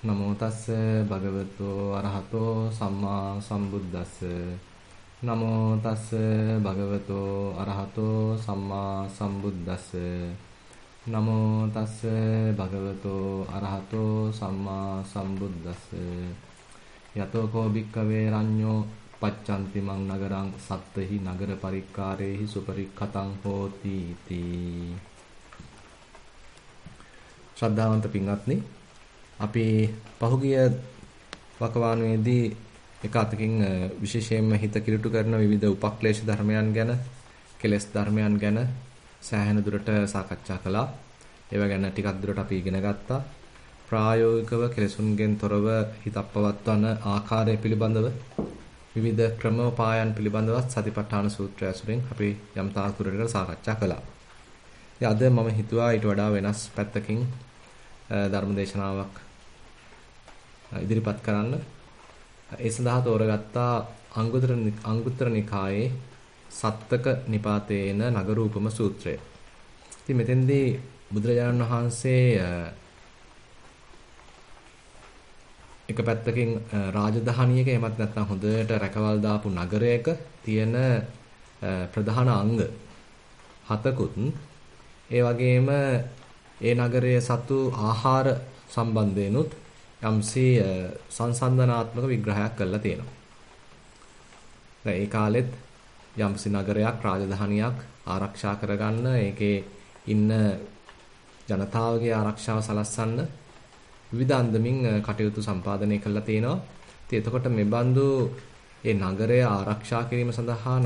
නමෝ තස්ස භගවතු අරහතෝ සම්මා සම්බුද්දස්ස නමෝ තස්ස භගවතු අරහතෝ සම්මා සම්බුද්දස්ස නමෝ තස්ස භගවතු අරහතෝ සම්මා සම්බුද්දස්ස යතෝ කෝ භික්ඛවේ රඤ්ඤෝ පච්ඡන්ති මං නගරං සත්තහි නගර පරික්කාරේහි සුපරික්ඛතං හෝති තී. ශ්‍රද්ධාවන්ත පින්වත්නි, අපි පහුගිය වකවානුවේදී එක අතකින් විශේෂයෙන්ම හිත කිලුටු කරන විවිධ උපක්ලේශ ධර්මයන් ගැන, කෙලෙස් ධර්මයන් ගැන සෑහෙන දුරට සාකච්ඡා කළා. ඒවා ගැන ටිකක් දුරට අපි ඉගෙන ගත්තා. ප්‍රායෝගිකව කෙලෙසුන්ගෙන් තොරව හිත පවත්වන ආකාරය පිළිබඳව විවිධ ක්‍රමෝපායන් පිළිබඳව සතිපට්ඨාන සූත්‍රය ඇසුරින් අපි යම් තාක් දුරට සාකච්ඡා කළා. ඉතින් අද මම හිතුවා ඊට වඩා වෙනස් පැත්තකින් ධර්ම දේශනාවක් ඉදිරිපත් කරන්න. ඒ සඳහා තෝරගත්තා අංගුත්තර නිකායේ සත්තක නිපාතේන නගරූපම සූත්‍රය. ඉතින් මෙතෙන්දී බුදුරජාණන් වහන්සේ එක පැත්තකින් රාජධානියක එහෙමත් නැත්නම් හොඳට රැකවල් දාපු නගරයක තියෙන ප්‍රධාන අංග හතකුත්, ඒ වගේම ඒ නගරයේ සතු ආහාර සම්බන්ධයෙන්ුත් යම්සි සංසන්දනාත්මක විග්‍රහයක් කරලා තියෙනවා. දැන් ඒ කාලෙත් යම්සි නගරයක්, රාජධානියක් ආරක්ෂා කරගන්න, ඒකේ ඉන්න ජනතාවගේ ආරක්ෂාව සලස්සන්න විවිධ අන්දමින් කටයුතු සම්පාදනය කරලා තියෙනවා. ඉතින් එතකොට මේ බඳු ඒ නගරය ආරක්ෂා කිරීම සඳහා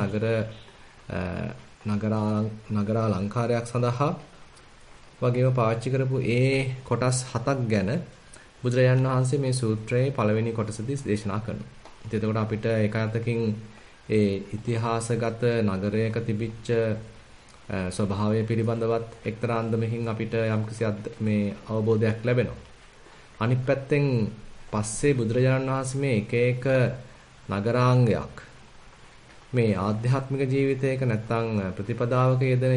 නගරාලංකාරයක් සඳහා වගේම පාවිච්චි කරපු ඒ කොටස් 7ක් ගැන බුදුරජාණන් වහන්සේ මේ සූත්‍රයේ පළවෙනි කොටසදී දේශනා කරනවා. ඉතින් එතකොට අපිට ඒකාතකින් ඒ ඉතිහාසගත නගරයක තිබිච්ච ස්වභාවය පිළිබඳවත් එක්තරා අන්දමකින් අපිට යම්කිසි මේ අවබෝධයක් ලැබෙනවා. අනිත් පැත්තෙන් පස්සේ බුදුරජාණන් වහන්සේ මේ එක එක නගරාංගයක් මේ ආධ්‍යාත්මික ජීවිතයක නැත්තම් ප්‍රතිපදාවක යෙදෙන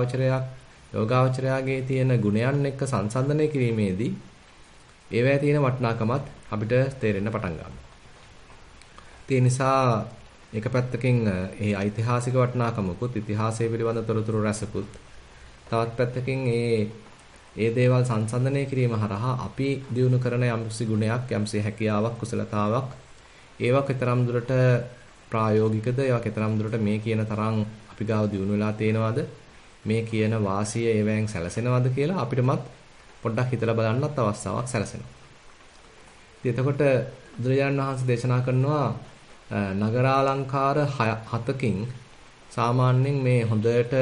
යෝගාවචරයාගේ තියෙන ගුණයන් එක්ක සංසන්දනය කිරීමේදී ඒවැය තියෙන වටිනාකමත් අපිට තේරෙන්න පටන් ගන්නවා. ඒ නිසා එක පැත්තකින් ඒ ඓතිහාසික වටිනාකමකුත්, ඉතිහාසය පිළිබඳ තොරතුරු රැසකුත්, තවත් පැත්තකින් ඒ දේවල් සංසන්දනය කිරීම හරහා අපි දිනු කරන යම්කිසි ගුණයක්, යම්කිසි හැකියාවක්, කුසලතාවක් ඒවා කතරම් දුරට ප්‍රායෝගිකද, ඒවා කතරම් දුරට මේ කියන තරම් අපි ගාව දිනු වෙලා තේනවද, මේ කියන වාසිය ඒවෙන් සැලසෙනවද කියලා අපිටමත් පොඩ්ඩක් හිතලා බලන්නත් අවස්ථාවක් සැලසෙනවා. ඉතින් එතකොට බුදුරජාණන් වහන්සේ දේශනා කරනවා නගරාලංකාර 7කින් සාමාන්‍යයෙන් මේ හොඳට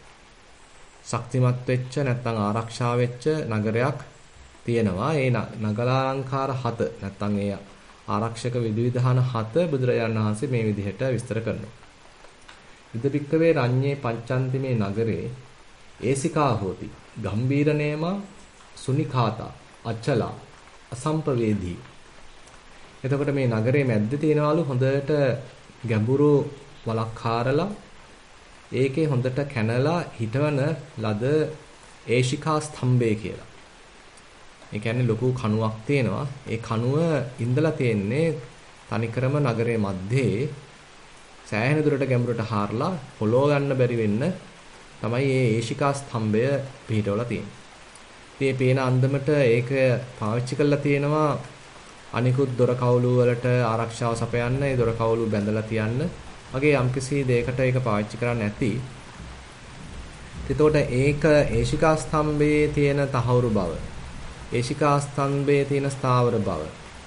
ශක්තිමත් වෙච්ච නැත්නම් ආරක්ෂා වෙච්ච නගරයක් තියෙනවා. ඒ නගරාලංකාර 7 නැත්නම් ඒ ආරක්ෂක විධිවිධාන 7 බුදුරජාණන් වහන්සේ මේ විදිහට විස්තර කරනවා. විදපික්කවේ රඤ්ඤේ පංචන්ති මේ නගරේ ඒසිකා හෝති ගම්බීරනේමා සුනිඛාතා අචලා අසම්පවේදී. එතකොට මේ නගරේ මැද්දේ තියෙනවලු හොඳට ගැඹුරු වලක් හාරලා ඒකේ හොඳට කැනලා හිටවන ලද ඒශිකා ස්තම්භය කියලා. ඒ කියන්නේ ලොකු කණුවක් තියෙනවා. ඒ කණුව ඉඳලා තියෙන්නේ තනිකරම නගරයේ මැද්දේ සෑහෙන දුරට ගැඹුරට හාරලා පොළොව ගන්න බැරි වෙන්න තමයි මේ ඒශිකා ස්තම්භය පිහිටවලා තියෙන්නේ. ඉතින් මේ පේන අන්දමට ඒක පාවිච්චි කරලා තියෙනවා අනිකුත් දොර කවුළු වලට ආරක්ෂාව සපයන්න, ඒ දොර කවුළු බැඳලා තියන්න වගේ යම්කිසි දෙයකට ඒක පාවිච්චි කරන්න ඇති. එතකොට ඒක ඒශිකා ස්තම්භයේ තියෙන තහවුරු බව, ඒශිකා ස්තම්භයේ තියෙන ස්ථාවර බව,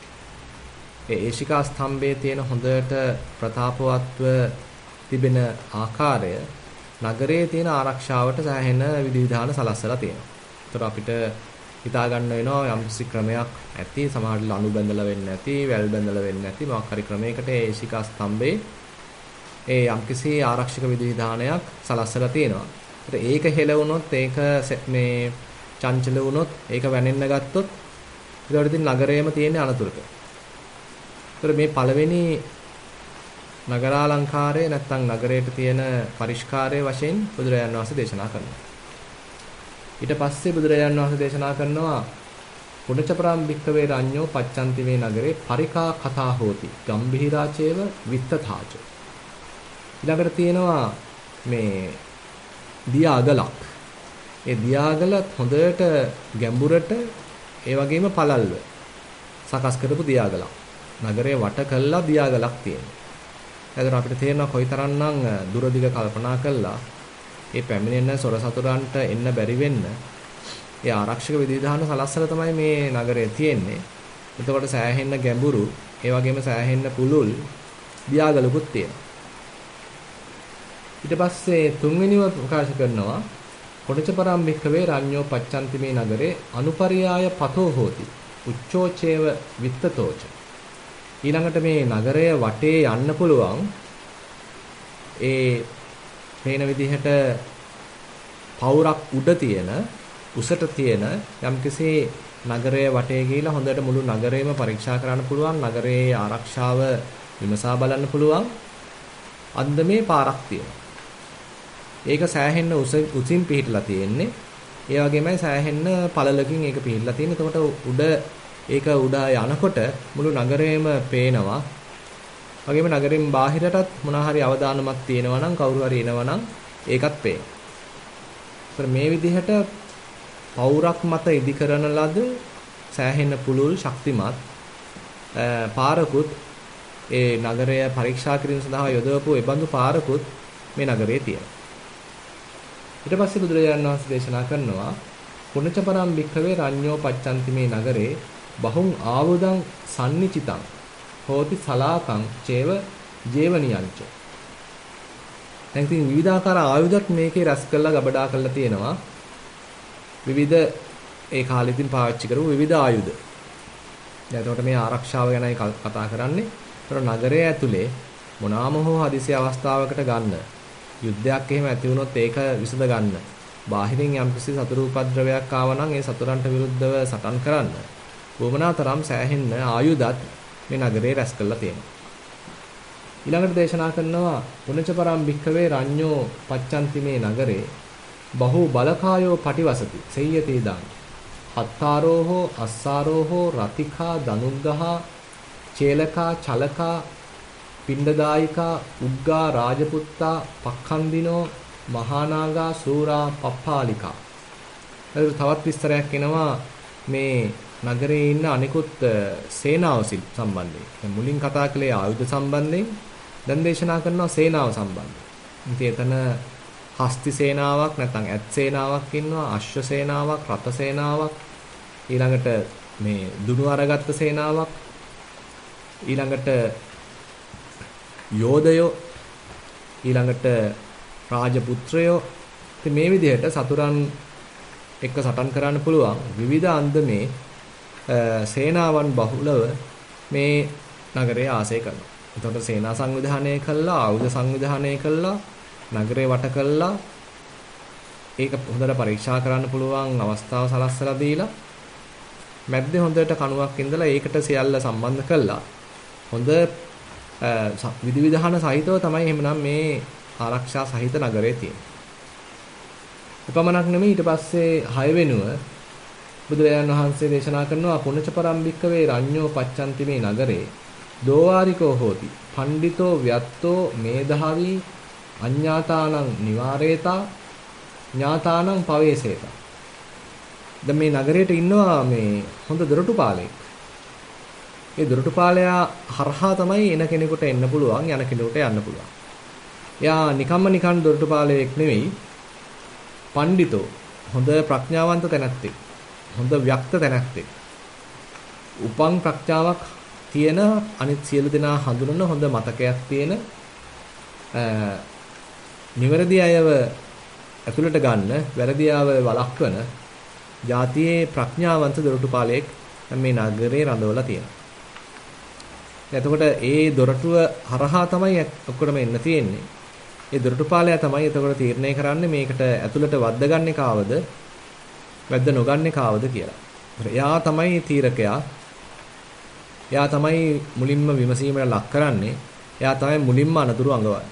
ඒ ඒශිකා ස්තම්භයේ තියෙන හොඳට ප්‍රතාපවත්ව තිබෙන ආකාරය නගරයේ තියෙන ආරක්ෂාවට සෑහෙන විධිවිධාන සලස්සලා තියෙනවා. ඒතර අපිට හිතා ගන්න වෙනවා යම්කිසි ක්‍රමයක් ඇති, සමහරවිට ලණු බැඳලා වෙන්නේ නැති, වැල් බැඳලා වෙන්නේ නැති මොකක් හරි ක්‍රමයකට ඒ ඒශිකා ස්තම්භයේ ඒ යම්කිසි ආරක්ෂක විධිවිධානයක් සලස්සලා තියෙනවා. ඒක හෙලවුනොත්, ඒක මේ චංචල වුණොත්, ඒක වැනෙන්න ගත්තොත් ඒකට ඉතින් නගරයේම තියෙන අනතුරක. ඒතර මේ පළවෙනි නගරාලංකාරය නැත්නම් නගරයට තියෙන පරිස්කාරය වශයෙන් බුදුරජාණන් වහන්සේ දේශනා කරනවා. ඊට පස්සේ බුදුරජාණන් වහන්සේ දේශනා කරනවා පුණචපරම් භික්ඛවේ රඤ්ඤෝ පච්ඡන්ති මේ නගරේ පරිකා කතා හෝති ගම්භීරාචේව විත්තථාච. ඊළඟට තියෙනවා මේ දියාගලක්. ඒ දියාගල හොඳට ගැඹුරට ඒ වගේම පළල්ව සකස් කරපු දියාගලක්. නගරේ වට කළා දියාගලක් තියෙනවා. එතකොට අපිට තේරෙනවා කොයිතරම්නම් දුරදිග කල්පනා කළා ඒ පැමිණෙන සොර සතුරන්ට එන්න බැරි වෙන්න ඒ ආරක්ෂක විධිවිධාන සලස්සලා තමයි මේ නගරය තියෙන්නේ. එතකොට සෑහෙන්න ගැඹුරු ඒ වගේම සෑහෙන්න පුළුල් දියාගලකුත් තියෙනවා. ඊට පස්සේ තුන්වෙනිව ප්‍රකාශ කරනවා කොටචපරම් භික්ඛවේ රඤ්ඤෝ පච්ඡන්ති මේ නගරේ අනුපරියාය පතෝ හෝති උච්චෝචේව විත්තතෝච. ඊළඟට මේ නගරය වටේ යන්න පුළුවන් ඒ පේන විදිහට පවුරක් උඩ තියෙන උසට තියෙන යම්කිසි නගරයේ වටේ ගිහිලා හොඳට මුළු නගරයම පරීක්ෂා කරන්න පුළුවන් නගරයේ ආරක්ෂාව විමසා බලන්න පුළුවන් අන්දමේ පාරක් තියෙනවා. ඒක සෑහෙන්න උසින් පිහිටලා තියෙන්නේ. ඒ වගේමයි සෑහෙන්න පළලකින් ඒක පිහිටලා තියෙන්නේ. එතකොට ඒක උඩ යනකොට මුළු නගරයම පේනවා. වගේම නගරෙන් බාහිරටත් මොනවා හරි අවදානමක් තියෙනවා නම් කවුරු හරි එනවා නම් ඒකත් පේනවා. මේ විදිහට පෞරක් මත ඉදි කරන ලද සෑහෙන පුළුල් ශක්තිමත් පාරකුත් ඒ නගරය පරීක්ෂා කිරීම සඳහා යොදවපු ඒ බඳු පාරකුත් මේ නගරයේ තියෙනවා. ඊට පස්සේ බුදුරජාණන් වහන්සේ දේශනා කරනවා පුණචපරම් භික්ඛවේ රඤ්ඤෝ පච්ඡන්ති මේ නගරේ බහුං ආවුදං සම්නිචිතං හෝති සලාකං චේව ජේවනියංච. දැන් ඉතින් විවිධාකාර ආයුධත් මේකේ රැස් කරලා ගබඩා කරලා තියෙනවා. විවිධ ඒ කාලෙදින් පාවිච්චි කරපු විවිධ ආයුධ. දැන් එතකොට මේ ආරක්ෂාව ගැනයි කතා කරන්නේ. ඒතර නගරය ඇතුලේ මොනවාම හෝ හදිසි අවස්ථාවකට ගන්න. යුද්ධයක් එහෙම ඇති වුණොත් ඒක විසඳ ගන්න. බාහිරින් යම්කිසි සතුරු උපද්‍රවයක් ආව නම් ඒ සතුරන්ට විරුද්ධව සටන් කරන්න. වමනාතරම් සෑහෙන්න ආයුධත් මේ නගරේ රැස් කරලා තියෙනවා. ඊළඟට දේශනා කරනවා පුණචපරම් භික්ඛවේ රඤ්ඤෝ පච්ඡන්ති මේ නගරේ බහු බලකායෝ පටිවසති සෙය්‍යතේ දාන හත්තාරෝහෝ අස්සාරෝහෝ රතිකා දනුග්ගහා චේලකා චලකා පිණ්ඩදායිකා උග්ගා රාජපුත්තා පක්ඛන්දිනෝ මහානාගා සූරා පප්පාලිකා. තවත් විස්තරයක් එනවා මේ නගරයේ ඉන්න අනිකුත් සේනාව සම්බන්ධයෙන්. මුලින් කතා කළේ ආයුධ සම්බන්ධයෙන් දැන් දේශනා කරනවා සේනාව සම්බන්ධයෙන්. ඉතින් එතන හස්ති සේනාවක් නැත්නම් ඇත් සේනාවක් ඉන්නවා, අශ්ව සේනාවක්, රථ සේනාවක්, ඊළඟට මේ දුනු අරගත්ත සේනාවක්, ඊළඟට යෝධයෝ, ඊළඟට රාජපුත්‍රයෝ. ඉතින් මේ විදිහට සතුරන් එක්ක සටන් කරන්න පුළුවන් විවිධ අන්දමේ සේනාවන් බහුලව මේ නගරය ආසය කරනවා. එතකොට සේනා සංවිධානය කළා, ආයුධ සංවිධානය කළා, නගරේ වට කළා. ඒක හොඳට පරීක්ෂා කරන්න පුළුවන් අවස්ථාව සලස්සලා දීලා මැද්දේ හොඳට කණුවක් ඉඳලා ඒකට සියල්ල සම්බන්ධ කළා. හොඳ විධිවිධාන සහිතව තමයි එහෙමනම් මේ ආරක්ෂා සහිත නගරේ තියෙන්නේ. උපමනක් නෙමෙයි ඊට පස්සේ 6 වෙනුව බුදුරජාණන් වහන්සේ දේශනා කරනවා පුණචපරම් භික්ඛවේ රඤ්ඤෝ පච්ඡන්ති මේ නගරේ දෝවාරිකෝ හෝති පණ්ඩිතෝ ව්‍යත්තෝ මේධාවි අඤ්ඤාතානං නිවාරේතා ඥාතානං පවේසේතා. දැන් මේ නගරයට ඉන්නවා මේ හොඳ දොරටුපාලෙක්. ඒ දොරටුපාලයා හරහා තමයි එන කෙනෙකුට එන්න පුළුවන්, යන කෙනෙකුට යන්න පුළුවන්. එයා නිකන් දොරටුපාලයෙක් නෙවෙයි. පණ්ඩිතෝ හොඳ ප්‍රඥාවන්ත තැනැත්තෙක්. හොඳ ව්‍යක්ත තැනැත්තෙක්. උපං ප්‍රඥාවක් තියෙන අනිත් සියලු දෙනා හඳුනන හොඳ මතකයක් තියෙන නිවැරදි අයව ඇතුළට ගන්න, වැරදි අයව වළක්වන ජාතියේ ප්‍රඥාවන්ත දොරටුපාලයෙක් මේ නගරේ රඳවලා තියෙනවා. එතකොට ඒ දොරටුව හරහා තමයි ඔක්කොම එන්න තියෙන්නේ. ඒ දොරටුපාලයා තමයි එතකොට තීරණය කරන්නේ මේකට ඇතුළට වද්දගන්නේ කාවද, වැද්ද නොගන්නේ කාවද කියලා. එයා තමයි තීරකයා. එයා තමයි මුලින්ම විමසීමට ලක් කරන්නේ. එයා තමයි මුලින්ම අනතුරු අඟවන්නේ.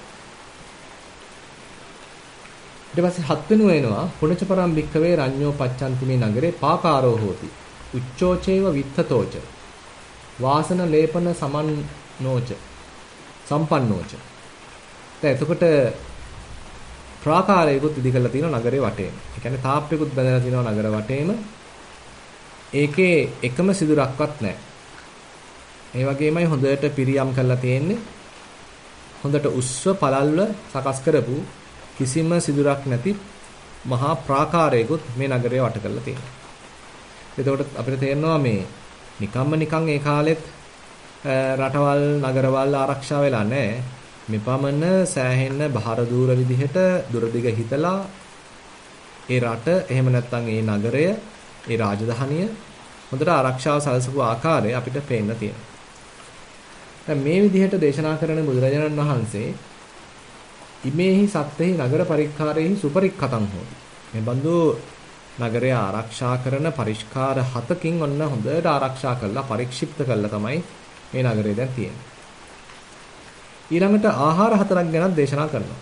ඊට පස්සේ 7 වෙනුව එනවා පුණචපරම් භික්ඛවේ රඤ්ඤෝ පච්ඡන්ති මේ නගරේ පාකාරෝ හෝති උච්චෝචේව විත්තතෝච වාසන ලේපන සමන්නෝච සම්පන්නෝච. දැන් එතකොට ප්‍රාකාරයකුත් ඉදි කරලා තියෙනවා නගරේ වටේම. ඒ කියන්නේ තාප්පයකුත් බැඳලා තියෙනවා නගර වටේම. ඒකේ එකම සිදුරක්වත් නැහැ. ඒ වගේමයි හොඳට පිරියම් කරලා තියෙන්නේ. හොඳට උස්ව පළල්ව සකස් කරපු කිසිම සිදුරක් නැති මහා ප්‍රාකාරයකුත් මේ නගරය වට කරලා තියෙනවා. එතකොට අපිට තේරෙනවා මේ නිකන් ඒ කාලෙත් රටවල් නගරවල් ආරක්ෂා වෙලා නැහැ. මෙපමණ සෑහෙන්න බහර දූර විදිහට දුරදිග හිතලා ඒ රට එහෙම නැත්නම් ඒ නගරය ඒ රාජධානිය හොඳට ආරක්ෂාව සැලසපු ආකාරය අපිට පේන්න තියෙනවා. දැන් මේ විදිහට දේශනා කරන බුදුරජාණන් වහන්සේ ඉමේහි සත්‍යෙහි නගර පරික්කාරෙහි සුපරික්ඛතං හෝති. මේ බඳු නගරය ආරක්ෂා කරන පරිස්කාර 7කින් ඔන්න හොඳට ආරක්ෂා කරලා පරික්ෂිප්ත කරලා තමයි මේ නගරය දැන් තියෙන්නේ. ඊළඟට ආහාර 4ක් ගැන දේශනා කරනවා.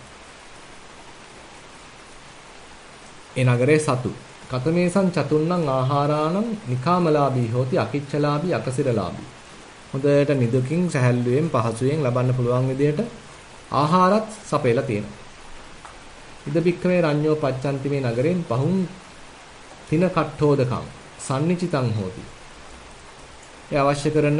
ඒ නගරේ සතු කතමේසං චතුන්නං ආහාරාණං නිකාමලාභී හෝති අකිච්චලාභී අකසිරලාභී. හොඳට නිදුකින් සැහැල්ලුවෙන් පහසුවෙන් ලබන්න පුළුවන් විදිහට ආහාරත් සපයලා තියෙනවා. ඉද බික්කමේ රඤ්ඤෝ පච්චන්ති මේ නගරෙන් පහුම් තින කට්ඨෝදකං සම්නිචිතං හෝති. ඒ අවශ්‍ය කරන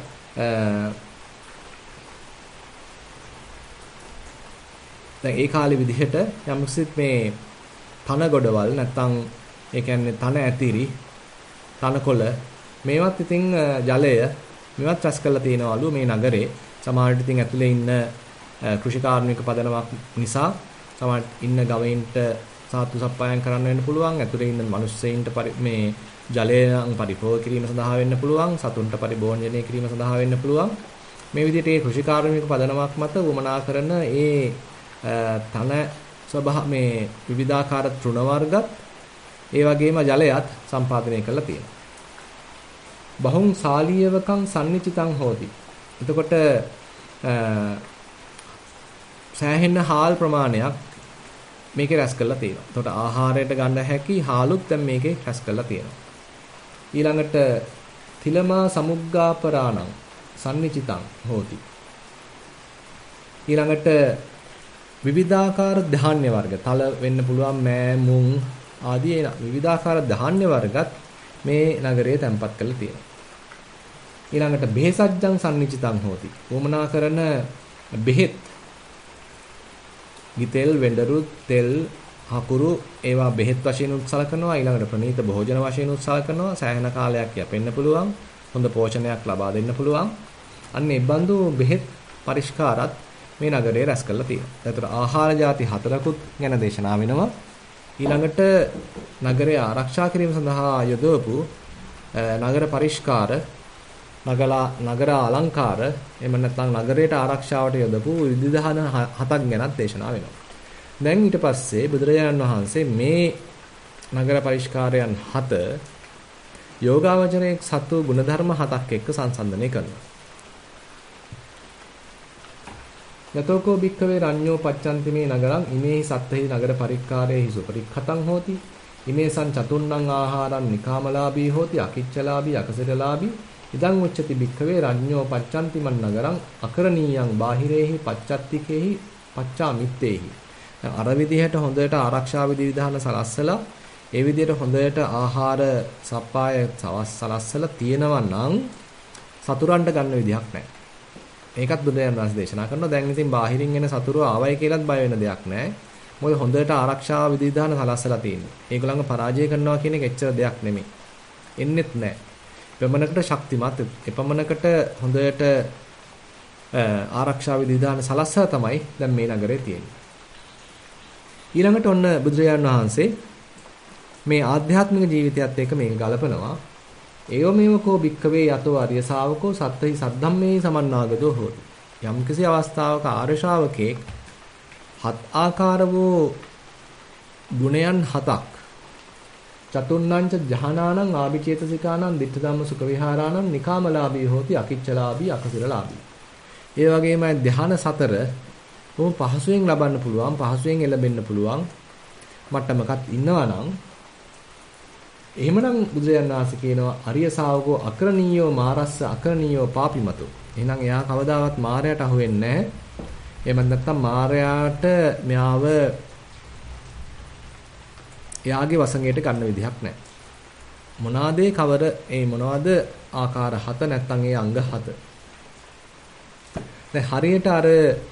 දැන් ඒ කාලේ විදිහට යම්කිසි මේ තන ගොඩවල් නැත්තම් ඒ කියන්නේ තන ඇතිරි තනකොළ මේවත් ඉතින් ජලය මේවත් රැස් කරලා තියෙනවලු මේ නගරේ. සමහරවිට ඉතින් ඇතුලේ ඉන්න කෘෂිකාර්මික පදනමක් නිසා සමහර ඉන්න ගවයින්ට සාතු සප්පායම් කරන්න වෙන්න පුළුවන්. ඇතුලේ ඉන්න මිනිස්සෙයින්ට මේ ජලයෙන් පරිභෝග කිරීම සඳහා වෙන්න පුළුවන්. සතුන්ට පරිභෝජනය කිරීම සඳහා වෙන්න පුළුවන්. මේ විදිහට මේ කෘෂිකාර්මික පදනමක් මත වමනා කරන ඒ තන ස්වභාව මේ විවිධාකාර තෘණ වර්ගත් ඒ වගේම ජලයත් සම්පාදනය කරලා තියෙනවා. බහුං සාලීයවකං සම්නිචිතං හෝති. එතකොට සෑහෙන හාල් ප්‍රමාණයක් මේකේ රැස් කරලා තියෙනවා. එතකොට ආහාරයට ගන්න හැකි හාලුත් දැන් මේකේ රැස් කරලා තියෙනවා. ඊළඟට තිලමා සමුග්ගාපරාණං සම්නිචිතං හෝති. ඊළඟට විවිධාකාර ධාන්‍ය වර්ග තල වෙන්න පුළුවන් මෑ මුං ආදී විවිධාකාර ධාන්‍ය වර්ගත් මේ නගරයේ තැන්පත් කරලා තියෙනවා. ඊළඟට බෙහෙසජ්ජං සම්නිචිතං හෝති. වමනා කරන බෙහෙත් ගිතෙල් වෙඬරු තෙල් හකුරු ඒවා බෙහෙත් වශයෙන් උත්සලකනවා. ඊළඟට ප්‍රණීත භෝජන වශයෙන් උත්සලකනවා. සෑහෙන කාලයක් යැපෙන්න පුළුවන්. හොඳ පෝෂණයක් ලබා දෙන්න පුළුවන්. අන්න ඒ බඳු බෙහෙත් පරිස්කාරات මේ නගරයේ රැස් කරලා තියෙනවා. ඒතර ආහාර ಜಾති 4කුත් ගැන දේශනා වෙනවා. ඊළඟට නගරය ආරක්ෂා කිරීම සඳහා යොදවපු නගර පරිස්කාර නගර අලංකාර එහෙම නැත්නම් නගරයට ආරක්ෂාවට යොදපු විවිධ 7ක් ගැනත් දේශනා වෙනවා. දැන් ඊට පස්සේ බුදුරජාණන් වහන්සේ මේ නගර පරිස්කාරයන් 7 යෝගාවචරයේ සතු ගුණධර්ම 7ක් එක්ක සංසන්දනය කරනවා. යතෝකෝ භික්ඛවේ රඤ්ඤෝ පච්චන්ති මේ නගරං ඉමේහි සත්තෙහි නගර පරික්කාරේහි සුපරික්ඛතං හෝති ඉමේසං චතුන්නං ආහාරං නිකාමලාභී හෝති අකිච්චලාභී අකසිරලාභී ඉදං උච්චති භික්ඛවේ රඤ්ඤෝ පච්චන්ති මන් නගරං අකරණීයං බාහිරේහි පච්චත්තිකේහි පච්චාමිත්තේහි. අර විදිහට හොඳට ආරක්ෂා විධි විධාන සලස්සලා ඒ විදිහට හොඳට ආහාර සප්පාය සලස්සලා තියෙනවා නම් සතුරන්ට ගන්න විදිහක් නැහැ. ඒකත් බුදුරජාණන් වහන්සේ දේශනා කරනවා. දැන් ඉතින් බාහිරින් එන සතුරු ආවයි කියලාත් බය වෙන දෙයක් නැහැ. මොකද හොඳට ආරක්ෂා විධි විධාන සලස්සලා තියෙනවා. ඒගොල්ලන්ව පරාජය කරනවා කියන එක එච්චර දෙයක් නෙමෙයි. එන්නෙත් නැහැ. එපමණකට ශක්තිමත් එපමණකට හොඳට ආරක්ෂා විධි විධාන සලස්සලා තමයි දැන් මේ නගරේ තියෙන්නේ. ඊළඟට ඔන්න බුදුරජාණන් වහන්සේ මේ ආධ්‍යාත්මික ජීවිතයත් එක්ක මේක ගලපනවා. ඒවමේව කෝ භික්ඛවේ යතෝ ආර්ය ශාවකෝ සත්තයි සද්ධම්මේ සමන්නාගතෝ හෝති. යම්කිසි අවස්ථාවක ආර්ය ශාවකෙක් හත් ආකාර වූ ගුණයන් 7ක් චතුන්නංච ජහනානං ආභිචේතසිකානං ditta ධම්ම සුඛ විහාරාණං නිකාමලාභී හෝති අකිච්චලාභී අකසිරලාභී. ඒ වගේම ධ්‍යාන 4 බොහොම පහසුවෙන් ලබන්න පුළුවන් පහසුවෙන් එළඹෙන්න පුළුවන් මට්ටමකත් ඉන්නවා නම් එහෙමනම් බුදුරජාණන් වහන්සේ කියනවා අරිය ශාවකෝ අකරණීයෝ මාරස්ස අකරණීයෝ පාපිමතු. එහෙනම් එයා කවදාවත් මායයට අහු වෙන්නේ නැහැ. එහෙමත් නැත්නම් මායයට මෙයාව එයාගේ වසඟයට ගන්න විදිහක් නැහැ. මොනවාදේ කවර මොනවාද ආකාර 7 නැත්නම් ඒ අංග 7. දැන් හරියට අර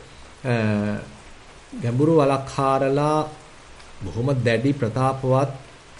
ගැඹුරු වලක් හාරලා බොහොම දැඩි ප්‍රතාපවත්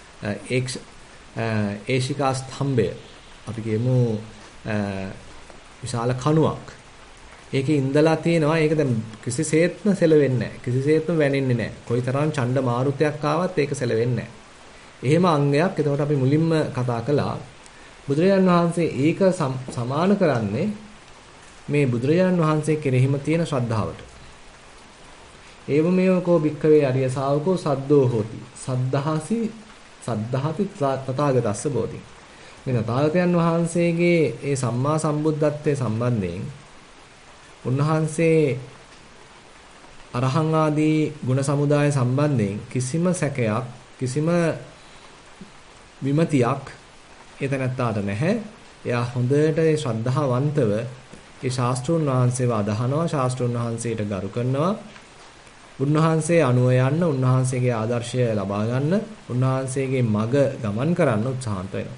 ඒශිකා ස්තම්භය අපි කියමු විශාල කණුවක්. ඒකේ ඉඳලා තියෙනවා. ඒක දැන් කිසිසේත්ම සෙලවෙන්නේ නැහැ. කිසිසේත්ම වැනෙන්නේ නැහැ. කොයිතරම් ඡණ්ඩ මාරුතයක් ආවත් ඒක සෙලවෙන්නේ නැහැ. එහෙම අංගයක්. එතකොට අපි මුලින්ම කතා කළා. බුදුරජාණන් වහන්සේ ඒක සමාන කරන්නේ මේ බුදුරජාණන් වහන්සේ කෙරෙහිම තියෙන ශ්‍රද්ධාවට. ඒව මේවකෝ භික්ඛවේ අරිය ශාවකෝ සද්දෝ හෝති. සද්ධාති තථාගතස්ස බෝධි. මේ තථාගතයන් වහන්සේගේ ඒ සම්මා සම්බුද්ධත්වයේ සම්බන්ධයෙන් උන්වහන්සේ අරහං ආදී ගුණ සමුදාය සම්බන්ධයෙන් කිසිම සැකයක් කිසිම විමතියක් එතනත්තාට නැහැ. එයා හොඳට ඒ ශ්‍රද්ධාවන්තව ඒ ශාස්ත්‍රෝන් වහන්සේව අදහනවා, ශාස්ත්‍රෝන් වහන්සේට ගරු කරනවා. උන්වහන්සේ අනුව යන්න, උන්වහන්සේගේ ආදර්ශය ලබා ගන්න, උන්වහන්සේගේ මඟ ගමන් කරන්න උත්සාහන්ත වෙනවා.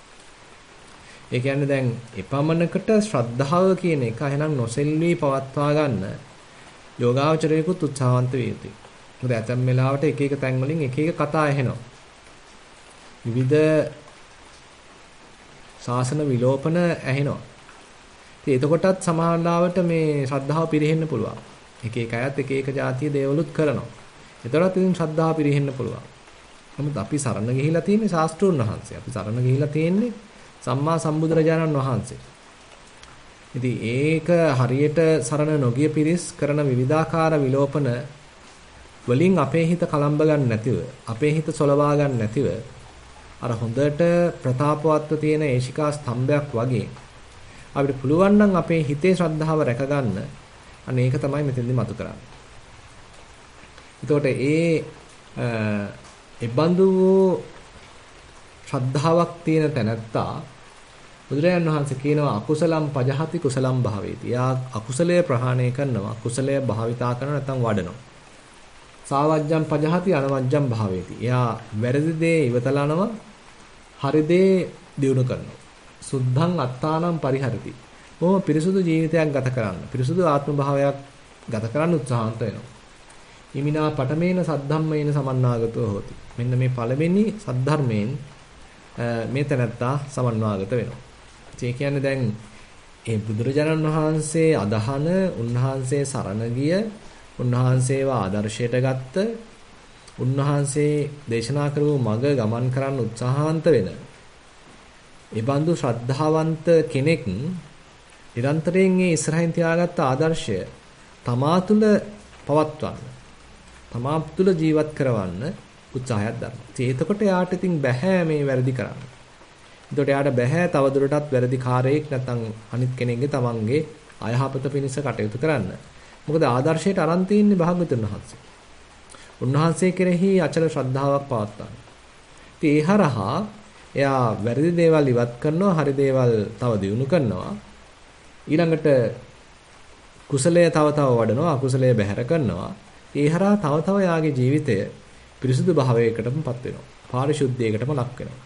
ඒ කියන්නේ දැන් එපමණකට ශ්‍රද්ධාව කියන එක එහෙනම් නොසෙල්වි පවත්වා ගන්න යෝගාවචරයෙකුත් උත්සාහන්ත විය යුතුයි. මොකද ඇතැම් වෙලාවට එක එක තැන් වලින් එක එක කතා ඇහෙනවා. විවිධ ශාසන විලෝපන ඇහෙනවා. ඉතින් එතකොටත් සමහරවිට මේ ශ්‍රද්ධාව පිරෙහෙන්න පුළුවන්. එක එක අයත් එක එක જાතිය දේවලුත් කරනවා. එතකොටත් ඉතින් ශ්‍රද්ධාව පිරෙහෙන්න පුළුවන්. නමුත් අපි සරණ ගිහිලා තියෙන්නේ ශාස්ත්‍රෝන් වහන්සේ. අපි සරණ ගිහිලා තියෙන්නේ සම්මා සම්බුදුරජාණන් වහන්සේ. ඉතින් ඒක හරියට සරණ නොගිය පිරිස් කරන විවිධාකාර විලෝපන වලින් අපේ හිත කලම්බ ගන්න නැතිව, අපේ හිත සොලවා ගන්න නැතිව අර හොඳට ප්‍රතාපවත්ව තියෙන ඒශිකා ස්තම්භයක් වගේ අපිට පුළුවන් නම් අපේ හිතේ ශ්‍රද්ධාව රැක ගන්න. අනේ ඒක තමයි මෙතෙන්දි මතු කරන්නේ. එතකොට ඒ බඳු ශ්‍රද්ධාවක් තියෙන තැනැත්තා බුදුරජාණන් වහන්සේ කියනවා අකුසලම් පජහති කුසලම් භාවේති. යා අකුසලයේ ප්‍රහාණය කරනවා, කුසලයේ භාවිතා කරනවා නැත්නම් වඩනවා. සාවජ්ජම් පජහති අනවජ්ජම් භාවේති. යා වැරදි දේ ඉවතලනවා, හරි දේ දියුණු කරනවා. සුද්ධං අත්තානම් පරිහරති. බොහොම පිරිසුදු ජීවිතයක් ගත කරන්න, පිරිසුදු ආත්ම භාවයක් ගත කරන්න උත්සාහන්ත වෙනවා. ඉමිනා පඨමේන සද්ධම්මේන සමන්නාගතෝ හෝති. මෙන්න මේ පළවෙනි සද්ධර්මයෙන් මේ තැනත්තා සමන්වාගත වෙනවා. ඒ කියන්නේ දැන් ඒ බුදුරජාණන් වහන්සේ අදහන, උන්වහන්සේ සරණ ගිය, උන්වහන්සේව ආදර්ශයට ගත්ත, උන්වහන්සේ දේශනා කරපු මඟ ගමන් කරන්න උත්සාහන්ත වෙන ඒ බඳු ශ්‍රද්ධාවන්ත කෙනෙක් නිරන්තරයෙන් මේ ඉස්සරහින් තියාගත්ත ආදර්ශය තමා තුළ පවත්වන්න, තමා තුළ ජීවත් කරවන්න උත්සාහයක් දරනවා. එතකොට යාට ඉතින් බෑ මේ වැරදි කරන්න. එතකොට යාට බෑ තවදුරටත් වැරදිකාරයෙක් නැත්නම් අනිත් කෙනෙක්ගේ තමන්ගේ අයහපත පිණිස කටයුතු කරන්න. මොකද ආදර්ශයට අරන් තින්නේ භාග්‍යවතුන් වහන්සේ. උන්වහන්සේ කෙරෙහි අචල ශ්‍රද්ධාවක් පවත්වන්න. ඉතින් ඒ හරහා එයා වැරදි දේවල් ඉවත් කරනවා, හරි දේවල් තව දියුණු කරනවා. ඊළඟට කුසලය තව තව වඩනවා, අකුසලය බැහැර කරනවා. ඒ හරහා තව තව යාගේ ජීවිතය පිරිසුදු භාවයකටමපත් වෙනවා. පාරිශුද්ධියකටම ලක් වෙනවා.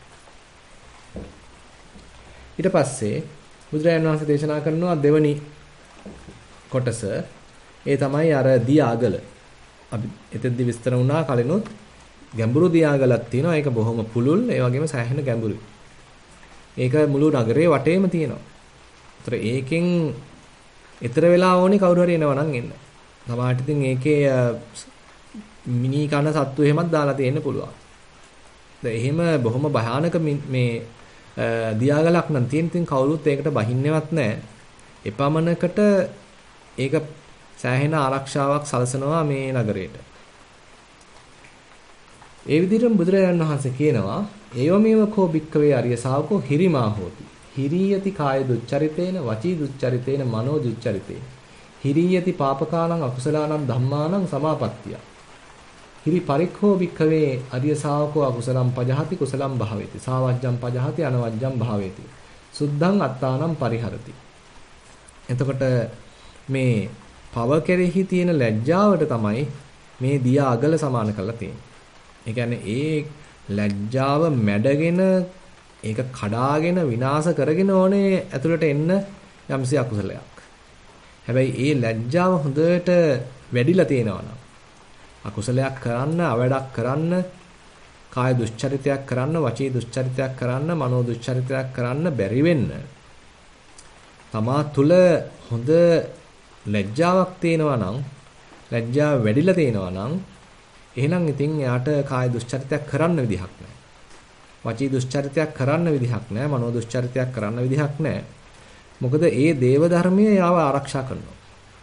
ඊට පස්සේ බුදුරජාණන් වහන්සේ දේශනා කරනවා දෙවනි කොටස. ඒ තමයි අර දියාගල. අපි එතෙන්දි විස්තර වුණා කලිනුත් ගැඹුරු දියාගලක් තියෙනවා. ඒක බොහොම පුළුල්, ඒ වගේම සෑහෙන ගැඹුරුයි. ඒක මුළු නගරේ වටේම තියෙනවා. ඒතර ඒකෙන් ඊතර වෙලා ඕනේ කවුරු හරි එනවා නම් එන්න. සමහරට ඉතින් ඒකේ මිනි කන සත්තු එහෙමත් දාලා තියෙන්න පුළුවන්. එහෙම බොහොම භයානක මේ දියාගලක් නම් තියෙන. ඉතින් කවුරුත් ඒකට බහින්නේවත් නැහැ. එපමණකට ඒක සෑහෙන ආරක්ෂාවක් සලසනවා මේ නගරයට. ඒ විදිහටම බුදුරජාණන් වහන්සේ කියනවා ඒවමේව කෝ භික්ඛවේ අරිය ශාවකෝ හිරිමා හෝති. හිරියති කාය දුච්චරිතේන වචී දුච්චරිතේන මනෝ දුච්චරිතේන. හිරියති පාපකානං අකුසලානං ධම්මානං සමාපත්තිය. හිරි පරික්ඛෝ භික්ඛවේ අරිය ශාවකෝ අකුසලම් පජහති කුසලම් භාවේති. සාවජ්ජම් පජහති අනවජ්ජම් භාවේති. සුද්ධං අත්තානම් පරිහරති. එතකොට මේ පව කෙරෙහි තියෙන ලැජ්ජාවට තමයි මේ දිය අගල සමාන කරලා තියෙන්නේ. ඒ කියන්නේ ඒ ලැජ්ජාව මැඩගෙන ඒක කඩාගෙන විනාශ කරගෙන ඕනේ ඇතුළට එන්න යම්සි අකුසලයක්. හැබැයි ඒ ලැජ්ජාව හොඳට වැඩිලා තියෙනවා නම් අකුසලයක් කරන්න, අවඩක් කරන්න, කාය දුස්චරිතයක් කරන්න, වචී දුස්චරිතයක් කරන්න, මනෝ දුස්චරිතයක් කරන්න බැරි වෙන්න තමා තුල හොඳ ලැජ්ජාවක් තියෙනවා නම්, ලැජ්ජාව වැඩිලා තියෙනවා නම් එහෙනම් ඉතින් එයාට කාය දුස්චරිතයක් කරන්න විදිහක් නැහැ. වචී දුස්චරිතයක් කරන්න විදිහක් නැහැ. මනෝ දුස්චරිතයක් කරන්න විදිහක් නැහැ. මොකද ඒ දේව ධර්මයේ යාව ආරක්ෂා කරනවා.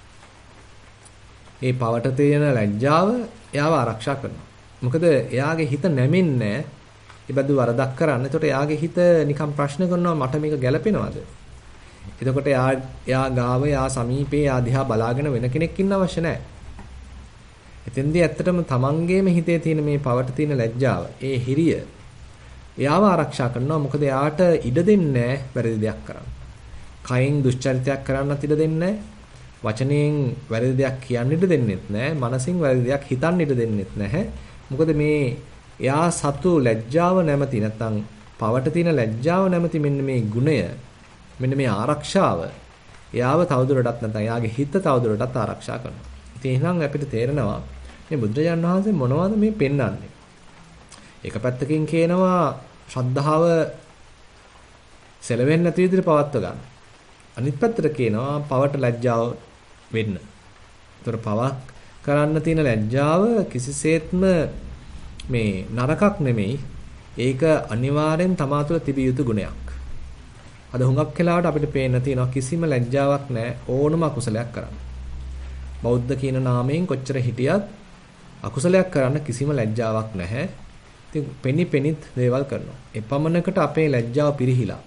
ඒ පවට තියෙන ලැජ්ජාව එයාව ආරක්ෂා කරනවා. මොකද එයාගේ හිත නැමෙන්නේ ඒ බඳු වරදක් කරන්න. එතකොට එයාගේ හිත නිකන් ප්‍රශ්න කරනවා මට මේක ගැළපෙනවද? එතකොට එයා ගාව එයා සමීපේ එයා දිහා බලාගෙන වෙන කෙනෙක් ඉන්න අවශ්‍ය නැහැ. එතෙන්දී ඇත්තටම තමන්ගේම හිතේ තියෙන මේ පවට තියෙන ලැජ්ජාව, ඒ හිරිය එයාව ආරක්ෂා කරනවා. මොකද එයාට ඉඩ දෙන්නේ වැරදි දෙයක් කරන්න. කයින් දුෂ්චරිතයක් කරන්නත් ඉඩ දෙන්නේ වචනයෙන් වැරදි දෙයක් කියන්න ඉඩ දෙන්නෙත් නැහැ. මනසින් වැරදි දෙයක් හිතන්න ඉඩ දෙන්නෙත් නැහැ. මොකද මේ එයා සතු ලැජ්ජාව නැමැති නැත්නම් පවට තියෙන ලැජ්ජාව නැමැති මෙන්න මේ ගුණය, මෙන්න මේ ආරක්ෂාව එයාව තවදුරටත් නැත්නම් එයාගේ හිත තවදුරටත් ආරක්ෂා කරනවා. ඉතින් එහෙනම් අපිට තේරෙනවා මේ බුදුරජාණන් වහන්සේ මොනවද මේ පෙන්වන්නේ? එක පැත්තකින් කියනවා ශ්‍රද්ධාව සැලවෙන්නේ නැති විදිහට පවත්ව ගන්න. අනිත් පැත්තට කියනවා පවට ලැජ්ජාව වෙන්න. ඒතර පවක් කරන්න තියෙන ලැජ්ජාව කිසිසේත්ම මේ නරකක් නෙමෙයි. ඒක අනිවාර්යෙන් තමා තුළ තිබිය යුතු ගුණයක්. අද හුඟක් වෙලාවට අපිට පේන්න තියෙනවා කිසිම ලැජ්ජාවක් නැහැ ඕනම අකුසලයක් කරන්න. බෞද්ධ කියන නාමයෙන් කොච්චර හිටියත් අකුසලයක් කරන්න කිසිම ලැජ්ජාවක් නැහැ. ඉතින් පෙනිත් දේවල් කරනවා. එපමණකට අපේ ලැජ්ජාව පිරිහිලා.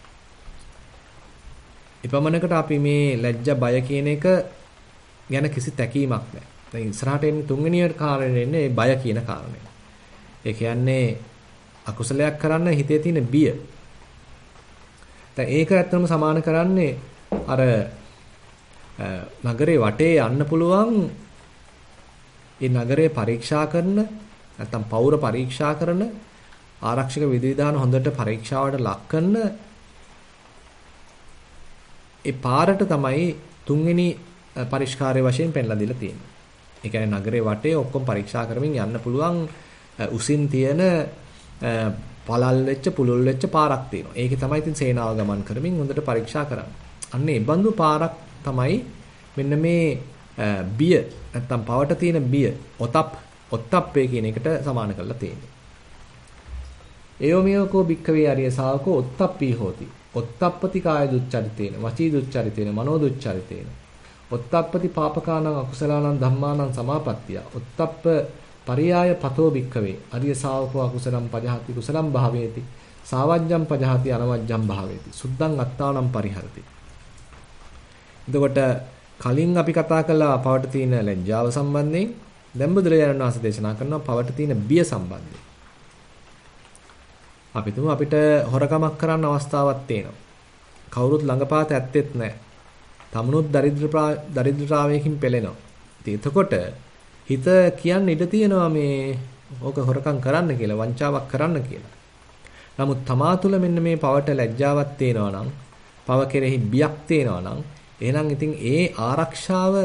එපමණකට අපි මේ ලැජ්ජ බය කියන එක ගැන කිසි තැකීමක් නැහැ. දැන් ඉස්සරහට එන්නේ තුන්වෙනි කාරණේ එන්නේ බය කියන කාරණය. ඒ කියන්නේ අකුසලයක් කරන්න හිතේ තියෙන බිය. දැන් ඒක ඇත්තම සමාන කරන්නේ අර නගරේ වටේ යන්න පුළුවන් ඒ නගරේ පරීක්ෂා කරන නැත්නම් පෞර පරීක්ෂා කරන ආරක්ෂක විධිවිධාන හොඳට පරීක්ෂාවට ලක් කරන ඒ පාරට තමයි තුන්වෙනි පරිස්කාරය වශයෙන් පෙන්ලා දීලා තියෙන්නේ. ඒ කියන්නේ නගරේ වටේ ඔක්කොම පරීක්ෂා කරමින් යන්න පුළුවන් උසින් තියෙන පළල් වෙච්ච පුලුල් වෙච්ච පාරක් තියෙනවා. ඒකේ තමයි ඉතින් සේනාව ගමන් කරමින් හොඳට පරීක්ෂා කරන්නේ. අන්න ඒ බඳු පාරක් තමයි මෙන්න මේ බිය නැත්තම් පවට තියෙන බිය ඔත්තප්පේ කියන එකට සමාන කරලා තියෙන්නේ. ඒවමියකෝ භික්ඛවේ අරිය ශාවකෝ ඔත්තප්පී හෝති. ඔත්තප්පති කාය දුච්චරිතේන වචී දුච්චරිතේන මනෝ දුච්චරිතේන ඔත්තප්පති පාපකානං අකුසලානං ධම්මානං සමාපත්තිය ඔත්තප්ප පරියාය පතෝ භික්ඛවේ අරිය ශාවකෝ අකුසලම් පජහති කුසලම් භාවේති සාවජ්ජම් පජහති අනවජ්ජම් භාවේති සුද්ධං අත්තානම් පරිහරති. එතකොට කලින් අපි කතා කළා පවට තියෙන ලැජ්ජාව සම්බන්ධයෙන්. දැන් බුදුරජාණන් වහන්සේ දේශනා කරනවා පවට තියෙන බිය සම්බන්ධයෙන්. අපි තුමු අපිට හොරකමක් කරන්න අවස්ථාවක් තියෙනවා. කවුරුත් ළඟපාත ඇත්තෙත් නැහැ. තමනුත් දරිද්‍රතාවයකින් පෙළෙනවා. ඉතින් එතකොට හිත කියන්න ඉඩ තියෙනවා මේ ඕක හොරකම් කරන්න කියලා, වංචාවක් කරන්න කියලා. නමුත් තමා තුළ මෙන්න මේ පවට ලැජ්ජාවක් තියෙනවා නම්, පව කෙරෙහි බියක් තියෙනවා නම්, එහෙනම් ඉතින් ඒ ආරක්ෂාව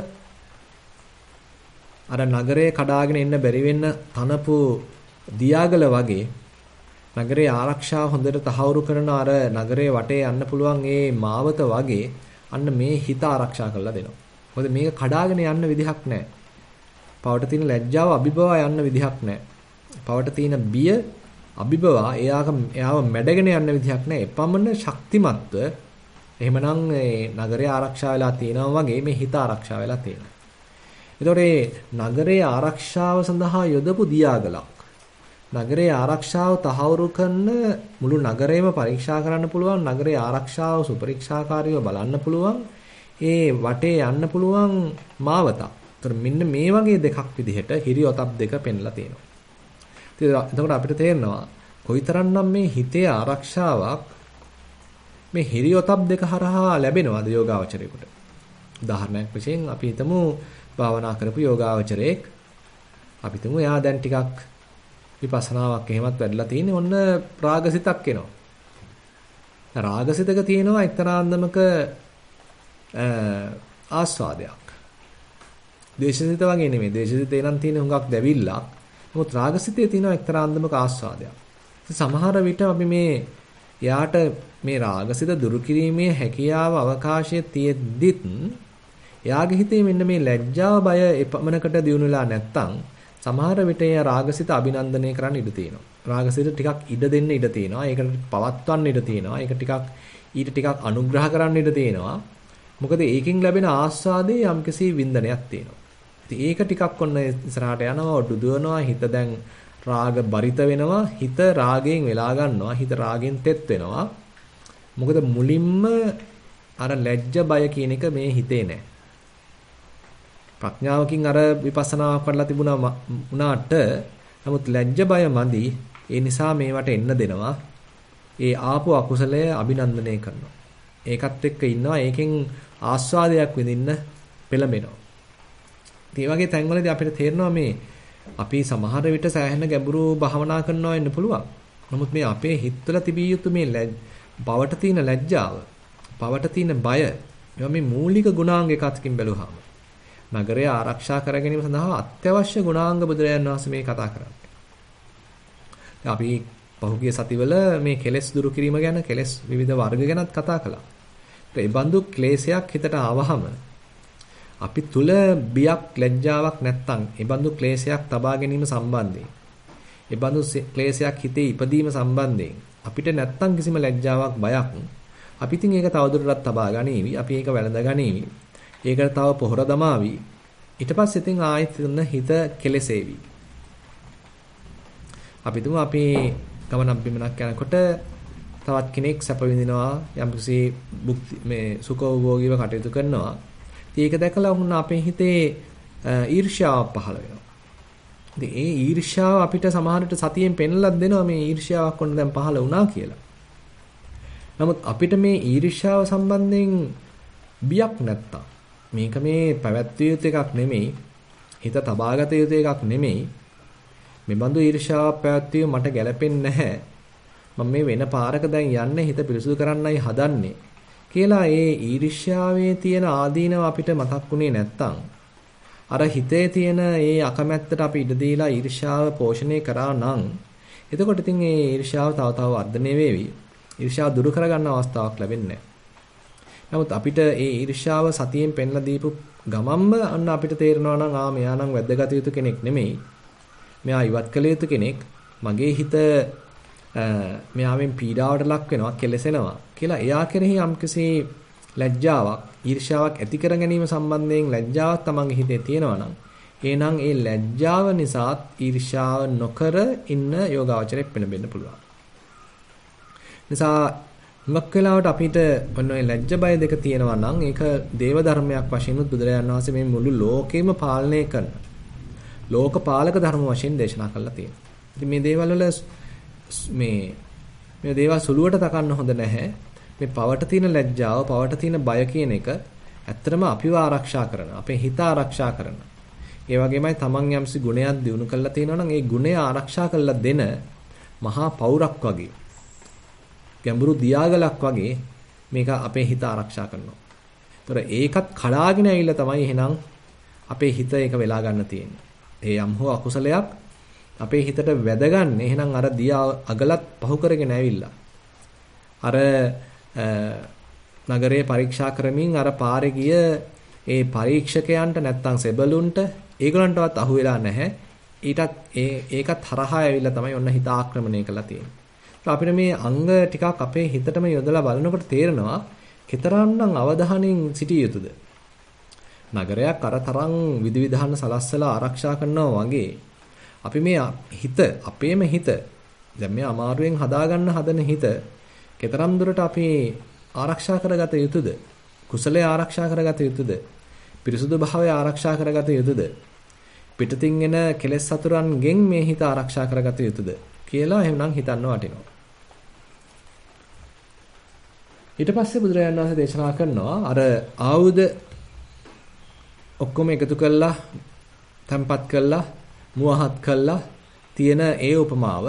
අර නගරේ කඩාගෙන එන්න බැරි වෙන්න තනපු දියාගල වගේ නගරේ ආරක්ෂාව හොඳට තහවුරු කරන අර නගරේ වටේ යන්න පුළුවන් ඒ මාවත වගේ අන්න මේ හිත ආරක්ෂා කරලා දෙනවා. මොකද මේක කඩාගෙන යන්න විදිහක් නැහැ. පවට තියෙන ලැජ්ජාව අභිබවා යන්න විදිහක් නැහැ. පවට තියෙන බිය අභිබවා එයාව මැඩගෙන යන්න විදිහක් නැහැ. එපමණ ශක්තිමත්ව එහෙමනම් ඒ නගරය ආරක්ෂා වෙලා තියෙනවා වගේ මේ හිත ආරක්ෂා වෙලා තියෙනවා. ඒතකොට මේ නගරයේ ආරක්ෂාව සඳහා යොදපු දියාගලක්. නගරයේ ආරක්ෂාව තහවුරු කරන මුළු නගරයම පරීක්ෂා කරන්න පුළුවන්. නගරයේ ආරක්ෂාව සුපරීක්ෂාකාරීව බලන්න පුළුවන්. ඒ වටේ යන්න පුළුවන් මාවතක්. ඒතර මෙන්න මේ වගේ දෙකක් විදිහට හිරියොතප් දෙක පෙන්ලා තියෙනවා. ඉතින් එතකොට අපිට තේරෙනවා කොයිතරම්නම් මේ හිතේ ආරක්ෂාවක් මේ හිරියොතප් දෙක හරහා ලැබෙනවද යෝගාවචරයෙකුට. උදාහරණයක් වශයෙන් අපි හිතමු භාවනා කරපු යෝගාවචරයෙක් අපි හිතමු එයා දැන් ටිකක් විපස්සනාවක් එහෙමත් වැඩිලා තියෙන්නේ ඔන්න රාගසිතක් එනවා. රාගසිතක තියෙනවා එක්තරා අන්දමක ආස්වාදයක්. ද්වේෂසිත වගේ නෙමෙයි. ද්වේෂසිතේ නම් තියෙන හුඟක් දැවිල්ලක්. නමුත් රාගසිතේ තියෙනවා එක්තරා අන්දමක ආස්වාදයක්. සමහර විට අපි මේ යාට මේ රාගසිත දුරු කිරීමේ හැකියාව අවකාශය තියෙද්දිත් එයාගේ හිතේ මෙන්න මේ ලැජ්ජාව බය එපමණකට දියුණු වෙලා නැත්තම් සමහර විට ඒ රාගසිත අභිනන්දනය කරන්න ඉඩ තියෙනවා. රාගසිත ටිකක් ඉඩ දෙන්න ඉඩ තියෙනවා. ඒකට පවත්වන්න ඉඩ තියෙනවා. ඒක ටිකක් අනුග්‍රහ කරන්න ඉඩ තියෙනවා. මොකද ඒකෙන් ලැබෙන ආස්වාදයේ යම්කිසි වින්දනයක් තියෙනවා. ඉතින් ඒක ටිකක් ඔන්න ඉස්සරහට යනවා, දුදවනවා, හිත දැන් රාග බරිත වෙනවා, හිත රාගයෙන් වෙලා ගන්නවා, හිත රාගෙන් තෙත් වෙනවා. මොකද මුලින්ම අර ලැජ්ජ බය කියන එක මේ හිතේ නැහැ. ප්‍රඥාවකින් අර විපස්සනාවක් කරලා තිබුණාට නමුත් ලැජ්ජ බය මදි. ඒ නිසා මේවට එන්න දෙනවා. ඒ ආපු අකුසලය අභිනන්දනය කරනවා. ඒකත් එක්ක ඉන්නවා. ඒකෙන් ආස්වාදයක් විඳින්න පෙළඹෙනවා. ඒ වගේ තැන්වලදී අපිට තේරෙනවා මේ අපි සමහර විට සෑහෙන ගැඹුරු භාවනා කරනවා වෙන්න පුළුවන්. නමුත් මේ අපේ හිතවල තිබිය යුතු මේ බවට තියෙන ලැජ්ජාව, බවට තියෙන බය, ඒවා මේ මූලික ගුණාංග එකකින් බැලුවාම නගරය ආරක්ෂා කර ගැනීම සඳහා අත්‍යවශ්‍ය ගුණාංග බුදුරජාණන් වහන්සේ මේ කතා කරන්නේ. අපි පහුගිය සතිවල මේ කෙලෙස් දුරු කිරීම ගැන, කෙලෙස් විවිධ වර්ග ගැනත් කතා කළා. ඒ බඳු ක්ලේශයක් හිතට ආවහම අපි තුල බියක් ලැජ්ජාවක් නැත්තම් ඒ බඳු ක්ලේශයක් තබා ගැනීම සම්බන්ධයෙන්, ඒ බඳු ක්ලේශයක් හිතේ ඉපදීම සම්බන්ධයෙන් අපිට නැත්තම් කිසිම ලැජ්ජාවක් බයක් අපි ඉතින් ඒක තවදුරටත් තබා ගනීවි. අපි ඒක වැළඳ ගනීවි. ඒකට තව පොහොර දමාවි. ඊට පස්සේ ඉතින් ආයෙත් හිත කෙලෙසේවි. අපි තුමු අපි ගමනක් බිමනක් යනකොට තවත් කෙනෙක් සැප විඳිනවා, යම්කිසි මේ සුඛෝභෝගීව කටයුතු කරනවා. ඒක දැකලා වුණ අපේ හිතේ ඊර්ෂ්‍යාවක් පහළ වෙනවා. ඉතින් ඒ ඊර්ෂ්‍යාව අපිට සමහරට සතියෙන් පෙන්ලලා දෙනවා මේ ඊර්ෂ්‍යාවක් ඔන්න දැන් පහළ වුණා කියලා. නමුත් අපිට මේ ඊර්ෂ්‍යාව සම්බන්ධයෙන් බියක් නැත්තම් මේක මේ පැවැත්විය යුතු එකක් නෙමෙයි, හිත තබාගත යුතු එකක් නෙමෙයි. මේ බඳු ඊර්ෂ්‍යාවක් පැවැත්වීම මට ගැළපෙන්නේ නැහැ. මම මේ වෙන පාරක දැන් යන්නේ හිත පිරිසුදු කරන්නයි හදන්නේ කියලා ඒ ඊර්ෂ්‍යාවේ තියෙන ආදීනව අපිට මතක්ුනේ නැත්තම් අර හිතේ තියෙන ඒ අකමැත්තට අපි ඉඩ දීලා ඊර්ෂ්‍යාව පෝෂණය කරා නම් එතකොට ඉතින් ඒ ඊර්ෂ්‍යාව තව තව වර්ධනය වෙවි. ඊර්ෂ්‍යාව දුරු කරගන්න අවස්ථාවක් ලැබෙන්නේ නැහැ. නමුත් අපිට ඒ ඊර්ෂ්‍යාව සතියෙන් පෙන්ලා දීපු ගමම්ම අන්න අපිට තේරෙනවා නම් මෙයා නම් වැදගත් යුතු කෙනෙක් නෙමෙයි. මෙයා ඉවත් කළ යුතු කෙනෙක්. මගේ හිත මෙයාවෙන් පීඩාවට ලක් වෙනවා, කෙලසෙනවා කියලා එයා කෙරෙහි යම්කිසි ලැජ්ජාවක්, ඊර්ෂ්‍යාවක් ඇති කර ගැනීම සම්බන්ධයෙන් ලැජ්ජාවක් තමන්ගේ හිතේ තියෙනවා නම් එහෙනම් ඒ ලැජ්ජාව නිසා ඊර්ෂ්‍යාව නොකර ඉන්න යෝගාවචරයක් වෙන්න පුළුවන්. නිසා මුලක් වෙලාවට අපිට ඔන්න ඔය ලැජ්ජ බය දෙක තියෙනවා නම් ඒක දේව ධර්මයක් වශයෙන් බුදුරජාණන් වහන්සේ මේ මුළු ලෝකෙම පාලනය කරන ලෝකපාලක ධර්ම වශයෙන් දේශනා කළා තියෙනවා. ඉතින් මේ දේවල් වල මේ දේවල් සුළුවට තකන්න හොඳ නැහැ. මේ පවට තියෙන ලැජ්ජාව, පවට තියෙන බය කියන එක ඇත්තටම අපිව ආරක්ෂා කරන, අපේ හිත ආරක්ෂා කරන. ඒ වගේමයි තමන් යම්සි ගුණයක් දිනු කරලා තියෙනවා නම් ඒ ගුණය ආරක්ෂා කරලා දෙන මහා පෞරක් වගේ, ගැඹුරු දියාගලක් වගේ මේක අපේ හිත ආරක්ෂා කරනවා. ඒතර ඒකත් කඩාගෙන ඇවිල්ලා තමයි එහෙනම් අපේ හිත ඒක වෙලා ගන්න තියෙන්නේ. ඒ යම් හෝ අකුසලයක් අපේ හිතට වැදගන්නේ එහෙනම් අර දියා අගලත් පහු කරගෙන ඇවිල්ලා අර නගරයේ පරීක්ෂා කරමින් අර පාරේ ගිය ඒ පරීක්ෂකයන්ට නැත්තම් සෙබළුන්ට ඒගොල්ලන්ටවත් අහු වෙලා නැහැ. ඒකත් හරහා ඇවිල්ලා තමයි ඔන්න හිත ආක්‍රමණය කරලා තියෙන්නේ. අපිට මේ අංග ටිකක් අපේ හිතටම යොදලා බලනකොට තේරෙනවා කතරම්නම් අවධානයෙන් සිටිය යුතුද. නගරයක් අර තරම් විධිවිධාන සලස්සලා ආරක්ෂා කරනවා වගේ අපි මේ හිත, අපේම හිත දැන් මේ අමාරුවෙන් හදාගන්න හදන හිත කතරම් දුරට අපි ආරක්ෂා කරගත යුතුද? කුසලයේ ආරක්ෂා කරගත යුතුද? පිරිසුදු භාවය ආරක්ෂා කරගත යුතුද? පිටතින් එන කෙලෙස් සතුරන්ගෙන් මේ හිත ආරක්ෂා කරගත යුතුද කියලා එහෙනම් හිතන්න වටිනවා. ඊට පස්සේ බුදුරජාණන් වහන්සේ දේශනා කරනවා අර ආයුධ ඔක්කොම එකතු කළා, තැම්පත් කළා, මුවහත් කළා තියෙන ඒ උපමාව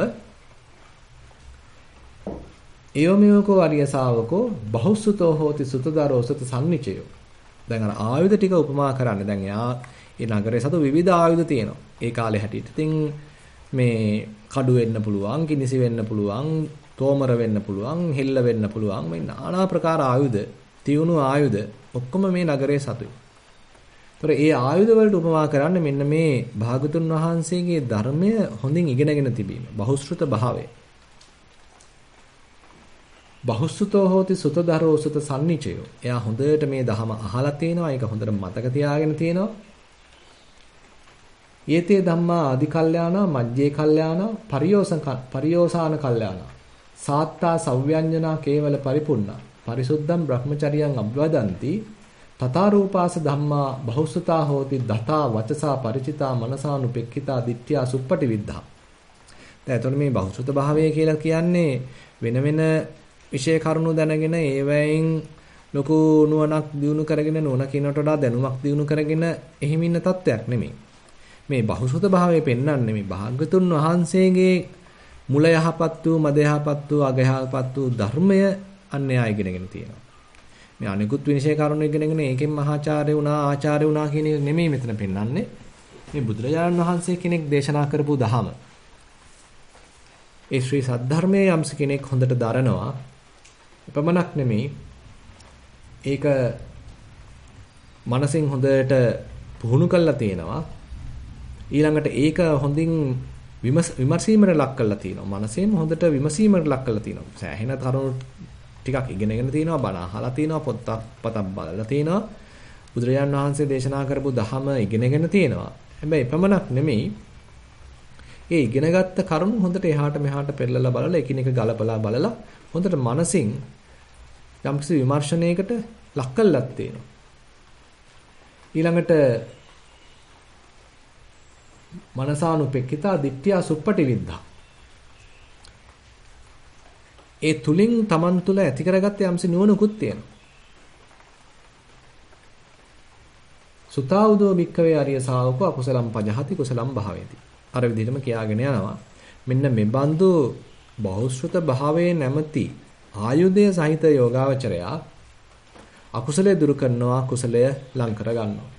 එයෝමයෝකෝ අරිය ශාවකෝ බහුසුතෝ හෝති සුතදරෝ සුත සම්නිචයෝ. දැන් අර ආයුධ ටික උපමා කරන්නේ. දැන් එයා ඒ නගරේ සතු විවිධ ආයුධ තියෙනවා. ඒ කාලේ හැටියට. ඉතින් මේ කඩු වෙන්න පුළුවන්, කිනිසි වෙන්න පුළුවන්, තෝමර වෙන්න පුළුවන්, හෙල්ල වෙන්න පුළුවන්. මේ নানা ප්‍රකාර ආයුධ, තියුණු ආයුධ ඔක්කොම මේ නගරේ සතුයි. ඒතර ඒ ආයුධ වලට උපමා කරන්නේ මෙන්න මේ භාගතුන් වහන්සේගේ ධර්මය හොඳින් ඉගෙනගෙන තිබීම. බහුශ්‍රృత භාවය. බහුසුතෝ හෝති සුතදරෝ සුත සම්නිචයෝ. එයා හොඳට මේ ධහම අහලා තිනවා. ඒක හොඳට මතක තියාගෙන තිනවා. යේතේ ධම්මා ආදි කල්යාණා මජ්ජේ කල්යාණා පරියෝසාන කල්යාණා. සාත්තා සව්‍යඤ්ජනා කේවල පරිපුන්නා. පරිසුද්ධම් බ්‍රහ්මචරියං අභ්වදಂತಿ තථා රූපාස ධම්මා බහුසුතා හෝති දතා වචසා ಪರಿචිතා මනසානුපෙක්ඛිතා දිට්ඨියා සුප්පටි විද්ධා. දැන් එතකොට මේ බහුසුත භාවය කියලා කියන්නේ වෙන වෙන විශේෂ කරුණු දැනගෙන ඒවැයින් ලොකු නුවණක් දිනු කරගෙන නුවණ කිනට වඩා දැනුමක් දිනු කරගෙන එහිම ඉන්න තත්වයක් නෙමෙයි. මේ බහුසුත භාවය පෙන්වන්නේ මේ භාග්‍යතුන් වහන්සේගේ මුල යහපත් වූ මද යහපත් වූ අග යහපත් වූ ධර්මය අන්‍යය ඉගෙනගෙන තියෙනවා. මේ අනිකුත් විශේෂ කරුණු ඉගෙනගෙන ඒකෙන් මහාචාර්ය වුණා ආචාර්ය වුණා කියන එක නෙමෙයි මෙතන පෙන්වන්නේ. මේ බුදුරජාණන් වහන්සේ කෙනෙක් දේශනා කරපු දහම. ඒ ශ්‍රී සද්ධර්මයේ යම්ස කෙනෙක් හොඳට දරනවා එපමණක් නෙමෙයි ඒක මනසින් හොඳට පුහුණු කරලා තියෙනවා ඊළඟට ඒක හොඳින් විමර්ශීමකට ලක් කරලා තියෙනවා මනසෙන් හොඳට විමසීමකට ලක් කරලා තියෙනවා සෑහෙන කරුණු ටිකක් ඉගෙනගෙන තියෙනවා බණ අහලා තියෙනවා පොතක් බලලා තියෙනවා බුදුරජාණන් වහන්සේ දේශනා කරපු ධහම ඉගෙනගෙන තියෙනවා හැබැයි එපමණක් නෙමෙයි ඒ ඉගෙනගත්ත කරුණු හොඳට එහාට මෙහාට පෙරලලා බලලා එකිනෙක ගලපලා බලලා හොඳට මනසින් යම්කිසි විමර්ශනයකට ලක් කළාක් තියෙනවා. ඊළඟට මනසානුපෙක්ඛිතා දිට්ඨියා සුප්පටි විද්ධා. ඒ තුලින් Taman තුල ඇති කරගත්ත යම්සි නුවණකුත් තියෙනවා. සුතාවුදෝ භික්ඛවේ අරිය ශාවකෝ අකුසලම් පජහති කුසලම් භාවේති. අර විදිහටම කියාගෙන යනවා. මෙන්න මේ බඳු බහුශ්‍රృత භාවයේ නැමැති ආයුධය සහිත යෝගාවචරයා අකුසලයේ දුරු කරනවා කුසලය ලං කර ගන්නවා.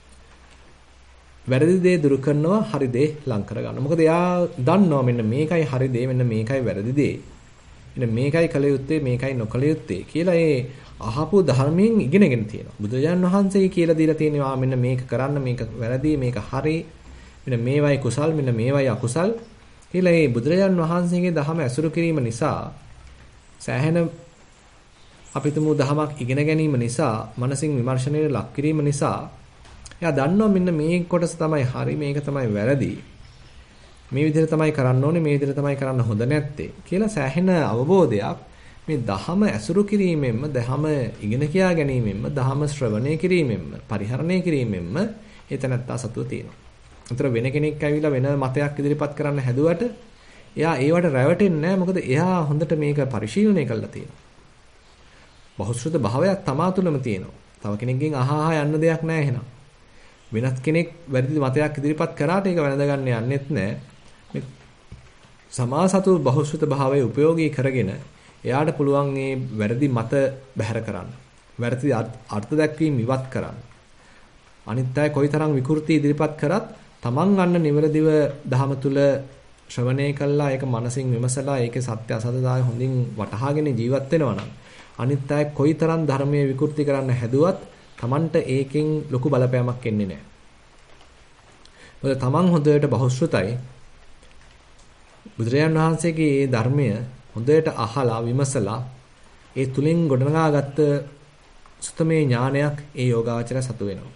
වැරදි දේ දුරු කරනවා හරි දේ ලං කර ගන්නවා. මොකද එයා දන්නවා මෙන්න මේකයි හරි දේ මෙන්න මේකයි වැරදි දේ. මෙන්න මේකයි කළ යුත්තේ මේකයි නොකළ යුත්තේ කියලා ඒ අහපු ධර්මයෙන් ඉගෙනගෙන තියෙනවා. බුදුරජාණන් වහන්සේ කියලා දීලා තියෙනවා මෙන්න මේක කරන්න මේක වැරදි මේක හරි මෙන්න මේවයි කුසල් මෙන්න මේවයි අකුසල් කියලා මේ බුදුරජාණන් වහන්සේගේ ධහම ඇසුරු කිරීම නිසා සෑහෙන අපිටම ධහමක් ඉගෙන ගැනීම නිසා මනසින් විමර්ශනයේ ලක් කිරීම නිසා එයා දන්නවා මෙන්න මේ කොටස තමයි හරි මේක තමයි වැරදි මේ විදිහට තමයි කරන්න ඕනේ මේ විදිහට තමයි කරන්න හොඳ නැත්තේ කියලා සෑහෙන අවබෝධයක් මේ ධහම ඇසුරු කිරීමෙන්ම ධහම ඉගෙන කියා ගැනීමෙන්ම ධහම ශ්‍රවණය කිරීමෙන්ම පරිහරණය කිරීමෙන්ම එතනත්තා සතුව තියෙනවා. අතර වෙන කෙනෙක් ඇවිල්ලා වෙන මතයක් ඉදිරිපත් කරන්න හැදුවට එයා ඒවට රැවටෙන්නේ නැහැ මොකද එයා හොඳට මේක පරිශීලනය කරලා තියෙනවා. බහුශ්‍රృత භාවයක් තමා තුළම තියෙනවා. තව කෙනෙක්ගෙන් අහහා යන්න දෙයක් නැහැ එහෙනම්. වෙනත් කෙනෙක් වැරදි මතයක් ඉදිරිපත් කරාට ඒක වැළඳගන්න යන්නෙත් නැහැ. මේ සමාසතු බහුශ්‍රృత භාවයේ ප්‍රයෝගී කරගෙන එයාට පුළුවන් මේ වැරදි මත බැහැර කරන්න. වැරදි අර්ථ දැක්වීම ඉවත් කරන්න. අනිත් අය කොයිතරම් විකෘති ඉදිරිපත් කරත් තමන් ගන්න නිවැරදිව ධහම තුල ශ්‍රවණය කළා ඒක මනසින් විමසලා ඒකේ සත්‍ය අසත්‍යතාවය හොඳින් වටහාගෙන ජීවත් වෙනවා නම් අනිත් අය කොයිතරම් ධර්මයේ විකෘති කරන්න හැදුවත් තමන්ට ඒකෙන් ලොකු බලපෑමක් එන්නේ නැහැ. මොකද තමන් හොඳට බහුශ්‍රృతයි බුදුරජාණන් වහන්සේගේ මේ ධර්මය හොඳට අහලා විමසලා ඒ තුලින් ගොඩනගාගත්ත සුතමේ ඥානයක් ඒ යෝගාචරය සතු වෙනවා.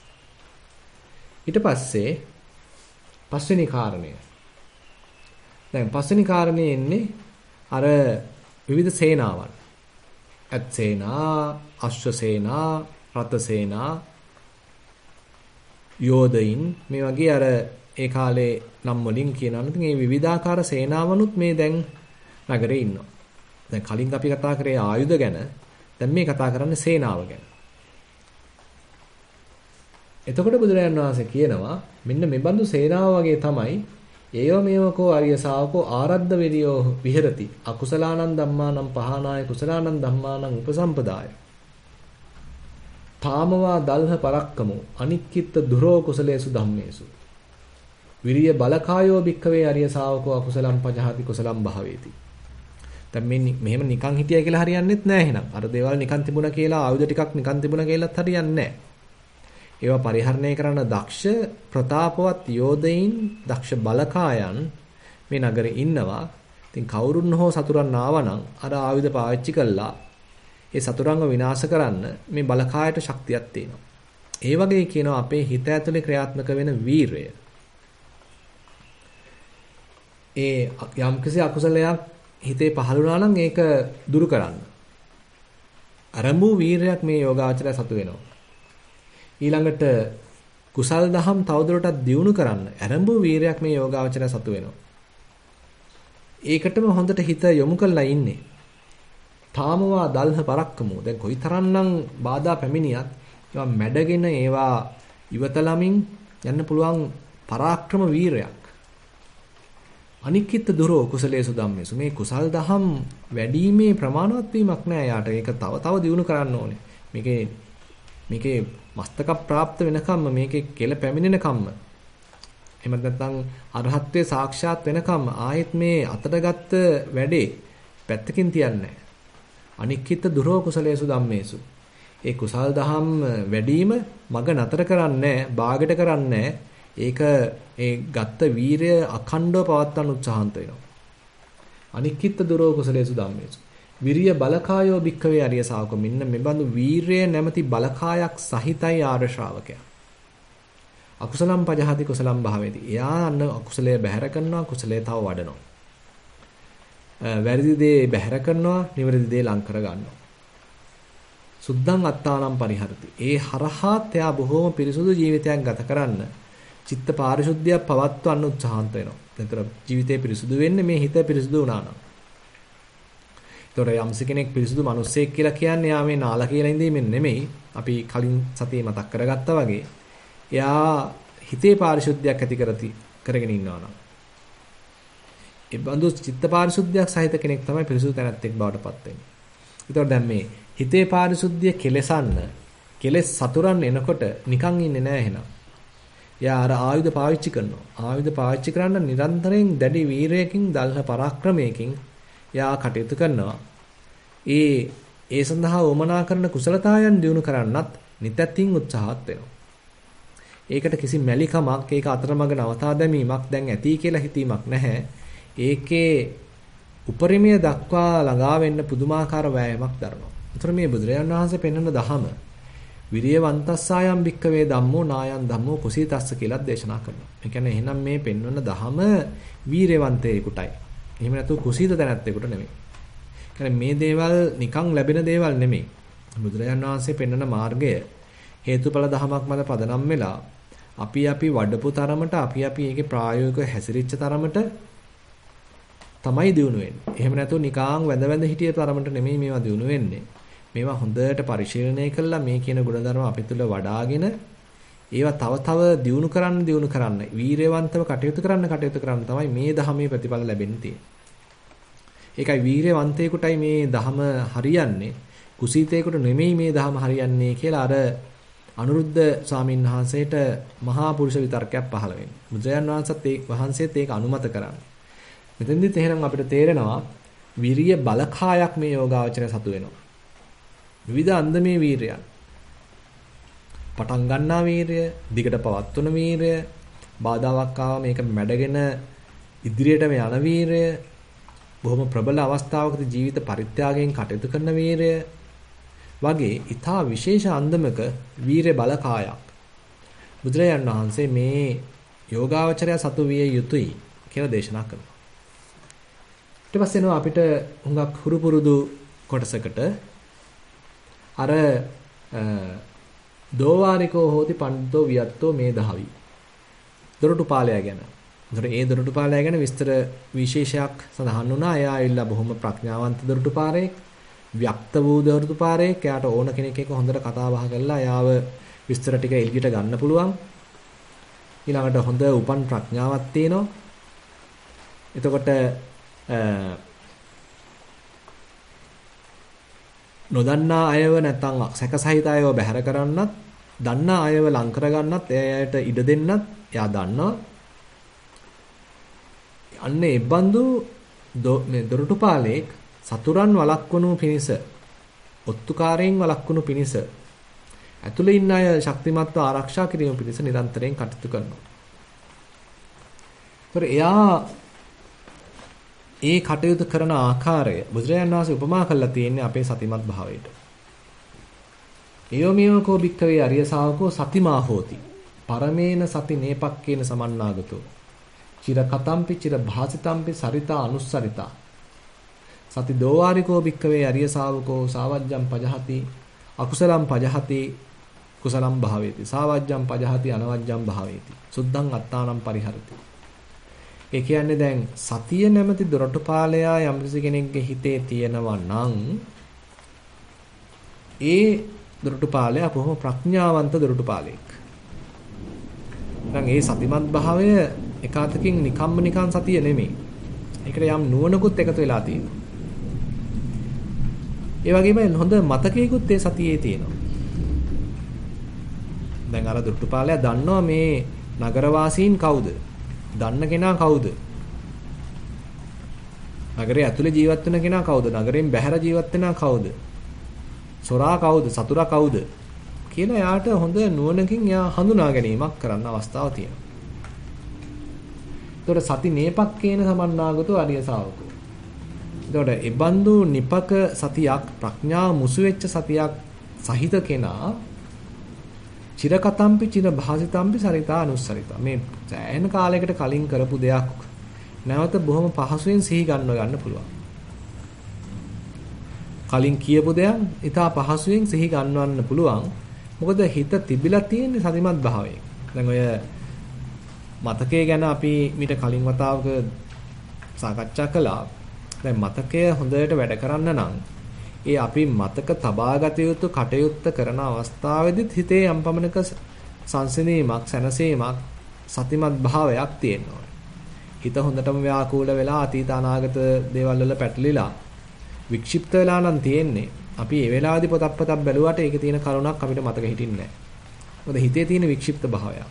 ඊට පස්සේ පස්වෙනි කාරණය. දැන් පස්වෙනි කාරණේ එන්නේ අර විවිධ සේනාවන්. අත් සේනා, අශ්ව සේනා, රත සේනා, යෝධයින් මේ වගේ අර ඒ කාලේ නම් වලින් කියනවා නම් මේ විවිධාකාර සේනාවනුත් මේ දැන් නගරේ ඉන්නවා. දැන් කලින් අපි කතා කරේ ආයුධ ගැන. දැන් මේ කතා කරන්නේ සේනාව ගැන. එතකොට බුදුරජාණන් වහන්සේ කියනවා මෙන්න මේ බඳු සේනාව වගේ තමයි ඒව මේවකෝ අරිය ශාවකෝ ආරද්ධ වෙරියෝ විහෙරති අකුසලානං ධම්මානං පහනාය කුසලානං ධම්මානං උපසම්පදාය තාමවා දල්හ පරක්කමෝ අනික්කිට දුරෝ කුසලේසු ධම්මේසු විරිය බලකායෝ භික්ඛවේ අරිය ශාවකෝ අකුසලම් පජහති කුසලම් භාවේති. දැන් මේ මෙහෙම නිකන් හිටියයි කියලා හරියන්නේත් නැහැ එහෙනම්. අර දේවල් නිකන් තිබුණා කියලා ආයුධ ටිකක් නිකන් තිබුණා කියලාත් හරියන්නේ නැහැ. ඒවා පරිහරණය කරන දක්ෂ ප්‍රතාපවත් යෝධයින් දක්ෂ බලකායන් මේ නගරේ ඉන්නවා. ඉතින් කවුරුන් හෝ සතුරන් ආවනම් අර ආයුධ පාවිච්චි කළා ඒ සතුරන්ව විනාශ කරන්න මේ බලකායට ශක්තියක් තියෙනවා. ඒ වගේ කියනවා අපේ හිත ඇතුලේ ක්‍රියාත්මක වෙන වීරය. ඒ යම්කිසි අකුසලයක් හිතේ පහළ වුණා නම් ඒක දුරු කරන්න. අරඹු වීරයක් මේ යෝගාචරය සතු වෙනවා. ඊළඟට කුසල් දහම් තවදුරටත් දියුණු කරන්න අරඹු වීරයක් මේ යෝගාචරය සතු වෙනවා. ඒකටම හොඳට හිත යොමු කරලා ඉන්නේ. තාමවා දල්හ පරක්කමු. දැන් කොයිතරම්නම් බාධා පැමිණියත් ඒවා මැඩගෙන ඒවා ඉවතලමින් යන්න පුළුවන් පරාක්‍රම වීරයක්. අනික්කිට දුරෝ කුසලේසු ධම්මේසු. මේ කුසල් දහම් වැඩිීමේ ප්‍රමාණවත් වීමක් නෑ යාට. ඒක තව දියුණු කරන්න ඕනේ. මේකේ මස්තක પ્રાપ્ત වෙනකම්ම මේකේ කෙල පැමිණෙනකම්ම එහෙම නැත්නම් අරහත්ත්වයේ සාක්ෂාත් වෙනකම්ම ආයෙත් මේ අතටගත්ත වැඩේ පැත්තකින් තියන්නේ. අනික්කිට දුරෝ කුසලේසු ධම්මේසු. ඒ කුසල් දහම් වැඩිම මග නතර කරන්නේ බාගට කරන්නේ ඒක ඒ ගත්ත වීරය අඛණ්ඩව පවත්වන්න උත්සාහන්ත වෙනවා. අනික්කිට දුරෝ කුසලේසු ධම්මේසු. විරිය බලකායෝ භික්ඛවේ අරිය ශාවකෝ. මෙන්න මෙබඳු වීරය නැමැති බලකායක් සහිතයි ආර්ය ශ්‍රාවකයා. අකුසලම් පජහති කුසලම් භාවේති. එයා අන්න අකුසලයේ බැහැර කරනවා කුසලයේ තව වඩනවා. වැරදි දේ බැහැර කරනවා නිවැරදි දේ ලං කර ගන්නවා. සුද්ධං අත්තානම් පරිහරති. ඒ හරහාත් එයා බොහෝම පිරිසුදු ජීවිතයක් ගත කරන්න චිත්ත පාරිශුද්ධිය පවත්වන්න උත්සාහන්ත වෙනවා. එතකොට ජීවිතේ පිරිසුදු වෙන්නේ මේ හිත පිරිසුදු වුණා නම්. ඒතොර යම්ස කෙනෙක් පිරිසුදු මිනිස්සෙක් කියලා කියන්නේ යා මේ නාලා කියලා ඉඳීමෙන් නෙමෙයි. අපි කලින් සතියේ මතක් කරගත්තා වගේ. එයා හිතේ පාරිශුද්ධියක් ඇති කරගෙන ඉන්නවා නම්. ඒ බඳු චිත්ත පාරිශුද්ධියක් සහිත කෙනෙක් තමයි පිරිසුදු තැනැත්තෙක් බවට පත් වෙන්නේ. ඒතොර දැන් මේ හිතේ පාරිශුද්ධිය කෙලසන්න කෙලස් සතුරන් එනකොට නිකන් ඉන්නේ නැහැ එහෙනම්. එයා අර ආයුධ පාවිච්චි කරනවා. ආයුධ පාවිච්චි කරන්න නිරන්තරයෙන් දැඩි වීරයකින් දල්හ පරාක්‍රමයකින් එයා කටයුතු කරනවා. ඒ සඳහා වමනා කරන කුසලතාවයන් දිනු කරන්නත් නිතැතින් උත්සාහත් වෙනවා. ඒකට කිසි මැලිකමක් ඒක අතරමඟ නවතා දැමීමක් දැන් ඇති කියලා හිතීමක් නැහැ. ඒකේ උපරිමය දක්වා ළඟා වෙන්න පුදුමාකාර වෑයමක් දරනවා. ඒතර මේ බුදුරජාණන් වහන්සේ පෙන්වන දහම විරියවන්තස්සායම් භික්කවේ ධම්මෝ නායන් ධම්මෝ කුසීතස්ස කියලා දේශනා කරනවා. ඒ කියන්නේ එහෙනම් මේ පෙන්වන දහම වීරයවන්තයෙකුටයි. එහෙම නැතු කුසීත තැනැත්තෙකුට නෙමෙයි. කියන්නේ මේ දේවල් නිකන් ලැබෙන දේවල් නෙමෙයි. බුදුරජාණන් වහන්සේ පෙන්වන මාර්ගය හේතුඵල දහමක් මත පදනම් වෙලා අපි වඩපු තරමට අපි ඒකේ ප්‍රායෝගිකව හැසිරිච්ච තරමට තමයි දිනු වෙන්නේ. එහෙම නැතු නිකන් වැඳ හිටිය තරමට නෙමෙයි මේවා දිනු වෙන්නේ. මේවා හොඳට පරිශීලනය කළා මේ කියන ගුණධර්ම අපි තුල වඩාගෙන ඒවා තව දියුණු කරන්න වීරයවන්තව කටයුතු කරන්න තමයි මේ ධහමේ ප්‍රතිඵල ලැබෙන්නේ තියෙන්නේ. ඒකයි වීරයවන්තයෙකුටයි මේ ධහම හරියන්නේ කුසීතයෙකුට නෙමෙයි මේ ධහම හරියන්නේ කියලා අර අනුරුද්ධ ස්වාමීන් වහන්සේට මහා පුරුෂ විතර්කයක් පහළ වෙනවා. බුදුරජාන් වහන්සේත් ඒක අනුමත කරන්නේ. මෙතෙන්දිත් එහෙනම් අපිට තේරෙනවා විරිය බලකායක් මේ යෝගාවචරය සතු වෙනවා. විවිධ අන්දමේ වීරයන්. පටන් ගන්නා වීරය, දිගට පවත්වන වීරය, බාධාවක් ආව මේක මැඩගෙන ඉදිරියටම යන වීරය, බොහොම ප්‍රබල අවස්ථාවකදී ජීවිත පරිත්‍යාගයෙන් කටයුතු කරන වීරය වගේ ඊටා විශේෂ අන්දමක වීර බලකායක් බුදුරජාණන් වහන්සේ මේ යෝගාවචරය සතු විය යුතුයි කියලා දේශනා කරනවා. ඊට පස්සේ එනවා අපිට හුඟක් හුරු පුරුදු කොටසකට අර දෝවාරිකෝ හෝති පණ්ඩිතෝ වියත්තෝ මේ දහවි. දොරටුපාලය ගැන. ඒතර ඒ දොරටුපාලය ගැන විස්තර විශේෂයක් සඳහන් වුණා. එයා ඇවිල්ලා බොහොම ප්‍රඥාවන්ත දොරටුපාරයෙක්, ව්‍යක්ත වූ දොරටුපාරයෙක්. එයාට ඕන කෙනෙක් එක්ක හොඳට කතා බහ කරලා එයාව විස්තර ටික එළියට ගන්න පුළුවන්. ඊළඟට හොඳ උපන් ප්‍රඥාවක් තියෙනවා. එතකොට නොදන්නා අයව නැත්නම් සැකසහිත අයව බැහැර කරන්නත්, දන්නා අයව ලං කරගන්නත්, එයාට ඉඩ දෙන්නත් එයා දන්නවා. අන්නේ එබ්බන්දු මේ දොරටුපාලෙක් සතුරන් වළක්වනු පිණිස, ඔත්තුකාරයෙන් වළක්වනු පිණිස, ඇතුළේ ඉන්න අය ශක්තිමත්ව ආරක්ෂා කිරීම පිණිස නිරන්තරයෙන් කටයුතු කරනවා. ඒතර එයා ඒ කටයුතු කරන ආකාරය බුදුරජාණන් වහන්සේ උපමා කරලා තියෙන්නේ අපේ සතිමත් භාවයට. එයෝමියෝකෝ භික්ඛවේ අරිය ශාවකෝ සතිමා හෝති. පරමේන සති නේපක්කේන සමන්නාගතෝ. චිර කතම්පි චිර භාසිතම්පි සරිතා අනුස්සරිතා. සති දෝවාරිකෝ භික්ඛවේ අරිය ශාවකෝ සාවජ්ජම් පජහති අකුසලම් පජහති කුසලම් භාවේති. සාවජ්ජම් පජහති අනවජ්ජම් භාවේති. සුද්ධං අත්තානම් පරිහරති. ඒ කියන්නේ දැන් සතිය නැමැති දොරටුපාලයා යම්කිසි කෙනෙක්ගේ හිතේ තියෙනවා නම් ඒ දොරටුපාලයා බොහොම ප්‍රඥාවන්ත දොරටුපාලයෙක්. දැන් ඒ සතිමත් භාවය එකාතකින් නිකන් සතිය නෙමෙයි. ඒකට යම් නුවණකුත් එකතු වෙලා තියෙනවා. ඒ වගේම හොඳ මතකයකුත් ඒ සතියේ තියෙනවා. දැන් අර දොරටුපාලයා දන්නවා මේ නගරවාසීන් කවුද? දන්න කෙනා කවුද? නගරයේ ඇතුලේ ජීවත් වෙන කෙනා කවුද? නගරයෙන් බැහැර ජීවත් වෙනා කවුද? සොරා කවුද? සතුරා කවුද? කියලා යාට හොඳ නුවණකින් යා හඳුනා ගැනීමක් කරන්න අවස්ථාවක් තියෙනවා. ඒතකොට සති නේපක්කේන සමන්නාගතෝ අරිය ශාවකෝ. ඒතකොට ඒ බඳු නිපක සතියක්, ප්‍රඥා මුසු වෙච්ච සතියක් සහිත කෙනා චිරකතම්පි චිර භාසිතම්පි සරිතා අනුස්සරිතා. මේ සෑහෙන කාලයකට කලින් කරපු දෙයක් නැවත බොහොම පහසුවෙන් සිහි ගන්න පුළුවන්. කලින් කියපු දෙයක් ඉතා පහසුවෙන් සිහි ගන්නවන්න පුළුවන්. මොකද හිත තිබිලා තියෙන සතිමත් භාවයෙන්. දැන් ඔය මතකය ගැන අපි මීට කලින් වතාවක සාකච්ඡා කළා. දැන් මතකය හොඳට වැඩ කරන්න නම් ඒ අපි මතක තබාගත යුතු කටයුත්ත කරන අවස්ථාවේදීත් හිතේ යම් පමණක සංසිඳීමක්, සැනසීමක්, සතිමත් භාවයක් තියෙනවා. හිත හොඳටම ව්‍යාකූල වෙලා අතීත අනාගත දේවල් වල පැටලිලා වික්ෂිප්ත වෙලා නම් තියෙන්නේ. අපි ඒ වෙලාවේදී පොතක් බැලුවට ඒකේ තියෙන කරුණක් අපිට මතක හිටින්නේ නැහැ. මොකද හිතේ තියෙන වික්ෂිප්ත භාවයක්.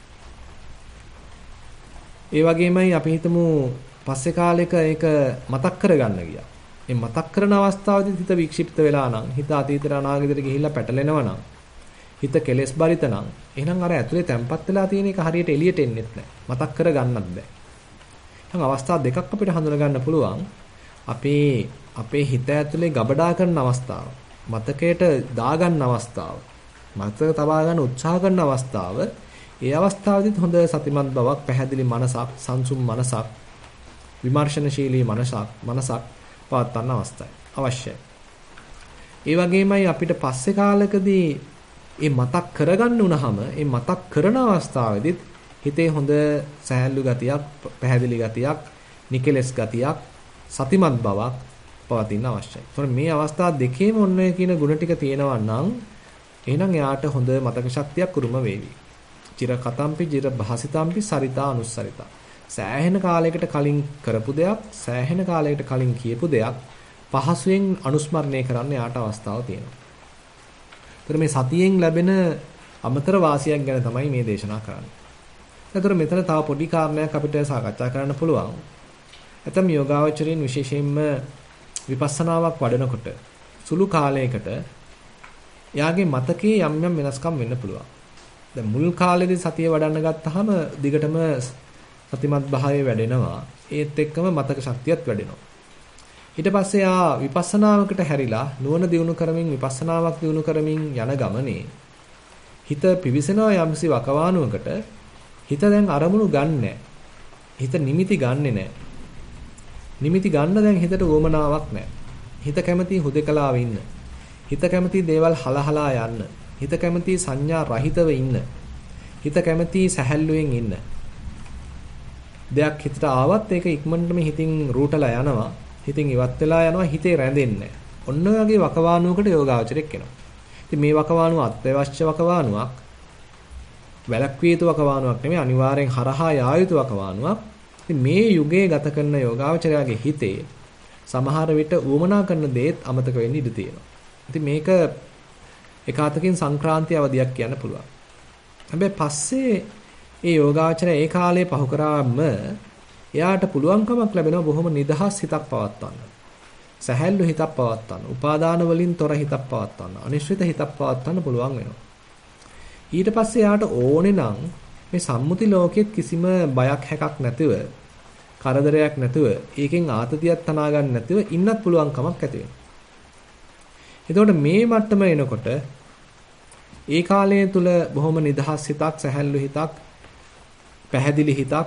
ඒ වගේමයි අපි හිතමු පස්සේ කාලෙක ඒක මතක් කරගන්න ගියා. මේ මතක් කරන අවස්ථාවේදී හිත වික්ෂිප්ත වෙලා නම්, හිත අතීතයට අනාගතයට ගිහිල්ලා පැටලෙනවා නම්, හිත කෙලෙස් බරිත නම්, එහෙනම් අර ඇතුලේ තැම්පත් වෙලා තියෙන එක හරියට එළියට එන්නෙත් නැහැ. මතක් කරගන්නත් බෑ. එහෙනම් අවස්ථා දෙකක් අපිට හඳුනා ගන්න පුළුවන්. අපේ හිත ඇතුලේ ගබඩා කරන අවස්ථාව, මතකයට දාගන්න අවස්ථාව, මතක තබා ගන්න උත්සාහ කරන අවස්ථාව, ඒ අවස්ථාවේදීත් හොඳ සතිමත් බවක්, පැහැදිලි මනසක්, සංසුම් මනසක්, විමර්ශනශීලී මනසක් පවත්වන්න අවශ්‍යයි. ඒ වගේමයි අපිට පස්සේ කාලකදී මේ මතක් කරගන්න උනහම, මේ මතක් කරන අවස්ථාවේදීත් හිතේ හොඳ සහැල්ලු ගතියක්, පැහැදිලි ගතියක්, නිකලස් ගතියක්, සතිමත් බවක් පවතින්න අවශ්‍යයි. ඒතකොට මේ අවස්ථා දෙකේම ඔන්න කියන ගුණ ටික තියෙනවා නම් එහෙනම් එයාට හොඳ මතක ශක්තියක් උරුම වේවි. චිර කතම්පි චිර භාසිතම්පි සරිතා අනුස්සරිතා. සෑහෙන කාලයකට කලින් කරපු දෙයක්, සෑහෙන කාලයකට කලින් කියපු දෙයක් පහසුවෙන් අනුස්මරණය කරන්න යාට අවස්ථාවක් තියෙනවා. ඒතර මේ සතියෙන් ලැබෙන අමතර වාසියක් ගැන තමයි මේ දේශනා කරන්නේ. ඒතර මෙතන තව පොඩි කාරණයක් අපිට සාකච්ඡා කරන්න පුළුවන්. ඇතම් යෝගාවචරයන් විශේෂයෙන්ම විපස්සනාවක් වඩනකොට සුළු කාලයකට යාගේ මතකයේ යම් යම් වෙනස්කම් වෙන්න පුළුවන්. දැන් මුල් කාලේදී සතිය වඩන්න ගත්තාම දිගටම සතිමත් භාවය වැඩෙනවා. ඒත් එක්කම මතක ශක්තියත් වැඩෙනවා. ඊට පස්සේ ආ විපස්සනාවකට හැරිලා නුවණ දියුණු කරමින් විපස්සනාවක් දියුණු කරමින් යන ගමනේ හිත පිවිසෙනවා යම්සි වකවානුවකට. හිත දැන් අරමුණු ගන්නෑ. හිත නිමිති ගන්නෙ නෑ. නිමිති ගන්න දැන් හිතට උවමනාවක් නෑ. හිත කැමති හුදකලාව ඉන්න. හිත කැමති දේවල් හලහලා යන්න. හිත කැමති සංඥා රහිතව ඉන්න. හිත කැමති සැහැල්ලුවෙන් ඉන්න. දෙයක් හිතට ආවත් ඒක ඉක්මනටම හිතින් රූටලා යනවා. හිතින් ඉවත් වෙලා යනවා. හිතේ රැඳෙන්නේ නැහැ. ඔන්න ඔය වගේ වකවානුවකට යෝගාවචරයක් එනවා. ඉතින් මේ වකවානුව අත්‍යවශ්‍ය වකවානුවක්. වැළැක්විය යුතු වකවානුවක් නෙමෙයි අනිවාර්යෙන් හරහා යා යුතු වකවානුවක්. ඉතින් මේ යුගයේ ගත කරන යෝගාවචරයාගේ හිතේ සමහර විට උවමනා කරන දේත් අමතක වෙන්න ඉඩ තියෙනවා. ඉතින් මේක එකාතකින් සංක්‍රාන්ති අවධියක් කියන්න පුළුවන්. හැබැයි පස්සේ ඒ යෝගාචරය ඒ කාලේ පහු කරාම එයාට පුළුවන්කමක් ලැබෙනවා බොහොම නිදහස් හිතක් පවත්වන්න. සැහැල්ලු හිතක් පවත්වන්න. උපාදාන වලින් තොර හිතක් පවත්වන්න. අනිශ්චිත හිතක් පවත්වන්න පුළුවන් වෙනවා. ඊට පස්සේ එයාට ඕනේ නම් මේ සම්මුති ලෝකෙත් කිසිම බයක් හැකක් නැතිව කරදරයක් නැතුව ඒකෙන් ආතතියක් තනා ගන්න නැතිව ඉන්නත් පුළුවන් කමක් ඇති වෙනවා. එතකොට මේ මට්ටම එනකොට ඒ කාලය තුල බොහොම නිදහස් හිතක්, සැහැල්ලු හිතක්, පැහැදිලි හිතක්,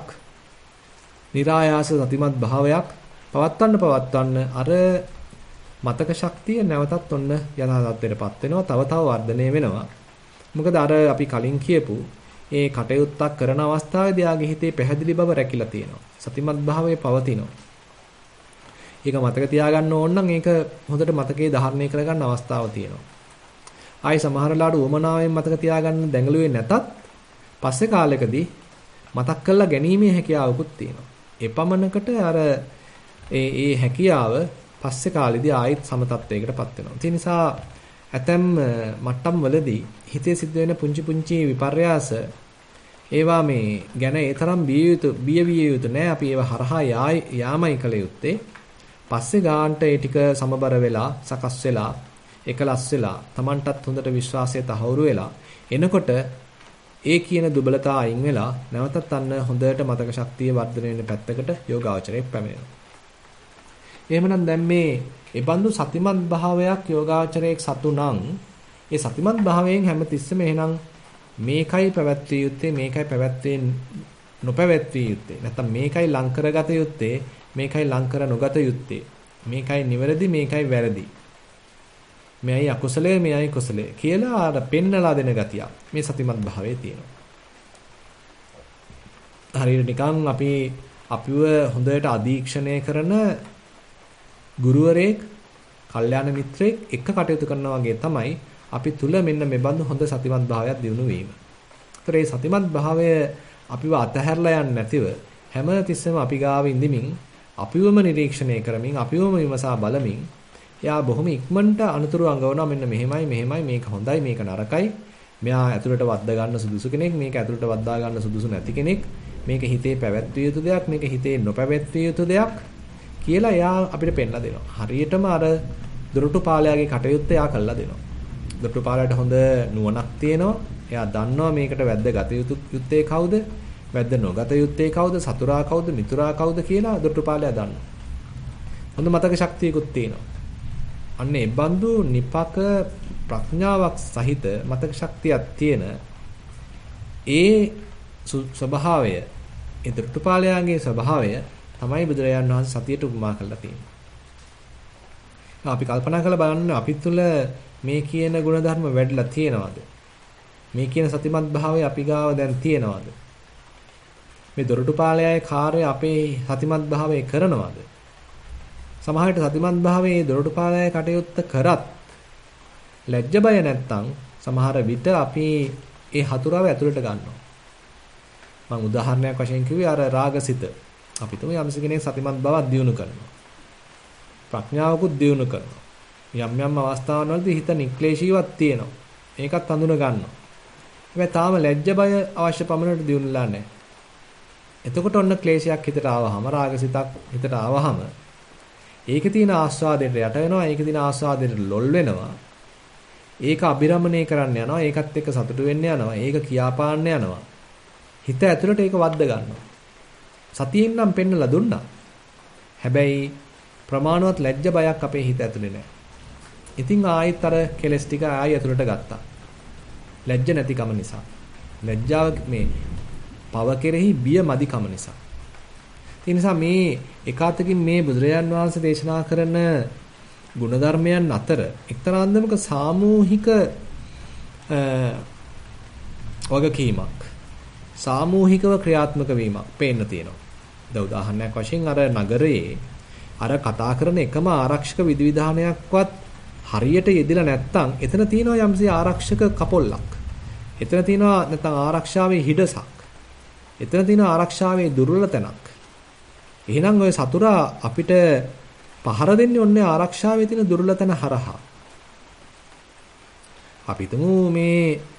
નિરાයාස සතිමත් භාවයක් පවත්වන්න අර මතක ශක්තිය නැවතත් ඔන්න යථා තත්ත්වයටපත් වෙනවා. තව වර්ධනය වෙනවා. මොකද අර අපි කලින් කියපු ඒ කටයුත්තක් කරන අවස්ථාවේදී ආගේ හිතේ පැහැදිලි බව රැකිලා තියෙනවා. සතිමත් භාවයේ පවතිනවා. ඒක මතක තියාගන්න ඕන නම් ඒක හොඳට මතකයේ ධාරණය කරගන්න අවස්ථාවක් තියෙනවා. ආයි සමහර ලාට උවමනාවෙන් මතක තියාගන්න දැඟලුවේ නැතත් පස්සේ කාලෙකදී මතක් කරලා ගැනීමේ හැකියාවකුත් තියෙනවා. එපමණකට අර ඒ හැකියාව පස්සේ කාලෙදී ආයිත් සමතත්වයකටපත් වෙනවා. ඒ නිසා ඇතැම් මට්ටම් වලදී හිතේ සිද්ධ වෙන පුංචි විපර්යාස ඒවා මේ ගැන ඒ තරම් බිය යුතු නෑ. අපි ඒවා හරහා යාමයි කළ යුත්තේ. පස්සේ ගාන්ට ඒ ටික සමබර වෙලා, සකස් වෙලා, එකලස් වෙලා, Tamanටත් හොඳට විශ්වාසය තහවුරු වෙලා එනකොට ඒ කියන දුබලතා අයින් වෙලා නැවතත් අන්න හොඳට මතක ශක්තිය වර්ධනය වෙන පැත්තකට යෝගාචරයේ පැමිණෙනවා. එහෙමනම් දැන් මේ ඒබඳු සතිමත් භාවයක් යෝගාචරයේ සතු නම් ඒ සතිමත් භාවයෙන් හැමතිස්සෙම එහෙනම් මේකයි පැවැත්විය යුත්තේ, මේකයි පැවැත්වෙන් නොපැවැත්විය යුත්තේ. නැත්තම් මේකයි ලං කරගත යුත්තේ, මේකයි ලං කර නොගත යුත්තේ. මේකයි නිවැරදි, මේකයි වැරදි. මෙයයි අකුසලයේ, මෙයයි කුසලයේ කියලා අර පෙන්නලා දෙන ගතිය මේ සතිමත් භාවයේ තියෙනවා. හරියට නිකන් අපිව හොඳට අධීක්ෂණය කරන ගුරුවරයෙක්, කල්යාණ මිත්‍රයෙක් එක්ක කටයුතු කරනවා වගේ තමයි අපි තුල මෙන්න මේ බඳු හොඳ සතිමත් භාවයක් දිනු වීම. ඒතර මේ සතිමත් භාවය අපිව අතහැරලා යන්නේ නැතිව හැම තිස්සෙම අපි ගාව ඉඳිමින් අපිවම නිරීක්ෂණය කරමින් අපිවම විමසා බලමින් එයා බොහොම ඉක්මනට අනුතුරු අඟවනවා මෙන්න මෙහෙමයි මේක හොඳයි මේක නරකයි මෙයා ඇතුළට වද්දා ගන්න සුදුසු කෙනෙක් මේක ඇතුළට වද්දා ගන්න සුදුසු නැති කෙනෙක් මේක හිතේ පැවැත්විය යුතු දෙයක් මේක හිතේ නොපැවැත්විය යුතු දෙයක් කියලා එයා අපිට පෙන්නලා දෙනවා. හරියටම අර දොරටුපාලයාගේ කටයුත්ත එයා කළා දෙනවා. දොරටුපාලයාට හොඳ නුවණක් තියෙනවා. එයා දන්නවා මේකට වැද්ද ගත යුත්තේ කවුද? වැද්ද නොගත යුත්තේ කවුද? සතුරා කවුද? මිතුරා කවුද කියලා දොරටුපාලයා දන්නවා. හොඳ මතක ශක්තියකුත් තියෙනවා. අන්න ඒ බඳු නිපක ප්‍රඥාවක් සහිත මතක ශක්තියක් තියෙන ඒ ස්වභාවය ඒ දොරටුපාලයාගේ ස්වභාවය තමයි බුදුරජාණන් වහන්සේ සතියට උපමා කරලා තියෙන්නේ. අපි කල්පනා කරලා බලන්න අපි තුල මේ කියන ගුණධර්ම වැඩිලා තියෙනවද? මේ කියන සතිමත් භාවය අපි ගාව දැන් තියෙනවද? මේ දොරටුපාලයාගේ කාර්යය අපේ සතිමත් භාවය කරනවද? සමහරවිට සතිමත් භාවයේ දොරටුපාලයාගේ කටයුත්ත කරත් ලැජ්ජ බය නැත්තම් සමහර විට අපි ඒ හතුරාව ඇතුළට ගන්නවා. මම උදාහරණයක් වශයෙන් කිව්වේ අර රාගසිත. අපි තුමු යම්ස කෙනෙක් සතිමත් බවක් දියුණු කරනවා. ප්‍රඥාවකුත් දියුණු කරනවා. යම් අවස්ථාවන් වලදී හිත නික්ලේශීවත් තියෙනවා. ඒකත් හඳුන ගන්නවා. හැබැයි තාම ලැජ්ජ බය අවශ්‍ය පමණට දියුණුලා නැහැ. එතකොට ඔන්න ක්ලේශයක් හිතට ආවහම රාගසිතක් හිතට ආවහම ඒකේ තියෙන ආස්වාදයට යට වෙනවා. ඒකේ තියෙන ආස්වාදයට ලොල් වෙනවා. ඒක අබිරමණය කරන්න යනවා. ඒකත් එක්ක සතුටු වෙන්න යනවා. ඒක කියාපාන්න යනවා. හිත ඇතුළට ඒක වද්ද ගන්නවා. සතියෙන් නම් පෙන්නලා දුන්නා. හැබැයි ප්‍රමාණවත් ලැජ්ජ බයක් අපේ හිත ඇතුලේ නැහැ. ඉතින් ආයෙත් අර කෙලස් ටික ආයෙ ඇතුළට ගත්තා. ලැජ්ජ නැතිකම නිසා. ලැජ්ජාව මේ පව කෙරෙහි බිය මදිකම නිසා. ඒ නිසා මේ එකාතකින් මේ බුදුරජාන් වහන්සේ දේශනා කරන ගුණධර්මයන් අතර එක්තරා අන්දමක සාමූහික වගකීමක් සාමූහිකව ක්‍රියාත්මක වීමක් පේන්න තියෙනවා. දැන් උදාහරණයක් වශයෙන් අර නගරයේ අර කතා කරන එකම ආරක්ෂක විධිවිධානයක්වත් හරියට යෙදিলা නැත්නම් එතන තියෙනවා යම්සි ආරක්ෂක කපොල්ලක්. එතන තියෙනවා නැත්නම් ආරක්ෂාවේ හිඩසක්. එතන තියෙනවා ආරක්ෂාවේ දුර්වල තැනක්. එහෙනම් ওই සතුරා අපිට පහර දෙන්නේ ඔන්නේ ආරක්ෂාවේ තියෙන දුර්වල තැන හරහා. අපි තුමු මේ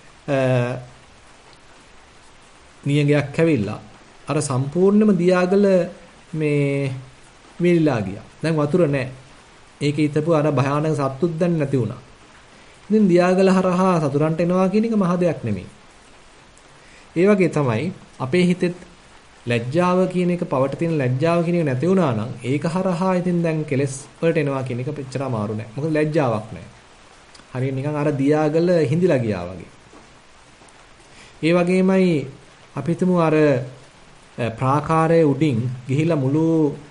නියගයක් ඇවිල්ලා අර සම්පූර්ණයෙන්ම දියාගල මේ මිලිලා ගියා. දැන් වතුර නැහැ. ඒකේ හිටපු අර භයානක සත්තුත් දැන් නැති වුණා. ඉතින් දියාගල හරහා සතුරන්ට එනවා කියන එක මහ දෙයක් නෙමෙයි. ඒ වගේ තමයි අපේ හිතෙත් ලැජ්ජාව කියන එක පවට තියෙන ලැජ්ජාව කියන එක නැති වුණා නම් ඒක හරහා ඉතින් දැන් කෙලස් වලට එනවා කියන එක පිටචර අමාරු නෑ. මොකද ලැජ්ජාවක් නෑ. හරියට නිකන් අර දියාගල හිඳිලා ගියා වගේ. ඒ වගේමයි අපි හිතමු අර ප්‍රාකාරයේ උඩින් ගිහිලා මුළු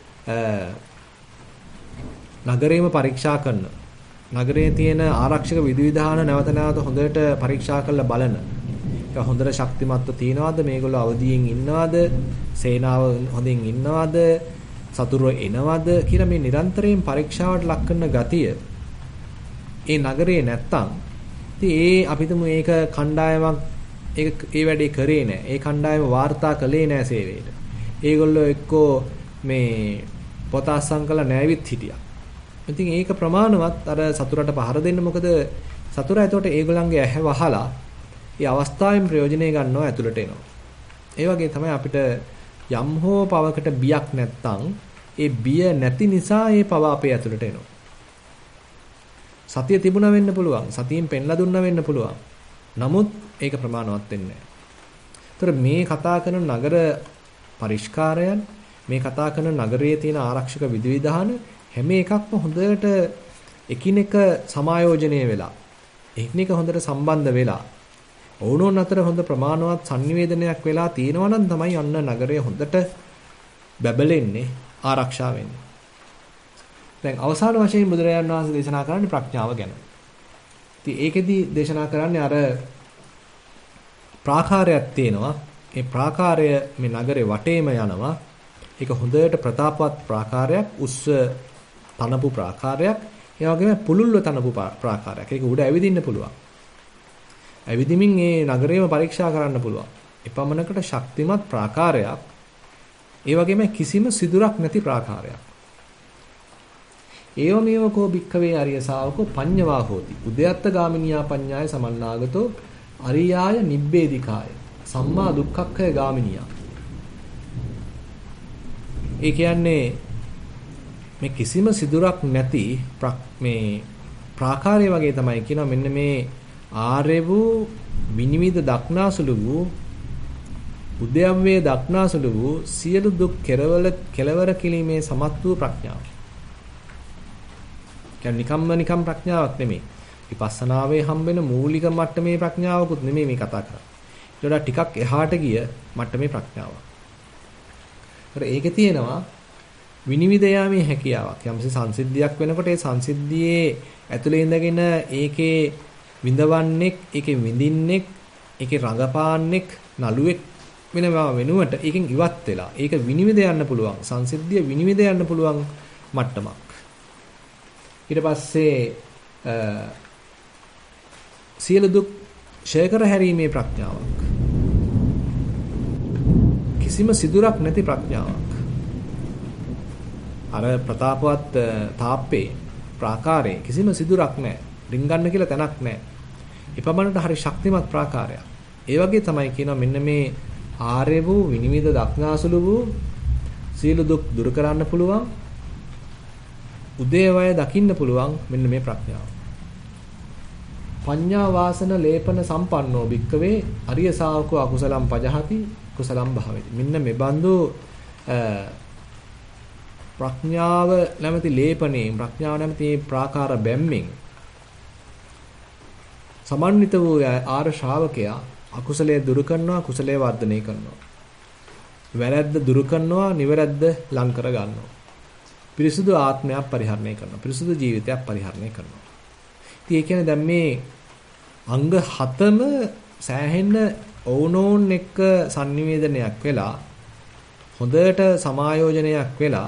නගරේම පරීක්ෂා කරන. නගරයේ තියෙන ආරක්ෂක විධිවිධාන නැවත නැවත හොඳට පරීක්ෂා කරලා බලන. ඒක හොඳට ශක්තිමත්ව තියනවාද මේගොල්ලෝ අවදියෙන් ඉන්නවාද සේනාව හොඳින් ඉන්නවාද සතුරු එනවාද කියලා මේ නිරන්තරයෙන් පරීක්ෂාවට ලක් කරන ගතිය ඒ නගරේ නැත්තම් ඉතින් ඒ අපිටම මේක කණ්ඩායමක් ඒ වැඩේ කරේ නැහැ. ඒ කණ්ඩායම වාර්තා කළේ නැහැ සේවයට. ඒගොල්ලෝ එක්කෝ මේ පොත අස්සම් කළා නැවිත් හිටියා. ඉතින් ඒක ප්‍රමාණවත් අර සතුරට පහර දෙන්න මොකද සතුරා එතකොට ඒගොල්ලන්ගේ ඇහැ වහලා ඒ අවස්ථාවෙන් ප්‍රයෝජනෙ ගන්නවා ඇතුළට එනවා. ඒ වගේ තමයි අපිට යම් හෝ පවකට බියක් නැත්තම් ඒ බිය නැති නිසා ඒ පව අපේ ඇතුළට එනවා. සතිය තිබුණා වෙන්න පුළුවන්. සතියෙන් පෙන්ලා දුන්නා වෙන්න පුළුවන්. නමුත් ඒක ප්‍රමාණවත් වෙන්නේ නැහැ. මේ කතා කරන නගර පරිස්කාරයන් මේ කතා කරන නගරයේ තියෙන ආරක්ෂක විධිවිධාන හැම එකක්ම හොඳට එකිනෙක සමායෝජනය වෙලා එකිනෙක හොඳට සම්බන්ධ වෙලා ඔවුනොන් අතර හොඳ ප්‍රමාණවත් sannivedanayak වෙලා තියෙනවා නම් තමයි අන්න නගරය හොඳට බැබලෙන්නේ ආරක්ෂා වෙන්නේ. දැන් අවසාන වශයෙන් බුදුරජාණන් වහන්සේ දේශනා කරන්නේ ප්‍රඥාව ගැන. ඉතින් ඒකෙදි දේශනා කරන්නේ අර ප්‍රාකාරයක් තියෙනවා. ඒ ප්‍රාකාරය මේ නගරේ වටේම යනවා. ඒක හොඳට ප්‍රතාපවත් ප්‍රාකාරයක්, උස්ස තනපු ප්‍රාකාරයක්, ඒ වගේම පුළුල්ව තනපු ප්‍රාකාරයක්. ඒක උඩ ඇවිදින්න පුළුවන්. ඇවිදිමින් මේ නගරේම පරීක්ෂා කරන්න පුළුවන්. එපමණකට ශක්තිමත් ප්‍රාකාරයක්. ඒ වගේම කිසිම සිදුරක් නැති ප්‍රාකාරයක්. ඒවමේව කෝ භික්ඛවේ අරිය ශාවකෝ පඤ්ඤවා හෝති. උද්‍යත්ත ගාමිනියා පඤ්ඤාය සමන්නාගතෝ අරියාය නිබ්බේධිකාය. සම්මා දුක්ඛක්ඛය ගාමිනියා. ඒ කියන්නේ මේ කිසිම සිදුරක් නැති මේ ප්‍රාකාරය වගේ තමයි කියනවා මෙන්න මේ ආර්ය වූ විනිවිද දක්නාසුළු වූ උද්‍යව්වේ දක්නාසුළු වූ සියලු දුක් කෙලවර කිරීමේ සමත් වූ ප්‍රඥාව. කියන්නේ නිකම් ප්‍රඥාවක් නෙමෙයි. විපස්සනාවේ හම්බෙන මූලික මට්ටමේ ප්‍රඥාවකුත් නෙමෙයි මේ කතා කරන්නේ. ඊට වඩා ටිකක් එහාට ගිය මට්ටමේ ප්‍රඥාවක්. ඒකේ තියෙනවා විනිවිද යාමේ හැකියාවක්. යම්සි සංසිද්ධියක් වෙනකොට ඒ සංසිද්ධියේ ඇතුලේ ඉඳගෙන ඒකේ විඳවන්නෙක්, ඒකේ විඳින්නෙක්, ඒකේ රඟපාන්නෙක්, නළුවෙක් වෙනවා වෙනුවට ඒකෙන් ඉවත් වෙලා ඒක විනිවිද යන්න පුළුවන්. සංසිද්ධිය විනිවිද යන්න පුළුවන් මට්ටමක්. ඊට පස්සේ සියලු දුක් ඡය කර හැරීමේ ප්‍රඥාවක්. කිසිම සිදුරක් නැති ප්‍රඥාවක්. අර ප්‍රතාපවත් තාප්පේ ප්‍රාකාරයේ කිසිම සිදුරක් නැහැ. රින්ගන්න කියලා තැනක් නැහැ. එපමණට හරි ශක්තිමත් ප්‍රාකාරයක්. ඒ වගේ තමයි කියනවා මෙන්න මේ ආර්ය වූ විනිවිද දක්නාසුළු වූ සියලු දුක් දුරු කරන්න පුළුවන්. උදේවය දකින්න පුළුවන් මෙන්න මේ ප්‍රඥාව. පඤ්ඤා වාසන ලේපන සම්පන්නෝ භික්කවේ අරිය ශාවකෝ අකුසලම් පජහති කුසලම් භාවති. මෙන්න මේ බඳු ප්‍රඥාව නැමැති ලේපනේ ප්‍රඥාව නැමැති ප්‍රාකාර බැම්මෙන් සමන්විත වූ ආර්ය ශ්‍රාවකයා අකුසලයේ දුරු කරනවා කුසලයේ වර්ධනය කරනවා. වැරද්ද දුරු කරනවා නිවැරද්ද ලං කර ගන්නවා. පිරිසුදු ආත්මයක් පරිහරණය කරනවා. පිරිසුදු ජීවිතයක් පරිහරණය කරනවා. ඉතින් ඒ කියන්නේ දැන් මේ අංග 7ම සෑහෙන්න ඕනෝන් එක්ක sannivedanයක් වෙලා හොඳට සමායෝජනයක් වෙලා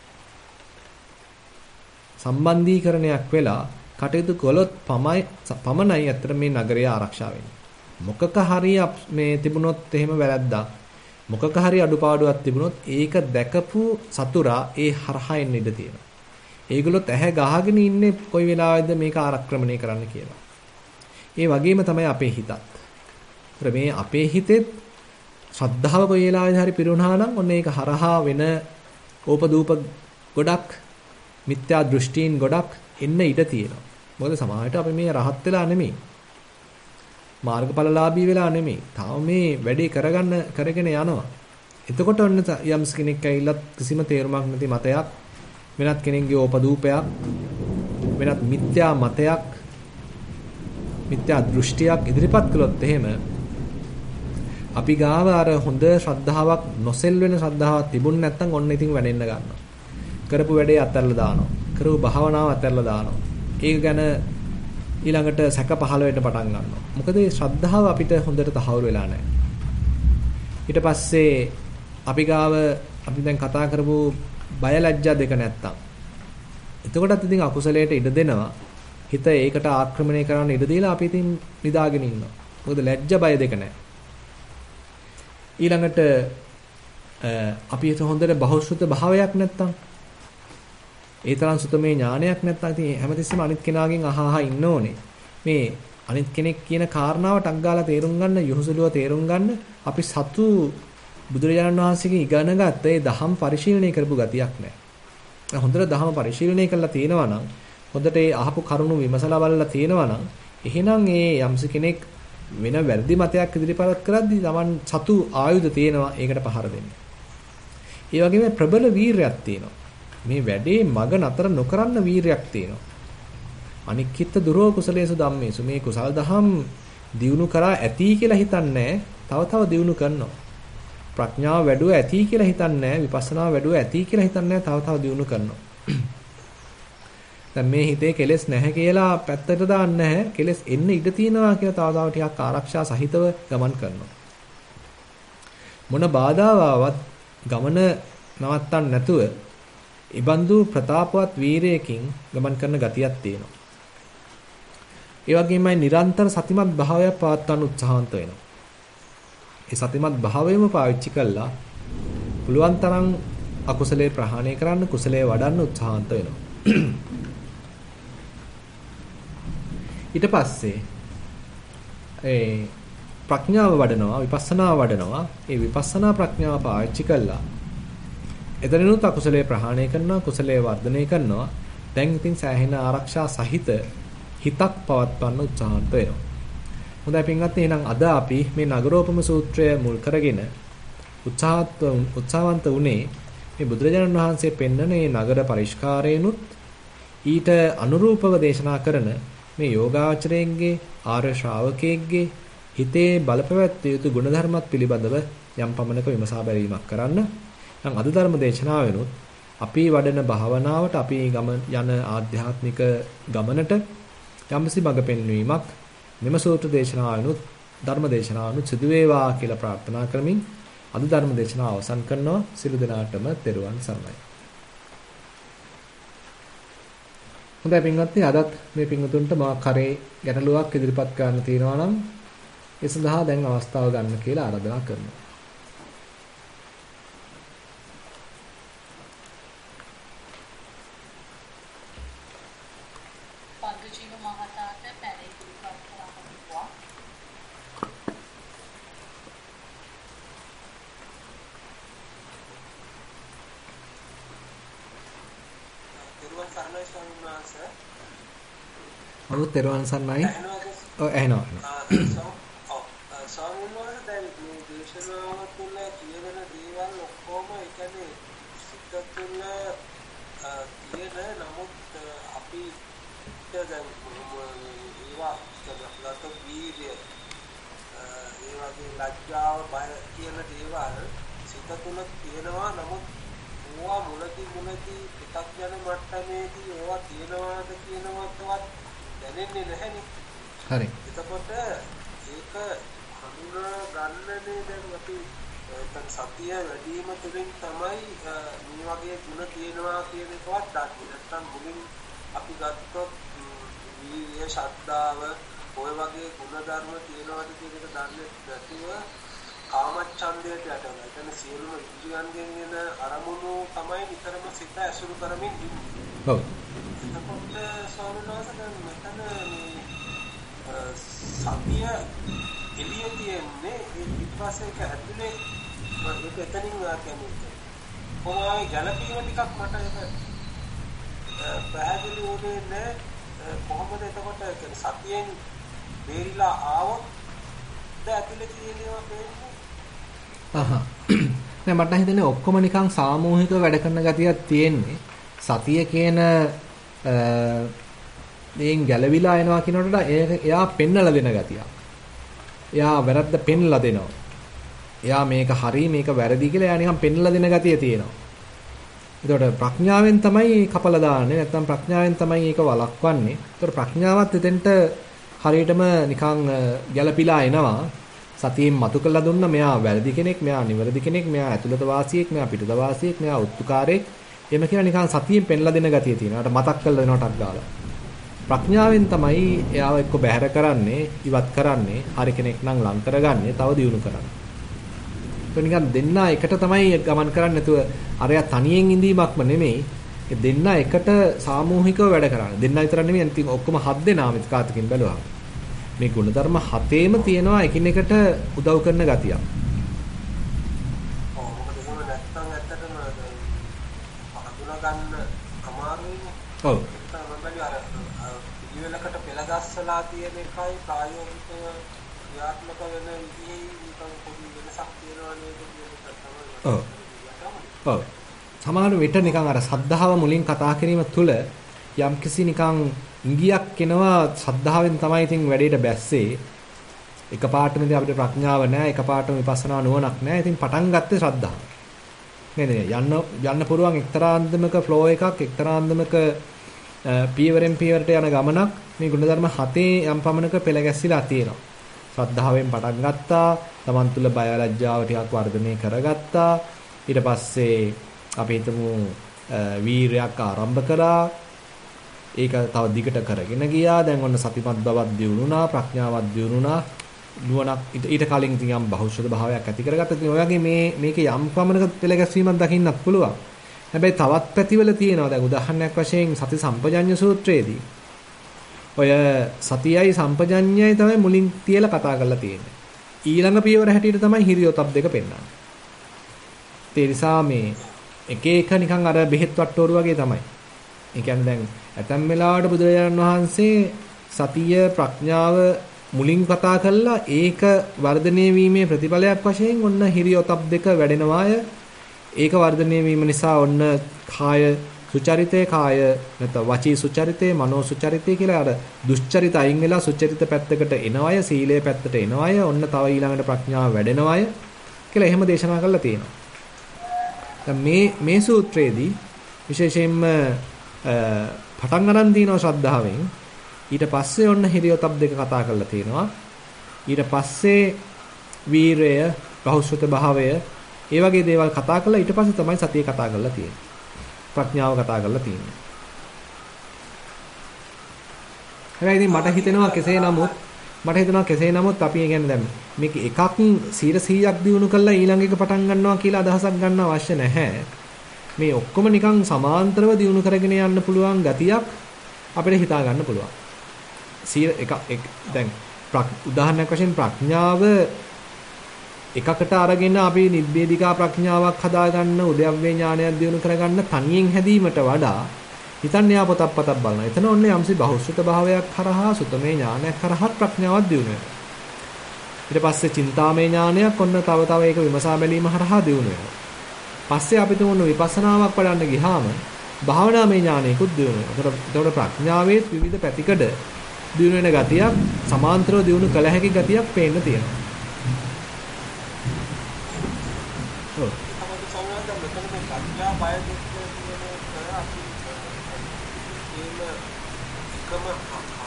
සම්බන්ධීකරණයක් වෙලා කටයුතු කළොත් පමණයි අතර මේ නගරය ආරක්ෂා වෙන්නේ. මොකක හරි මේ තිබුණොත් එහෙම වැරද්දක් මොකක හරි අඩුපාඩුවක් තිබුණොත් ඒක දැකපු සතුරා ඒ හරහා එන්න ඉඩ තියෙනවා. ඒගොල්ලොත් ඇහැ ගහගෙන ඉන්නේ කොයි වෙලාවෙද මේක ආක්‍රමණය කරන්න කියලා. ඒ වගේම තමයි අපේ හිතත්. මේ අපේ හිතෙත් ශ්‍රද්ධාව කොයි වෙලාවෙද හරි පිරුණා නම් ඔන්න ඒක හරහා වෙන ඕපදූප ගොඩක් මිත්‍යා දෘෂ්ටීන් ගොඩක් එන්න ඉඩ තියෙනවා. මොකද සමාජයට අපි මේ රහත් වෙලා නෙමෙයි. මාර්ගඵලලාභී වෙලා නෙමෙයි. තාම මේ වැඩේ කරගෙන යනවා. එතකොට ඔන්න යම් කෙනෙක් ඇවිල්ලා කිසිම තේරුමක් නැති මතයක් වෙනත් කෙනෙක්ගේ ඕපදූපයක් වෙනත් මිත්‍යා මතයක් මිත්‍යා දෘෂ්ටියක් ඉදිරිපත් කළොත් එහෙම අපි ගාව අර හොඳ ශ්‍රද්ධාවක් නොසෙල් වෙන ශ්‍රද්ධාවක් තිබුණ නැත්නම් ඔන්න ඉතින් වැඩෙන්න ගන්නවා. කරපු වැඩේ අතහැරලා දානවා. කරපු භාවනාව අතහැරලා දානවා. ඒක ගැන ඊළඟට සැක පහළ වෙන්න පටන් ගන්නවා. මොකද මේ ශ්‍රද්ධාව අපිට හොඳට තහවුරු වෙලා නැහැ. ඊට පස්සේ අපි ගාව අපි දැන් කතා කරපු බය ලැජ්ජා දෙක නැත්තම්. එතකොටත් ඉතින් අකුසලයට ඉඩ දෙනවා. හිත ඒකට ආක්‍රමණය කරන්න ඉඩ දීලා අපි ඉතින් නිදාගෙන ඉන්නවා. මොකද ලැජ්ජා බය දෙක නැහැ. ඊළඟට අපි හිත හොඳට බහුශෘත භාවයක් නැත්තම් ඒ තරම් සුතමේ ඥානයක් නැත්නම් ඉතින් හැමතිස්සෙම අනිත් කෙනාගෙන් අහහා ඉන්න ඕනේ. මේ අනිත් කෙනෙක් කියන කාරණාව ටක් ගාලා තේරුම් ගන්න, යොහුසුලුව තේරුම් ගන්න අපි සතු බුදුරජාණන් වහන්සේගෙන් ඉගෙන ගත්ත ඒ දහම් පරිශීලනය කරපු ගතියක් නැහැ. හොඳට දහම පරිශීලනය කරලා තියෙනවා නම්, හොඳට ඒ අහපු කරුණු විමසලා බලලා තියෙනවා නම්, එහෙනම් ඒ යම්ස කෙනෙක් වෙන වැරදි මතයක් ඉදිරිපත් කරද්දී Taman සතු ආයුධ තියෙනවා ඒකට පහර දෙන්න. ඒ වගේම ප්‍රබල වීරයක් තියෙනවා. මේ වැඩේ මග නතර නොකරන්න වීරයක් තියෙනවා. අනික්කිට දුරෝ කුසලේසු ධම්මේසු මේ කුසල් දහම් දියුණු කරා ඇති කියලා හිතන්නේ තව දියුණු කරනවා. ප්‍රඥාව වැඩුව ඇති කියලා හිතන්නේ විපස්සනා වැඩුව ඇති කියලා හිතන්නේ තව දියුණු කරනවා. දැන් මේ හිතේ කෙලෙස් නැහැ කියලා පැත්තට දාන්න නැහැ. කෙලෙස් එන්න ඉඩ තියෙනවා කියලා තව ටිකක් ආරක්ෂා සහිතව ගමන් කරනවා. මොන බාධාවක් ගමන නවත්තන්න නැතුව ඉබඳු ප්‍රතාපවත් වීරයකින් ගමන් කරන ගතියක් තියෙනවා. ඒ වගේමයි නිරන්තර සතිමත් භාවයක් පවත්වන්න උත්සාහන්ත වෙනවා. ඒ සතිමත් භාවයම පාවිච්චි කළා පුළුවන් තරම් අකුසලයේ ප්‍රහාණය කරන්න කුසලයේ වඩන්න උත්සාහන්ත වෙනවා. ඊට පස්සේ ඒ ප්‍රඥාව වඩනවා විපස්සනාව වඩනවා. ඒ විපස්සනා ප්‍රඥාව පාවිච්චි කළා එතනිනුත් අකුසලයේ ප්‍රහාණය කරනවා කුසලයේ වර්ධනය කරනවා. දැන් ඉතින් සෑහෙන ආරක්ෂා සහිත හිතක් පවත්වන්න උත්සාහන්ත වෙනවා. හොඳයි පින්වත්නි, එහෙනම් අද අපි මේ නගරෝපම සූත්‍රය මුල් කරගෙන උත්සාහවන්ත වුණේ මේ බුදුරජාණන් වහන්සේ පෙන්වන මේ නගර පරිස්කාරයනුත් ඊට අනුරූපව දේශනා කරන මේ යෝගාචරයෙන්ගේ ආර්ය ශ්‍රාවකයෙක්ගේ හිතේ බලපැවැත්විය යුතු ගුණධර්මات පිළිබඳව යම් පමණක විමසා බැලීමක් කරන්න. නම් අද ධර්ම දේශනාවෙනුත් අපි වඩන භාවනාවට අපි යන ආධ්‍යාත්මික ගමනට යම්සි මඟ පෙන්වීමක් මෙම සූත්‍ර දේශනාවෙනුත් ධර්ම දේශනාවෙනුත් සිදු වේවා කියලා ප්‍රාර්ථනා කරමින් අද ධර්ම දේශනාව අවසන් කරනවා. සියලු දෙනාටම තෙරුවන් සරණයි. හොඳයි පින්වත්නි, අදත් මේ පින්වතුන්ට මොකක් හරි ගැටලුවක් ඉදිරිපත් කරන්න තියෙනවා නම් ඒ සඳහා දැන් අවස්ථාව ගන්න කියලා ආරාධනා කරනවා. තෙරුවන් සරණයි. ඔව් ඇහෙනවා. ස්වාමීන් වහන්සේ දැන් මේ දේශනාව තුළ කියන දේවල් ඔක්කොම ඒ කියන්නේ සිත තුළ තියෙන නමුත් අපි දැන් ඒවා ලත වීර්ය ඒ වගේ ලැජ්ජාව බය කියන දේවල් සිත තුළ තියෙනවා. නමුත් ඕවා මුලදී ටිකක් යන මට්ටමේදී ඕවා තියෙනවාද කියනවත්වත් දැනෙන්නේ නැහැනේ. හරි. එතකොට ඒක හඳුනා ගන්නනේ දැන් අපි දැන් සතිය වැඩි වීම තුළින් තමයි මේ වගේ ಗುಣ තියෙනවා කියන එකවත් දන්නේ. නැත්නම් මුලින් අපි ගත්තොත් වීර්ය, ශ්‍රද්ධාව ඔය වගේ ගුණ ධර්ම තියෙනවාද කියන එක දන්නේ නැතිව කාමච්ඡන්දයට යටවෙනවා. ඒ කියන්නේ සියලුම ඉන්ද්‍රියයන්ගෙන් එන අරමුණු තමයි නිතරම සිත ඇසුරු කරමින් ඉන්නේ. ඔව්. එතකොට ස්වාමීන් වහන්සේ දැන් මෙතන සතිය එළිය තියෙන්නේ ඊට පස්සේ ඒක ඇතුලේ ඒක එතනින් කියන්නේ කොහොමයි ගැළපීම ටිකක් මට ඒක පැහැදිලි වුණේ නැහැ. කොහොමද එතකොට කියන්නේ සතියෙන් බේරිලා ආවොත් ද ඇතුලේ තියෙනවා පේන්නේ. නෑ මට හිතෙන්නේ ඔක්කොම නිකන් සාමූහිකව වැඩ කරන ගතියක් තියෙන්නේ. සතිය කියන දෙයින් ගැලවිලා එනවා කියනකොට එයා පෙන්නලා දෙන ගතියක්. එයා වැරද්ද පෙන්නලා දෙනවා. එයා මේක හරි මේක වැරදි කියලා එයා නිකන් පෙන්නලා දෙන ගතිය තියෙනවා. ඒතකොට ප්‍රඥාවෙන් තමයි කපලා දාන්නේ. නැත්නම් ප්‍රඥාවෙන් තමයි ඒක වළක්වන්නේ. ඒතකොට ප්‍රඥාවත් එතෙන්ට හරියටම නිකන් ගැළපීලා එනවා. සතියෙන් මතු කළා දුන්න මෙයා වැරදි කෙනෙක්, මෙයා නිවැරදි කෙනෙක්, මෙයා ඇතුළත වාසියෙක්, මෙයා පිටත වාසියෙක්, මෙයා උත්තුකාරයෙක්. එහෙම කියලා නිකන් සතියෙන් පෙන්ලා දෙන ගතිය තියෙනවා. ඒකට මතක් කරලා දෙනවටක් ගාලා. ප්‍රඥාවෙන් තමයි එයාව එක්ක බැහැර කරන්නේ, ඉවත් කරන්නේ, හරි කෙනෙක් නම් ලං කරගන්නේ, තව දියුණු කරන්නේ. ඒක නිකන් දෙන්න එකට තමයි ගමන් කරන්නේ නැතුව අරයා තනියෙන් ඉඳීමක්ම නෙමෙයි. ඒ දෙන්න එකට සාමූහිකව වැඩ කරන්නේ. දෙන්න විතර නෙමෙයි අනිත් ඔක්කොම 7 දෙනා මිත්කාතකින් බැලුවා. මේ ගුණධර්ම 7ේම තියෙනවා එකිනෙකට උදව් කරන ගතියක්. ඔව් මොකද එහෙම නැත්නම් ඇත්තටම හඳුනා ගන්න අමාරුයිනේ. ඔව්. පිළිවෙලකට පෙළගස්සලා තියෙන එකයි ප්‍රායෝගිකව ක්‍රියාත්මක වෙන විදිහේ නිකන් පොඩි වෙනසක් තියෙනවා නේද කියන එක තමයි. ඔව්. ඔව්. සමහර විට නිකන් අර සද්ධාව මුලින් කතා කිරීම තුළ යම්කිසි නිකන් ඉංගියක් එනවා සද්ධාවෙන් තමයි ඉතින් වැඩේට බැස්සේ. එකපාරටම ඉතින් අපිට ප්‍රඥාව නැහැ, එකපාරටම විපස්සනා නුවණක් නැහැ. ඉතින් පටන් ගත්තේ ශ්‍රද්ධාව. නේද? යන්න පුරුවන් එක්තරා අන්දමක ෆ්ලෝ එකක්, එක්තරා අන්දමක පියවරෙන් පියවරට යන ගමනක් මේ ගුණධර්ම 7 යම් පමණක පෙළ ගැස්සිලා තියෙනවා. ශ්‍රද්ධාවෙන් පටන් ගත්තා, තමන් තුළ බය ලැජ්ජාව ටිකක් වර්ධනය කරගත්තා. ඊට පස්සේ අපි හිතමු වීරයක් ආරම්භ කරා. ඒක තව දිගට කරගෙන ගියා. දැන් ඔන්න සතිපත් බවක් දියුණුනා, ප්‍රඥාවක් දියුණුනා. නුවණක් ඊට කලින් ඉතින් යම් බහුශ්‍රද භාවයක් ඇති කරගත්තා. ඉතින් ඔය වගේ මේකේ යම් පමණක පෙළ ගැස්වීමක් දකින්නත් පුළුවන්. හැබැයි තවත් පැතිවල තියෙනවා. දැන් උදාහරණයක් වශයෙන් සති සම්පජඤ්ඤ සූත්‍රයේදී ඔය සතියයි සම්පජඤ්ඤයයි තමයි මුලින් තියලා කතා කරලා තියෙන්නේ. ඊළඟ පියවර හැටියට තමයි හිරියොතප් දෙක පෙන්නන්නේ. ඒ නිසා මේ එක එක නිකන් අර බෙහෙත් වට්ටෝරු වගේ තමයි. ඒ කියන්නේ දැන් ඇතැම් වෙලාවට බුදුරජාණන් වහන්සේ සතිය ප්‍රඥාව මුලින් කතා කළා ඒක වර්ධනය වීමේ ප්‍රතිඵලයක් වශයෙන් ඔන්න හිරියොතප් දෙක වැඩෙනවාය. ඒක වර්ධනය වීම නිසා ඔන්න කාය සුචරිතේ, කාය නැත්නම් වචී සුචරිතේ, මනෝ සුචරිතේ කියලා අර දුෂ්චරිත අයින් වෙලා සුචරිත පැත්තකට එනවාය, සීලයේ පැත්තට එනවාය, ඔන්න තව ඊළඟට ප්‍රඥාව වැඩෙනවාය කියලා එහෙම දේශනා කරලා තියෙනවා. දැන් මේ සූත්‍රයේදී විශේෂයෙන්ම පටන් ගන්න දිනවා ශ්‍රද්ධාවෙන්. ඊට පස්සේ ඔන්න හිරියොතප් දෙක කතා කරලා තියෙනවා. ඊට පස්සේ වීරය, බහුශ්‍රත භාවය, ඒ වගේ දේවල් කතා කරලා ඊට පස්සේ තමයි සතිය කතා කරලා තියෙන්නේ. ප්‍රඥාව කතා කරලා තියෙන්නේ. හැබැයි ඉතින් මට හිතෙනවා කෙසේ නමුත් අපි කියන්නේ දැන් මේක එකක් 100%ක් දිනු කරලා ඊළඟ එක පටන් ගන්නවා කියලා අදහසක් ගන්න අවශ්‍ය නැහැ. මේ ඔක්කොම නිකන් සමාන්තරව දිනු කරගෙන යන්න පුළුවන් ගතියක් අපිට හිතා ගන්න පුළුවන්. දැන් උදාහරණයක් වශයෙන් ප්‍රඥාව එකකට අරගෙන අපි නිබ්බේධිකා ප්‍රඥාවක් හදාගන්න, උද්‍යව්වේ ඥානයක් දිනු කරගන්න තනියෙන් හැදීමට වඩා හිතන්න යා පොතක් බලනවා. එතන ඔන්නේ යම්සි බහුශ්‍රත භාවයක් කරහා, සුතමේ ඥානයක් කරහා ප්‍රඥාවක් දිනු වෙනවා. ඊට පස්සේ චින්තාමේ ඥානයක් ඔන්න තව ඒක විමසා බැලීම හරහා දිනු වෙනවා. පස්සේ අපි තුමුණු විපස්සනාවක් වඩන්න ගියාම භාවනාමය ඥානයකුත් දිනු වෙනවා. ඒතකොට ප්‍රඥාවේ විවිධ පැතිකඩ දිනු වෙන ගතියක්, සමාන්තරව දිනු කළ හැකි ගතියක් පේන්න තියෙනවා.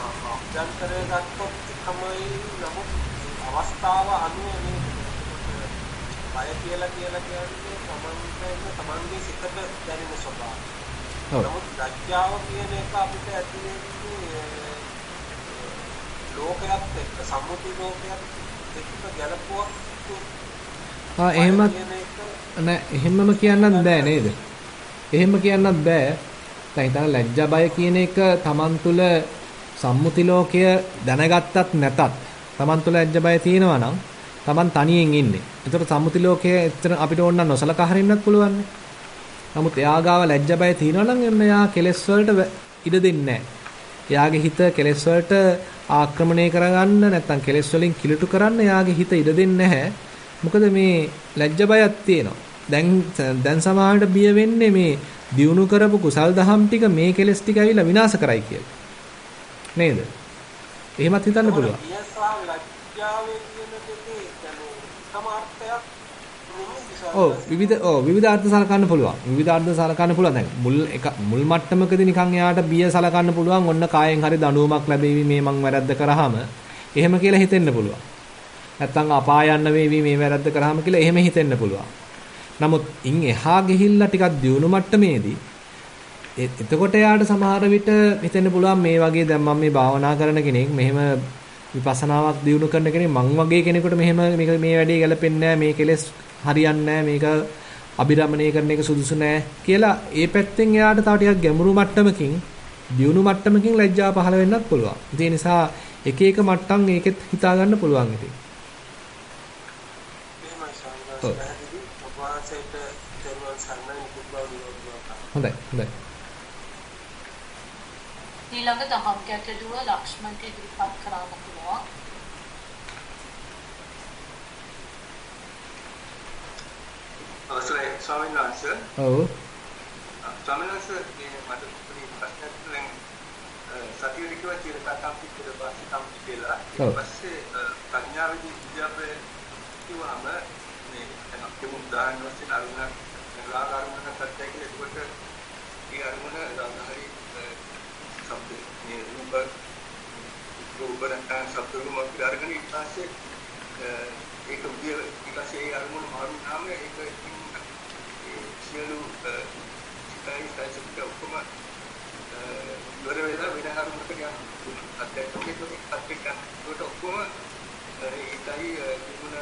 අභ්‍යන්තරය ගත්තොත් තමයි නමුත් අවස්ථාව අනුව මේ බය කියලා කියන්නේ තමන්ගේ සිතට දැනෙන ස්වභාවය. නමුත් ලැජ්ජාව කියන එක අපිට ඇති වෙන්නේ ලෝකයක් එක්ක සම්මුති ලෝකයක් එක්ක ගැලපුවක් එහෙමත් නෑ එහෙමම කියන්නත් බෑ නේද? එහෙම කියන්නත් බෑ. දැන් හිතන්න ලැජ්ජා බය කියන එක තමන් තුළ සම්මුති ලෝකය දැනගත්තත් නැතත් තමන් තුළ ලැජ්ජා බය තියෙනවා නම් තමන් තනියෙන් ඉන්නේ. ඒතකොට සම්මුති ලෝකයේ එතන අපිට ඕන නම් නොසලකා හරින්නත් පුළුවන්. නමුත් එයා ගාව ලැජ්ජා බය තියෙනවා නම් එයා කෙලෙස් වලට ඉඩ දෙන්නේ නැහැ. එයාගේ හිත කෙලෙස් වලට ආක්‍රමණය කරගන්න නැත්නම් කෙලෙස් වලින් කිලුටු කරන්න එයාගේ හිත ඉඩ දෙන්නේ නැහැ. මොකද මේ ලැජ්ජා බයක් තියෙනවා. දැන් සමාහයට බිය වෙන්නේ මේ දියුණු කරපු කුසල් දහම් ටික මේ කෙලෙස් ටික ඇවිල්ලා විනාශ කරයි කියලා. නේද? එහෙමත් හිතන්න පුළුවන්. විවිධ අර්ථ සලකන්න පුළුවන්. විවිධ අර්ථ සලකන්න පුළුවන්. දැන් මුල් මට්ටමකදී නිකන් එයාට බිය සලකන්න පුළුවන්. ඔන්න කායෙන් හරි දඬුවමක් ලැබෙවි මේ මං වැරද්ද කරාම. එහෙම කියලා හිතෙන්න පුළුවන්. නැත්තම් අපාය යන්න වේවි මේ වැරද්ද කරාම කියලා එහෙම හිතෙන්න පුළුවන්. නමුත් ඉන් එහා ගිහිල්ලා ටිකක් දියුණු මට්ටමේදී එතකොට එයාට සමහර විට හිතෙන්න පුළුවන් මේ වගේ දැන් මම මේ භාවනා කරන කෙනෙක් මෙහෙම විපස්සනාවක් දියුණු කරන කෙනෙක් මං වගේ කෙනෙකුට මෙහෙම මේ වැඩේ ගැලපෙන්නේ නැහැ මේ කෙලෙස් හරියන්නේ නැහැ මේක අභිරමණය කරන එක සුදුසු නැහැ කියලා ඒ පැත්තෙන් එයාට තව ටිකක් ගැඹුරු මට්ටමකින් දියුණු මට්ටමකින් ලැජ්ජාව පහළ වෙන්නත් පුළුවන්. ඒ නිසා එක එක මට්ටම් ඒකෙත් හිතා ගන්න පුළුවන් ඉතින්. හොඳයි. ඊළඟ දහම් ගැටලුව ලක්ෂ්මන්ට ඉදිරිපත් කරන්න පුළුවන්. අවසරයි ස්වාමීන් වහන්සේ. ඔව්. ස්වාමීන් වහන්සේ මේ මට පොඩි ප්‍රශ්නයක් දැන් සතිය විකව චිරකතාම් පිටර පස්සේ තම් කියලා. ඊට පස්සේ ප්‍රඥාවේදී විද්‍යාවේ කිව්වම මේ අපේ උදාහරණ වශයෙන් අරුණ ලාගාරුණ සත්‍ය කියලා ඒකට ඒ අරුණ හරි සම්ප මේ රූප නැත්නම් සත්‍ය රූප අරගෙන ඊට පස්සේ ඒක විදිය ඊපස්සේ අරුණ මාරුනාම ඒක සියලු සිතයි ඔක්කොම ඉවර වෙලා වෙන අරුණකට යනවා. අත්‍යවශ්‍යම ඒකට ඔක්කොම ඒකයි තිබුණ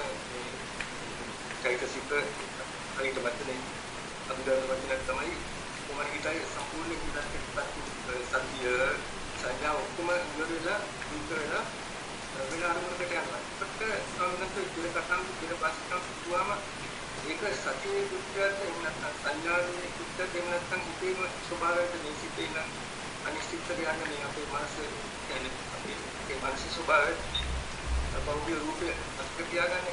චෛතසික හරියට වචනේ අභිධර්ම වචනයක් තමයි කොහොමද හිතයි සම්පූර්ණ හිතට සත්‍ය සංඥා ඔක්කොම ඉවර වෙලා වෙන අරුණකට යනවා. ඒකට සම්මත ඉලක්කම් ඉතින් පස්සට තුවම ඒක සතියේ දුක්ඛයට එන්නත් සංඥාවේ දුක්ඛයට එන්නත් හිතේම ස්වභාවයට නිසිතේන අනිශ්චිතය යන්නේ අපේ මනස කියන්නේ අපේ මානසික ස්වභාවය අපේ රූපේ අත්‍ය තියාගන්න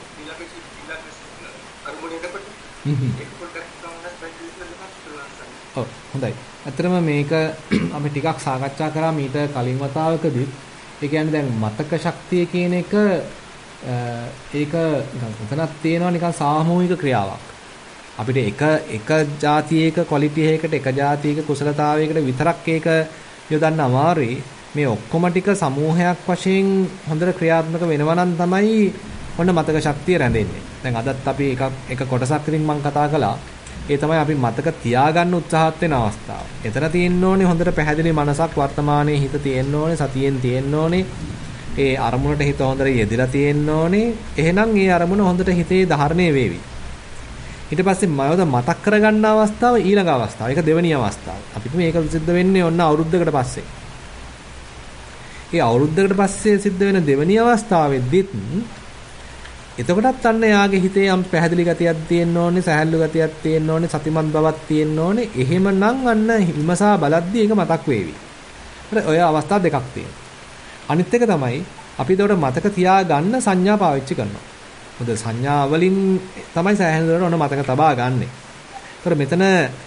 ඊළඟ අරමුණේකට ඒක පොඩ්ඩක් සම්මත ප්‍රතිවිරුද්ධ ඔව් හොඳයි. ඇත්තටම මේක අපි ටිකක් සාකච්ඡා කරා මීට කලින් වතාවකදී. ඒ කියන්නේ දැන් මතක ශක්තිය කියන එක ඒක උතනක් තියෙනවා නිකන් සාමූහික ක්‍රියාවක්. අපිට එක જાතියක ක්වොලිටි එකකට එක જાතියක කුසලතාවයකට විතරක් ඒක යොදන්න අමාරුයි. මේ ඔක්කොම ටික සමූහයක් වශයෙන් හොඳට ක්‍රියාත්මක වෙනවා නම් තමයි ඔන්න මතක ශක්තිය රැඳෙන්නේ. දැන් අදත් අපි එක කොටසක් ඉතින් මම කතා කළා. ඒ තමයි අපි මතක තියාගන්න උත්සාහත් වෙන අවස්ථාව. එතන තියෙන්න ඕනේ හොඳට පැහැදිලි මනසක් වර්තමානයේ හිත තියෙන්න ඕනේ සතියෙන් තියෙන්න ඕනේ. ඒ අරමුණට හිත හොඳට යෙදලා තියෙන්න ඕනේ. එහෙනම් ඒ අරමුණ හොඳට හිතේ ධාරණය වේවි. ඊට පස්සේ මයවද මතක් කරගන්න අවස්ථාව ඊළඟ අවස්ථාව. ඒක දෙවෙනි අවස්ථාව. අපිට මේක සිද්ධ වෙන්නේ ඔන්න අවුරුද්දකට පස්සේ. ඒ අවුරුද්දකට පස්සේ සිද්ධ වෙන දෙවෙනි අවස්ථාවෙදිත් එතකොටත් අන්න යාගේ හිතේ යම් පැහැදිලි ගතියක් තියෙන්න ඕනේ, සැහැල්ලු ගතියක් තියෙන්න ඕනේ, සතිමත් බවක් තියෙන්න ඕනේ. එහෙමනම් අන්න විමසා බලද්දී ඒක මතක් වේවි. ඔය අවස්ථා දෙකක් තියෙනවා. අනිත් එක තමයි අපි ඒකට මතක තියාගන්න සංඥා පාවිච්චි කරනවා. මොකද සංඥා වලින් තමයි සෑහෙනදරට ඔන්න මතක තබා ගන්නෙ. ඒතර මෙතන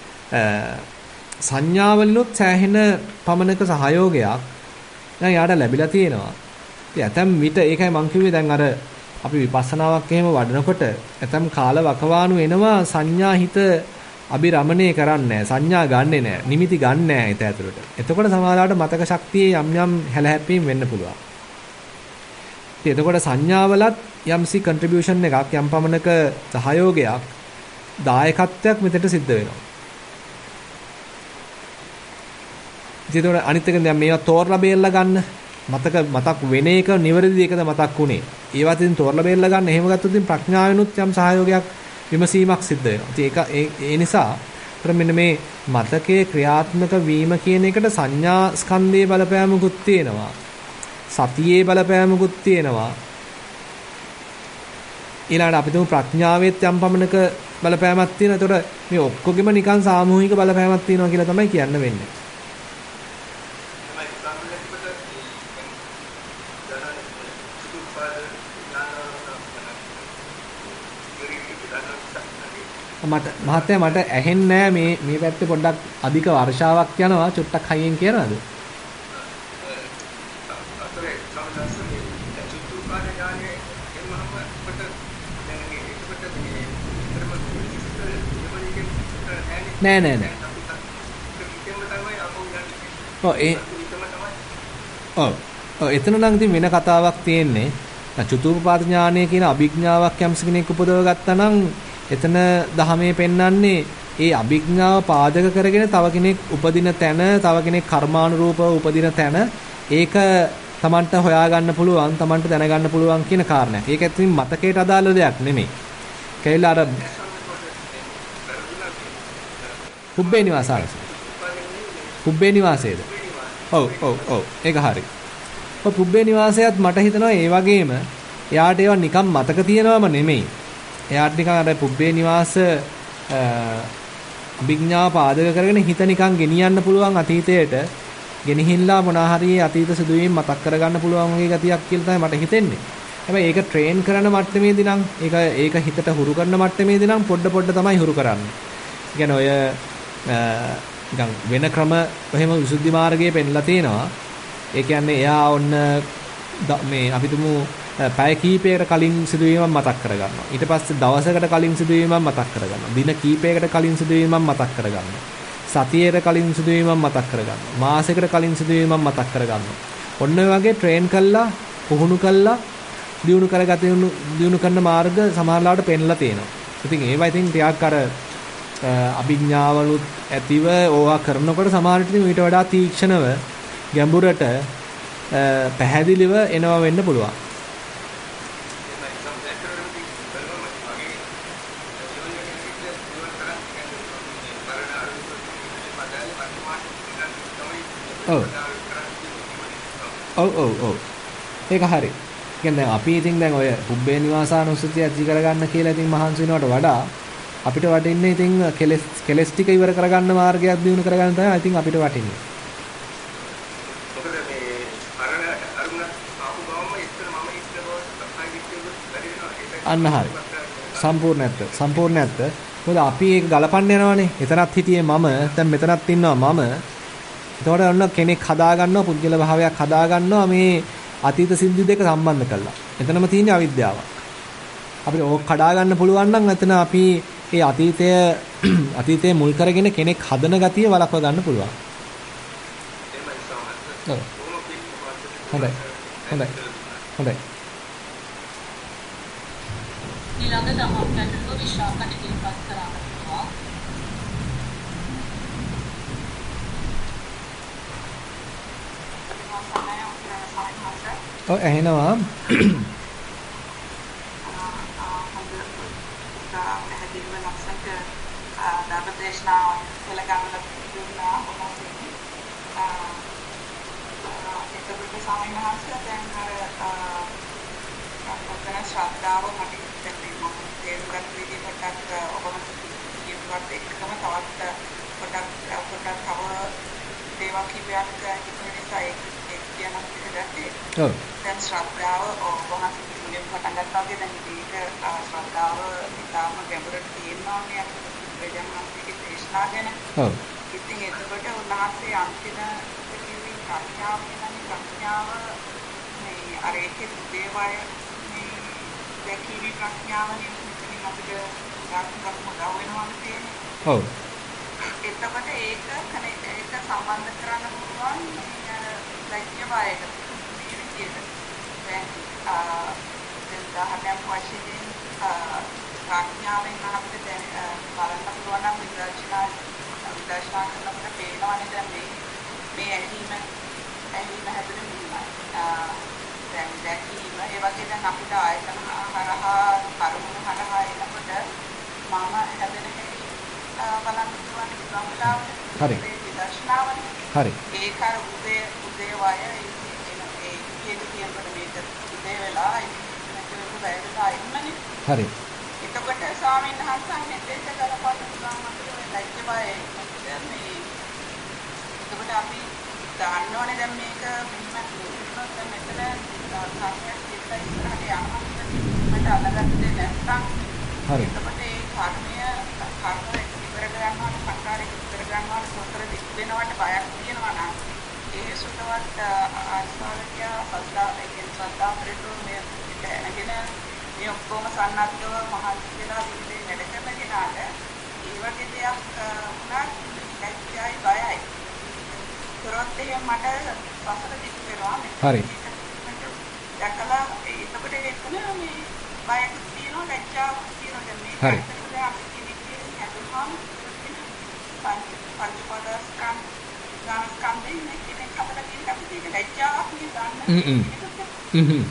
සංඥා වලිනුත් සෑහෙන පමණක සහයෝගයක් දැන් යාට ලැබිලා තියෙනවා. ඉතින් ඇතම් විට ඒකයි මම කිව්වේ දැන් අර අපි විපස්සනාවක් එහෙම වඩනකොට ඇතම් කාල වකවානු එනවා සංඥා හිත අභිරමණය කරන්නේ නැහැ. සංඥා ගන්නෙ නැහැ. නිමිති ගන්න නැහැ හිත ඇතුළට. එතකොට සමහරවිට මතක ශක්තියේ යම් යම් හැලහැප්පීම් වෙන්න පුළුවන්. ඉතින් එතකොට සංඥාවලත් යම්සි කන්ට්‍රිබියුෂන් එකක් යම් පමණක සහයෝගයක් දායකත්වයක් මෙතනට සිද්ධ වෙනවා. ඉතින් ඒතකොට අනිත් එක දැන් මේවා තෝරලා බේරලා ගන්න මතක් වෙන එක නිවැරදි එකද මතක් උනේ. ඒවත් ඉතින් තෝරලා බේරලා ගන්න එහෙම ගත්තොත් ඉතින් ප්‍රඥාවෙනුත් යම් සහයෝගයක් විමසීමක් සිද්ධ වෙනවා. ඉතින් ඒ නිසා මෙන්න මේ මතකයේ ක්‍රියාත්මක වීම කියන එකට සංඥා ස්කන්ධයේ බලපෑමකුත් තියෙනවා. සතියේ බලපෑමකුත් තියෙනවා. ඊළඟට අපි තුමු ප්‍රඥාවෙත් යම් පමණක බලපෑමක් තියෙනවා. ඒතකොට මේ ඔක්කොගෙම නිකන් සාමූහික බලපෑමක් තියෙනවා කියලා තමයි කියන්න වෙන්නේ. මහත්තයා මට ඇහෙන්නේ නැහැ මේ පැත්තේ පොඩ්ඩක් අධික වර්ෂාවක් යනවා චුට්ටක් හයියෙන් කියනවාද? නෑ. එතන නම් ඉතින් වෙන කතාවක් තියෙන්නේ. චතුප්පාද ඥානය කියන අභිඥාවක් යම්ස කෙනෙක් උපදව ගත්තා නම් එතන දහමේ පෙන්වන්නේ ඒ අභිඥාව පාදක කරගෙන තව කෙනෙක් උපදින තැන, තව කෙනෙක් කර්මානුරූපව උපදින තැන ඒක Tamanට හොයාගන්න පුළුවන්, Tamanට දැනගන්න පුළුවන් කියන කාරණයක්. ඒක ඇත්තටම මතකයට අදාළ දෙයක් නෙමෙයි. කැවිලා අර පුබ්බේ නිවාසාරස. පුබ්බේ නිවාසයේද? ඔව්. ඒක හරි. ඔය පුබ්බේ නිවාසයත් මට හිතෙනවා ඒ වගේම එයාට ඒවා නිකන් මතක තියෙනවම නෙමෙයි. එයාට නිකන් අර පුබ්බේ නිවාස අභිඥාව පාදක කරගෙන හිත නිකන් ගෙනියන්න පුළුවන් අතීතයට ගෙනහිල්ලා මොනවා හරි අතීත සිදුවීම් මතක් කරගන්න පුළුවන් වගේ ගතියක් කියලා තමයි මට හිතෙන්නේ. හැබැයි ඒක ට්‍රේන් කරන මට්ටමේදී නම් ඒක හිතට හුරු කරන මට්ටමේදී නම් පොඩ තමයි හුරු කරන්නේ. ඒ කියන්නේ ඔය නිකන් වෙන ක්‍රම එහෙම විසුද්ධි මාර්ගයේ පෙන්ලා තියෙනවා. ඒ කියන්නේ එයා ඔන්න මේ අපි තුමු පැය කීපයකට කලින් සිදුවීමක් මතක් කරගන්නවා. ඊට පස්සේ දවසකට කලින් සිදුවීමක් මතක් කරගන්නවා. දින කීපයකට කලින් සිදුවීමක් මතක් කරගන්නවා. සතියේට කලින් සිදුවීමක් මතක් කරගන්නවා. මාසයකට කලින් සිදුවීමක් මතක් කරගන්නවා. ඔන්න ඔය වගේ ට්‍රේන් කළා, පුහුණු කළා, දියුණු කරන මාර්ග සමහරවිට පෙන්ලා තියෙනවා. ඉතින් ඒවා ඉතින් ටිකක් අර අභිඥාවලුත් ඇතිව ඕවා කරනකොට සමහරවිට ඊට වඩා තීක්ෂණව ගැඹුරට පැහැදිලිව එනවා වෙන්න පුළුවන්. ඔව්. ඒක හරි. කියන්නේ අපි ඉතින් දැන් ඔය පුබ්බේ නිවාසානුස්සතිය ඇති කරගන්න කියලා ඉතින් මහන්සි වෙනවට වඩා අපිට වටින්නේ ඉතින් කෙලස් ටික ඉවර කරගන්න මාර්ගයක් දිනු කරගන්න තමයි ඉතින් අපිට වටින්නේ. මොකද මේ අරණ අරුණ ආපු ගමම ඉස්සර මම ඉස්සර අන්න හරි. සම්පූර්ණ ඇත්ත. මොකද අපි ඒක ගලපන්න යනවානේ. එතනත් හිටියේ මම, දැන් මෙතනත් ඉන්නවා මම. එතකොට ඔන්න කෙනෙක් හදා ගන්නවා, පුද්ගල භාවයක් හදා ගන්නවා මේ අතීත සිද්ධි දෙක සම්බන්ධ කරලා. එතනම තියෙන අවිද්‍යාවක්. අපිට ඕක කඩා ගන්න පුළුවන් නම් එතන අපි ඒ අතීතයේ මුල් කරගෙන කෙනෙක් හදන ගතිය වළක්ව ගන්න පුළුවන්. හොඳයි. ඊළඟ දහම් ගැටලුව විශාකට ඉදිරිපත් කරන්න පුළුවන්. ඔව් එහෙනවා. ශ්‍රද්ධාව මට දැන් මම තේරුම් ගන්න විදිහට ඔබම කියපුවත් එක්කම තවත් පොඩක් තව දේවල් කිව්වක් හිතන නිසා ඒක කියන්න පිටදැයි. ඔව්. දැන් ශ්‍රද්ධාව ඔබම මුලින්ම පටන් ගත්තා වගේ දැන් මේක ශ්‍රද්ධාව ඉතාම ගැඹුරට තියෙනවා නේ අපිට වේදනාන්තික දේශනා ගැන. ඔව්. ඉතින් එතකොට උන්වහන්සේ අන්තිම කිව්වේ ප්‍රඥාව කියන්නේ ප්‍රඥාව මේ අර ඒකේ දේවය දැකීමේ ප්‍රඥාවනේ මෙතනින් අපිට ගන්න ගන්න වෙනවා කියන්නේ. ඔව්. එතකොට ඒක සම්බන්ධ කරන්න පුළුවන් මේ ලැජ්ජ බයකට මේ විදිහට. දැන් උදාහරණයක් වශයෙන් ප්‍රඥාවෙන් අපිට බලන්න පුළුවන් නම් විදර්ශනා කරනකොට පේනවනේ දැන් මේ ඇලීම හැදෙන නිමයි. දැන් දැකීම ඒ වගේ දැන් අපිට ආයතන හරහා කරුණු හරහා එනකොට මම හැදෙන හැටි බලන්න පුළුවන් සම්ලාවට. හරි. විදර්ශනාවනේ. හරි. ඒක අර උදේ වය ඒ කියනකොට මේක උදේ වෙලා ඒක වැයලා ඉන්නනේ. හරි. එතකොට ස්වාමීන් වහන්සේ මෙතෙන්ට ගලපන්න පුළුවන් අපිට ලැජ්ජ බය මේ එතකොට අපි දාන්න ඕනේ දැන් මේක මෙහෙම කියනොත් දැන් මෙතන සංකේත දෙකයි ඉස්සරහට යනවා මට අල්ලගත්තේ නැත්නම් හරි. එතකොට ඒ කර්මය ඉවර කරනවා සංකාරය ඉවර කරනවා සෝතර දික් වෙනවට බයක් තියෙනවා නම් ඒ සුතවත් ආස්වාදකය සද්දා ප්‍රේතෝ මේ දැනගෙන මේ ඔක්කොම සන්නද්ධව මහන්සි වෙලා විදිහේ වැඩ කරන කෙනාට ඒ වගේ දෙයක් වුණා ලැජ්ජයි බයයි. කරොත් එහෙම මට පසට දික් වෙනවා. හරි. දැකලා එතකොට එතන මේ බයක් තියෙනවා ලැජ්ජාවක් තියෙනවා දැන් මේ හරි. අපි කෙනෙක්ගේ හැදුවාම පංචපාදස්කම් ගානස්කම්දී මේ කෙනෙක් හදලා තියෙන අපි ඒක ලැජ්ජාවක් නේ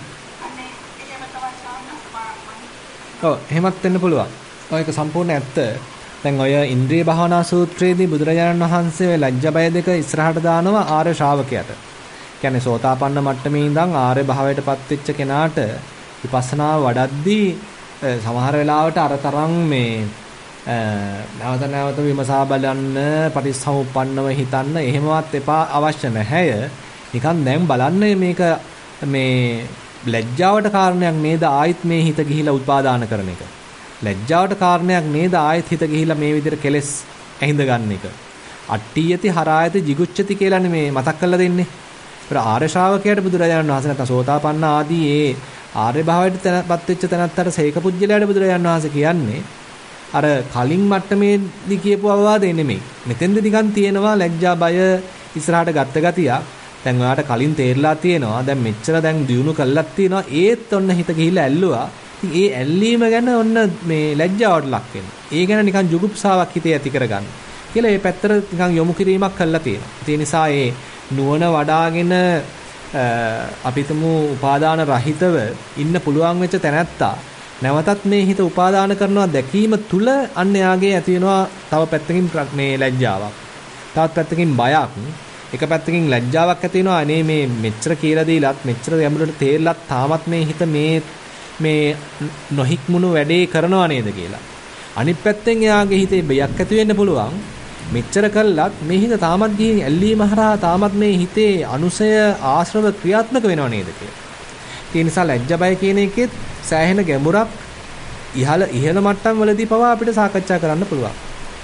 ඔව් එහෙමත් වෙන්න පුළුවන්. ඔය එක සම්පූර්ණ ඇත්ත. දැන් ඔය ඉන්ද්‍රිය භාවනා සූත්‍රයේදී බුදුරජාණන් වහන්සේ ලැජ්ජ බය දෙක ඉස්සරහට දානවා ආර්ය ශ්‍රාවකයාට. කියන්නේ සෝතාපන්න මට්ටමේ ඉඳන් ආර්ය භාවයටපත් වෙච්ච කෙනාට විපස්සනා වඩද්දී සමහර වෙලාවට අර තරම් මේ නැවත විමසා බලන්න පටිච්චසමුප්පන්නව හිතන්න එහෙමවත් එපා අවශ්‍ය නැහැ. නිකන් දැන් බලන්න මේක මේ ලැජ්ජාවට කාරණයක් නේද ආයිත් මේ හිත ගිහිලා උපාදාන කරන එක. ලැජ්ජාවට කාරණයක් නේද ආයිත් හිත ගිහිලා මේ විදිහට කෙලස් ඇහිඳ ගන්න එක. අට්ඨියති හරායති jigucchati කියලානේ මේ මතක් කරලා දෙන්නේ. ඒතර ආර්ය ශ්‍රාවකයාට බුදුරජාණන් වහන්සේ නැත්නම් සෝතාපන්න ආදී ඒ ආර්ය භාවයට තැනපත් වෙච්ච තැනත්තට සේක පුජ්‍යලයට බුදුරජාණන් වහන්සේ කියන්නේ අර කලින් මට්ටමේදී කියපු අවවාදේ නෙමෙයි. මෙතෙන්ද නිකන් තියෙනවා ලැජ්ජා බය ඉස්සරහට ගත්ත ගතියක්. දැන් ඔයාලට කලින් තේරලා තියෙනවා දැන් මෙච්චර දැන් දියුණු කළක් තියෙනවා ඒත් ඔන්න හිත ගිහිල්ලා ඇල්ලුවා. ඉතින් ඒ ඇල්ලීම ගැන ඔන්න මේ ලැජ්ජාවට ලක් වෙනවා. ඒ ගැන නිකන් ජුගුප්සාවක් හිතේ ඇති කරගන්න. කියලා මේ පැත්තට නිකන් යොමු කිරීමක් කළා තියෙනවා. ඒ නිසා ඒ නුවණ වඩාගෙන අපිටම උපාදාන රහිතව ඉන්න පුළුවන් වෙච්ච තැනැත්තා නැවතත් මේ හිත උපාදාන කරනවා දැකීම තුල අන්න යාගේ ඇති වෙනවා තව පැත්තකින් මේ ලැජ්ජාවක්. තවත් පැත්තකින් බයක්. එක පැත්තකින් ලැජ්ජාවක් ඇති වෙනවා අනේ මේ මෙච්චර කියලා දීලත් මෙච්චර ගැඹුරට තේරලත් තාමත් මේ හිත මේ නොහික්මුණු වැඩේ කරනවා නේද කියලා. අනිත් පැත්තෙන් එයාගේ හිතේ බයක් ඇති වෙන්න පුළුවන්. මෙච්චර කළත් මේ හිත තාමත් ගිහින් ඇල්ලීම හරහා තාමත් මේ හිතේ අනුසය ආශ්‍රව ක්‍රියාත්මක වෙනව නේද කියලා. ඒ නිසා ලැජ්ජ බය කියන එකෙත් සෑහෙන ගැඹුරක් ඉහළ මට්ටම් වලදී පවා අපිට සාකච්ඡා කරන්න පුළුවන්.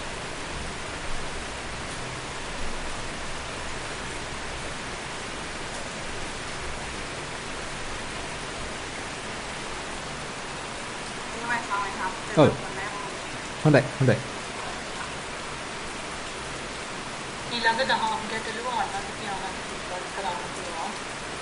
ඔව්. හොඳයි. ඊළඟ දහම් ගැටලුව අන්නත් කියනවා කරන්න පුළුවන්.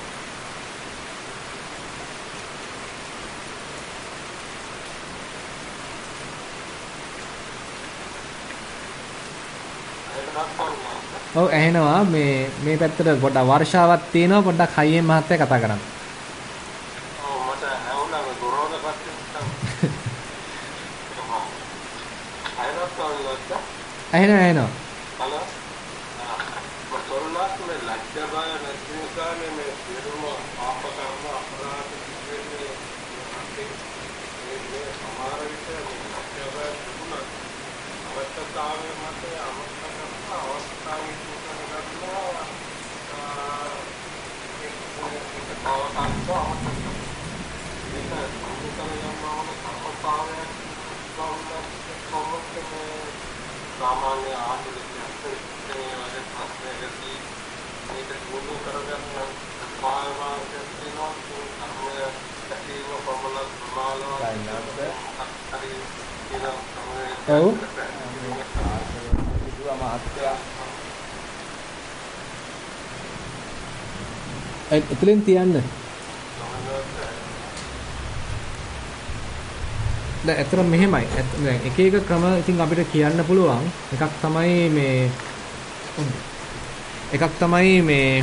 ඔව් ඇහෙනවා මේ පැත්තට පොඩ්ඩක් වර්ෂාවක් තියෙනවා පොඩ්ඩක් හයියෙන් මහත්තයා කතා කරන්න. ඔව් මට ඇහුණා මේ ගොරෝද පැත්තෙන්. ඇහෙනවා. හලෝ. කොරෝනාත් මේ ලැජ්ජා බය නැති නිසානේ මේ සියලුම පාප කර්ම අපරාධ සිදුවෙන්නේ මේ සමහර විට මේ ලැජ්ජා බය තිබුණා. අවස්ථාවේ මත අමතක කරන අවස්ථාවේ තුනකට सामान्य आर्थिक वाले प्रश्नगति මේක දුරු කරගන්න පාවා දෙනවා කර්මය ඇතිව ප්‍රබල ප්‍රමාණවත් හරි කියලා තමයි එතලින් තියන්න. දැන් අතන මෙහෙමයි. දැන් එක එක ක්‍රම ඉතින් අපිට කියන්න පුළුවන්. එකක් තමයි මේ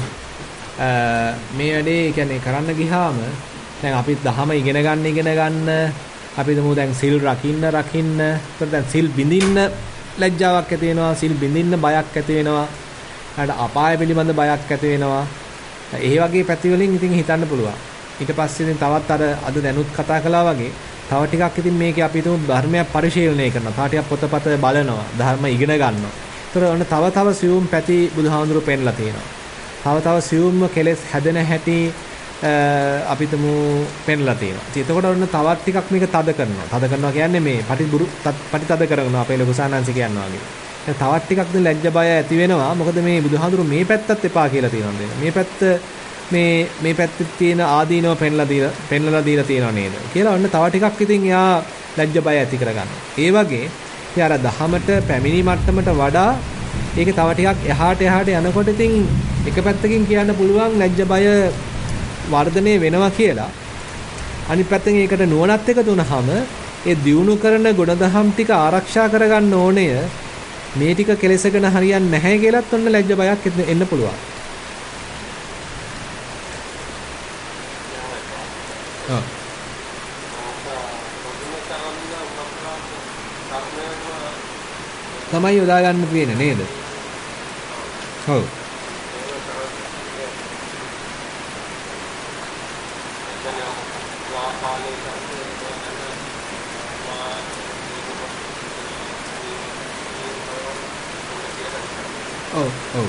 වැඩේ කියන්නේ කරන්න ගියාම දැන් අපි දහම ඉගෙන ගන්න අපි දුමු දැන් සිල් රකින්න ඒතර දැන් සිල් බිඳින්න ලැජ්ජාවක් ඇති වෙනවා, සිල් බිඳින්න බයක් ඇති වෙනවා, ඊට අපාය පිළිබඳ බයක් ඇති වෙනවා. ඒ වගේ පැති වලින් ඉතින් හිතන්න පුළුවන්. ඊට පස්සේ ඉතින් තවත් අද දැනුත් කතා කළා වගේ තව ටිකක් ඉතින් මේකේ අපි තුමු ධර්මයක් පරිශීලනය කරනවා. තව ටිකක් පොතපත බලනවා, ධර්ම ඉගෙන ගන්නවා. ඒතර ඔන්න තව සියුම් පැති බුදුහාමුදුරු පෙන්ලා තියෙනවා. තව සියුම්ම කෙලෙස් හැදෙන හැටි අපි තුමු පෙන්ලා තියෙනවා. ඉතින් එතකොට ඔන්න තවත් ටිකක් මේක තද කරනවා. තද කරනවා කියන්නේ මේ පටිතද කරනවා අපේ ලොකු සානංශ කියනවා වගේ. තවත් ටිකක් ද ලැජ්ජ බය ඇති වෙනවා. මොකද මේ බුදුහාමුදුරු මේ පැත්තත් එපා කියලා තියෙනවා නේද? මේ පැත්ත මේ පැත්තේ තියෙන ආදීනව පෙන්ලා දීලා තියෙනව නේද කියලා ඔන්න තව ටිකක් ඉතින් යා ලැජ්ජ බය ඇති කරගන්නවා. ඒ වගේ ඉතින් අර දහමට පැමිණි මට්ටමට වඩා ඒක තව ටිකක් එහාට යනකොට ඉතින් එක පැත්තකින් කියන්න පුළුවන් ලැජ්ජ බය වර්ධනය වෙනවා කියලා. අනිත් පැත්තෙන් ඒකට නුවණත් එකතු වුනහම ඒ දියුණු කරන ගුණධම් ටික ආරක්ෂා කරගන්න ඕනේ. මේ ටික කෙලෙසගෙන හරියන්නේ නැහැ කියලාත් ඔන්න ලැජ්ජ බයක් එන්න පුළුවන්. තමයි යොදා ගන්න තියෙන්නේ නේද? ඔව්. ඔව්.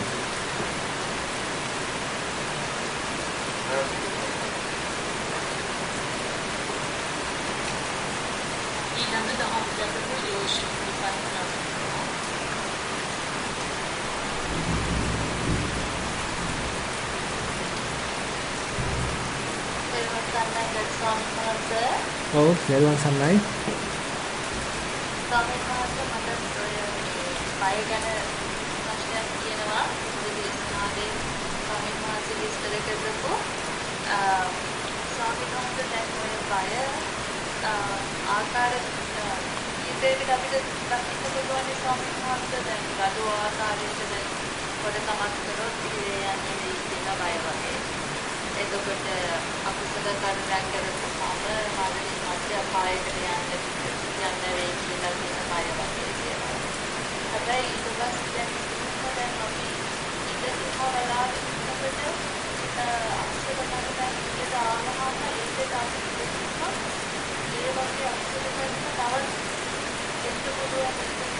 ඔව් ලැබුවන් සම්මයි. ස්වාමීන් වහන්සේ මට බය ගැන ප්‍රශ්නයක් කියනවා. දේශනාවේ ස්වාමීන් වහන්සේ විස්තර කරපු ස්වාමීන් වහන්සේ දැන් ඔය බය ආකාර ඉතින් අපිට දකින්න පුළුවන් ස්වාමීන් වහන්සේ දැන් ගඩො ආකාරයට දැන් පොඩ තමක් කරොත් ඉතින් යන්නේ ඉතින් බය වගේ. එතකොට අකුසල කර්මයන් කරපුවාම මානසික මාත්‍ය අපායකට යන්න වෙයි කියලා කියන බය වගේ කියනවා. හැබැයි ඊට පස්සේ දැන් අපි ඉතින් හොරලා ඉන්නකොට අකුසල කර්මයන් ඉඳලා ආවම ඒකත් අපි ඒ වගේ අකුසල කර්ම තවත් එන්න පුළුවන්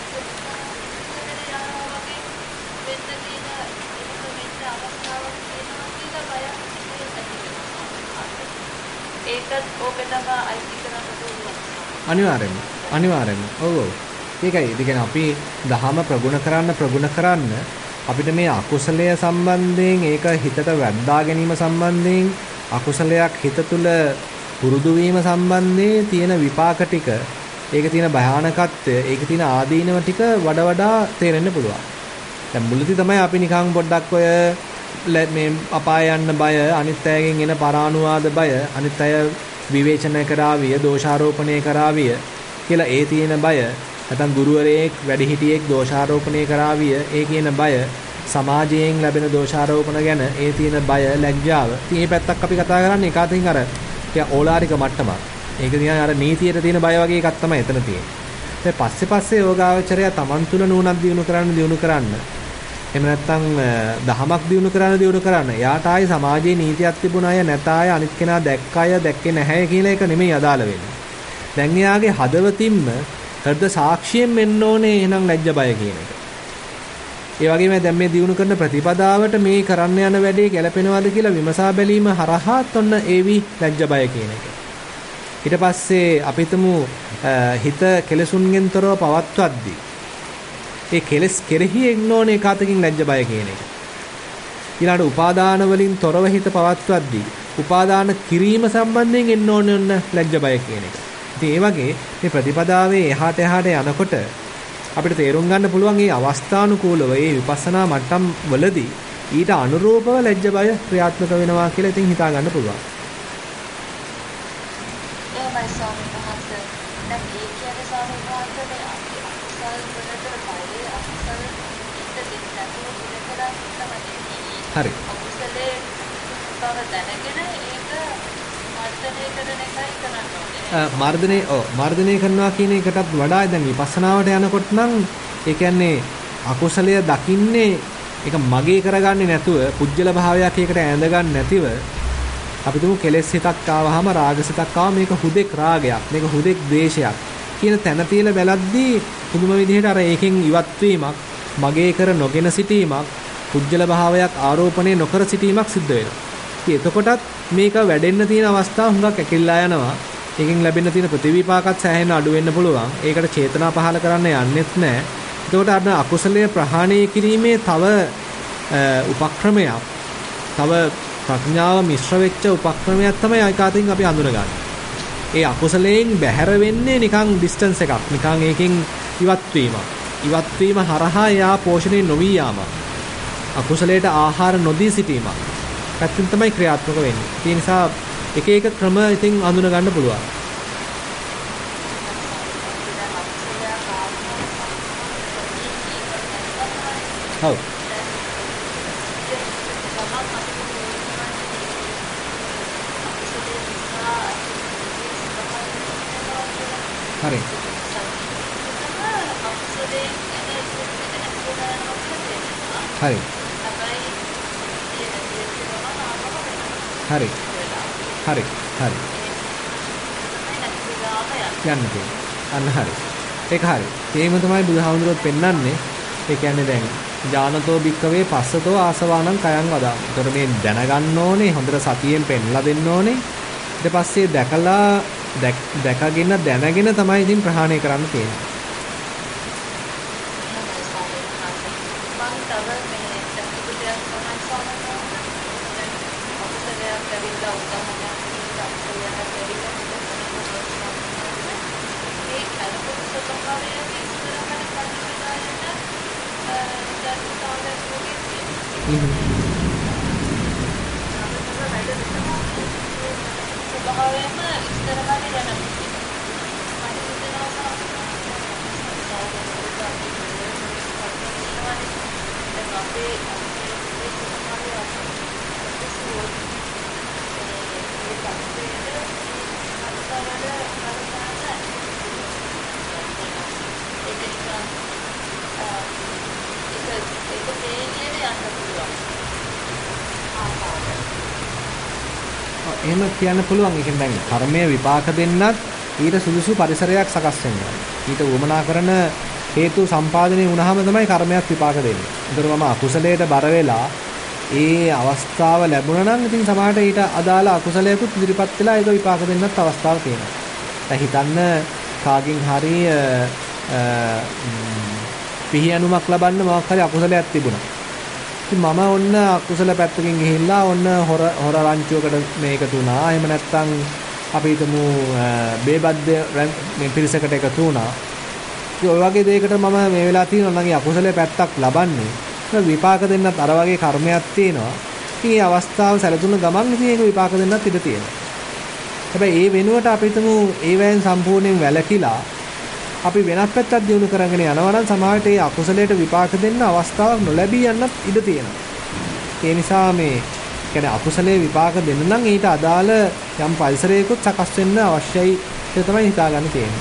ඒකත් ඕකටම අයිති කරන්න පුළුවන්. අනිවාර්යෙන්ම. ඔව්. ඒකයි. ඒ කියන්නේ අපි දහම ප්‍රගුණ කරන්න අපිට මේ අකුසලය සම්බන්ධයෙන් ඒක හිතට වැද්දා ගැනීම සම්බන්ධයෙන් අකුසලයක් හිත තුළ පුරුදු වීම සම්බන්ධයෙන් තියෙන විපාක ටික, ඒක තියෙන භයානකත්වය, ඒක තියෙන ආදීනව ටික වඩා තේරෙන්න පුළුවන්. දැන් මුලදී තමයි අපි නිකන් පොඩ්ඩක් ඔය මේ අපාය යන්න බය, අනිත් අයගෙන් එන පරානුවාද බය, අනිත් අය විවේචනය කරාවිය, දෝෂාරෝපණය කරාවිය කියලා ඒ තියෙන බය, නැත්නම් ගුරුවරයෙක් වැඩිහිටියෙක් දෝෂාරෝපණය කරාවිය ඒ කියන බය, සමාජයෙන් ලැබෙන දෝෂාරෝපණ ගැන ඒ තියෙන බය, ලැජ්ජාව. ඉතින් මේ පැත්තක් අපි කතා කරන්නේ එකකින් අර ටික ඕලාරික මට්ටමක්. ඒක නිකන් අර නීතියට තියෙන බය වගේ එකක් තමයි එතන තියෙන්නේ. ඊට පස්සේ යෝගාවචරය තමන් තුළ නුවණක් දියුණු කරන්න. එහෙම නැත්නම් දහමක් දියුණු කරන්න. එයාට ආයේ සමාජයේ නීතියක් තිබුණ අය නැත අය අනිත් කෙනා දැක්ක අය දැක්කේ නැහැ කියලා එක නෙමෙයි අදාළ වෙන්නේ. දැන් එයාගේ හදවතින්ම හෘද සාක්ෂියෙන් එන්න ඕනේ එහෙනම් ලැජ්ජ බය කියන එක. ඒ වගේම දැන් මේ දියුණු කරන ප්‍රතිපදාවට මේ කරන්න යන වැඩේ ගැලපෙනවද කියලා විමසා බැලීම හරහාත් ඔන්න ඒවි ලැජ්ජ බය කියන එක. ඊට පස්සේ අපිටම හිත කෙලසුන්ගෙන් තොරව පවත්වද්දී ඒ කෙලස් කෙරෙහි එන්න ඕනේ කාතකින් ලැජ්ජ බය කියන එක. ඊළඟට උපාදාන වලින් තොරව හිත පවත්වද්දී උපාදාන කිරීම සම්බන්ධයෙන් එන්න ඕනේ ලැජ්ජ බය කියන එක. ඉතින් ඒ වගේ මේ ප්‍රතිපදාවේ එහාට යනකොට අපිට තේරුම් ගන්න පුළුවන් මේ අවස්ථානුකූලව මේ විපස්සනා මට්ටම් වලදී ඊට අනුරූපව ලැජ්ජ බය ක්‍රියාත්මක වෙනවා කියලා ඉතින් හිතා ගන්න පුළුවන්. එහෙමයි ස්වාමීන් වහන්සේ. දැන් මේ කියන්නේ ස්වාමීන් වහන්සේ මේ අකුසල් වලට බය අකුසල් ඉන්න දෙන්නේ නැතුව ඉඳලා තමයි. හරි. අකුසලේ බව දැනගෙන ඒක මර්ධනය කරන එකයි කරන්න ඕනේ. මර්ධනය කරනවා කියන එකටත් වඩා දැන් විපස්සනාවට යනකොට නම් ඒ කියන්නේ අකුසලය දකින්නේ ඒක මගේ කරගන්නේ නැතුව පුජ්‍යල භාවයක් ඒකට ඇඳගන්න නැතිව අපි තුමු කෙලෙස් හිතක් ආවහම රාගසිතක් ආව මේක හුදෙක් රාගයක් මේක හුදෙක් ද්වේෂයක් කියන තැන තියලා බැලද්දී පුදුම විදිහට අර ඒකෙන් ඉවත් වීමක් මගේ කර නොගෙන සිටීමක් පුජ්‍යල භාවයක් ආරෝපණය නොකර සිටීමක් සිද්ධ වෙනවා. ඉතින් එතකොටත් මේක වැඩෙන්න තියෙන අවස්ථා හුඟක් ඇකිල්ලා යනවා. ඒකෙන් ලැබෙන්න තියෙන ප්‍රතිවිපාකත් සෑහෙන අඩු වෙන්න පුළුවන්. ඒකට චේතනා පහල කරන්න යන්නෙත් නැහැ. එතකොට අර අකුසලයේ ප්‍රහාණය කිරීමේ තව උපක්‍රමයක් තව ප්‍රඥාව මිශ්‍ර වෙච්ච උපක්‍රමයක් තමයි ඒකාතින් අපි හඳුනගන්නේ. ඒ අකුසලයෙන් බැහැර වෙන්නේ නිකන් ඩිස්ටන්ස් එකක්. නිකන් ඒකෙන් ඉවත් වීමක්. ඉවත් වීම හරහා යා පෝෂණය නොවි යාමක්. අකුසලයට ආහාර නොදී සිටීමක්. පැත්තෙන් තමයි ක්‍රියාත්මක වෙන්නේ. ඒ නිසා එක එක ක්‍රම ඉතින් හඳුන ගන්න පුළුවන්. ඔව්. හරි. හරි. හරි. හරි. හරි. යන්න තියෙනවා. අන්න හරි. ඒක හරි. ඒකම තමයි බුදුහාමුදුරුවෝ පෙන්වන්නේ. ඒ කියන්නේ දැන් ඥානතෝ භික්කවේ පස්සතෝ ආසවානං කයං වදාමි. ඒතර මේ දැනගන්න ඕනේ හොඳට සතියෙන් පෙන්ලා දෙන්න ඕනේ. ඊට පස්සේ දැකලා දැකගෙන දැනගෙන තමයි ඉතින් ප්‍රහාණය කරන්න තියෙන්නේ. එහෙම කියන්න පුළුවන්. ඒකෙන් දැන් කර්මය විපාක දෙන්නත් ඊට සුදුසු පරිසරයක් සකස් වෙනවා. ඊට උවමනා කරන හේතු සම්පාදනය වුණාම තමයි කර්මයක් විපාක දෙන්නේ. ඒතර මම අකුසලයට බර වෙලා ඒ අවස්ථාව ලැබුණා නම් ඉතින් සමහරට ඊට අදාළ අකුසලයකුත් ඉදිරිපත් වෙලා ඒක විපාක දෙන්නත් අවස්ථාවක් තියෙනවා. දැන් හිතන්න කාගෙන් හරි පිහියනුමක් ලබන්න මොකක් හරි අකුසලයක් තිබුණා. ඉතින් මම ඔන්න අකුසල පැත්තකින් ගිහිල්ලා ඔන්න හොර රංචුවකට මේක තුනා. එහෙම නැත්නම් අපි හිතමු බේබද්ද මේ පිරිසකට එකතු වුණා. ඉතින් ඔය වගේ දෙයකට මම මේ වෙලාව තියෙනවා නම් අකුසලයේ පැත්තක් ලබන්නේ. ඒක විපාක දෙන්නත් අර වගේ කර්මයක් තියෙනවා. ඉතින් මේ අවස්ථාව සැලසුන ගමන් ඉතින් ඒක විපාක දෙන්නත් ඉඩ තියෙනවා. හැබැයි ඒ වෙනුවට අපි හිතමු ඒ වෑයන් සම්පූර්ණයෙන් වැළකීලා අපි වෙනත් පැත්තක් දියුණු කරගෙන යනවා නම් සමාජයට ඒ අකුසලයට විපාක දෙන්න අවස්ථාවක් නොලැබී යන්නත් ඉඩ තියෙනවා. ඒ නිසා මේ කියන්නේ අකුසලයේ විපාක දෙන්න නම් ඊට අදාළ යම් පරිසරයකුත් සකස් වෙන්න අවශ්‍යයි කියලා තමයි හිතා ගන්න තියෙන්නේ.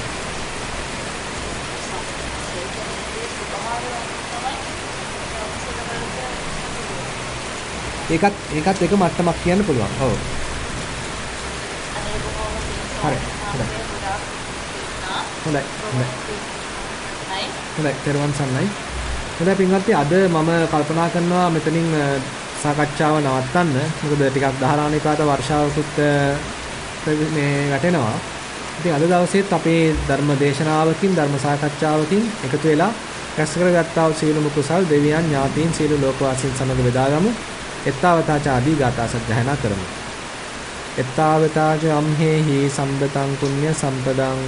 ඒකත් එක මට්ටමක් කියන්න පුළුවන්. ඔව්. හරි. හොඳයි තෙරුවන් සරණයි. හොඳයි පින්වත්නි අද මම කල්පනා කරනවා මෙතනින් සාකච්ඡාව නවත්තන්න. මොකද ටිකක් දහරාණිකාට වර්ෂාවකුත් මේ වැටෙනවා. ඉතින් අද දවසේත් අපේ ධර්ම දේශනාවකින් ධර්ම සාකච්ඡාවකින් එකතු වෙලා රැස් කරගත්තා වූ සීලමු කුසල් දෙවියන් ඥාතීන් සීල ලෝකවාසීන් සමග බෙදාගමු. එත්තාවතාච ආදී ගාථා සජ්ජායනා කරමු. එත්තාවතාච අම්හෙහි සම්බතං පුඤ්ඤ සම්පදං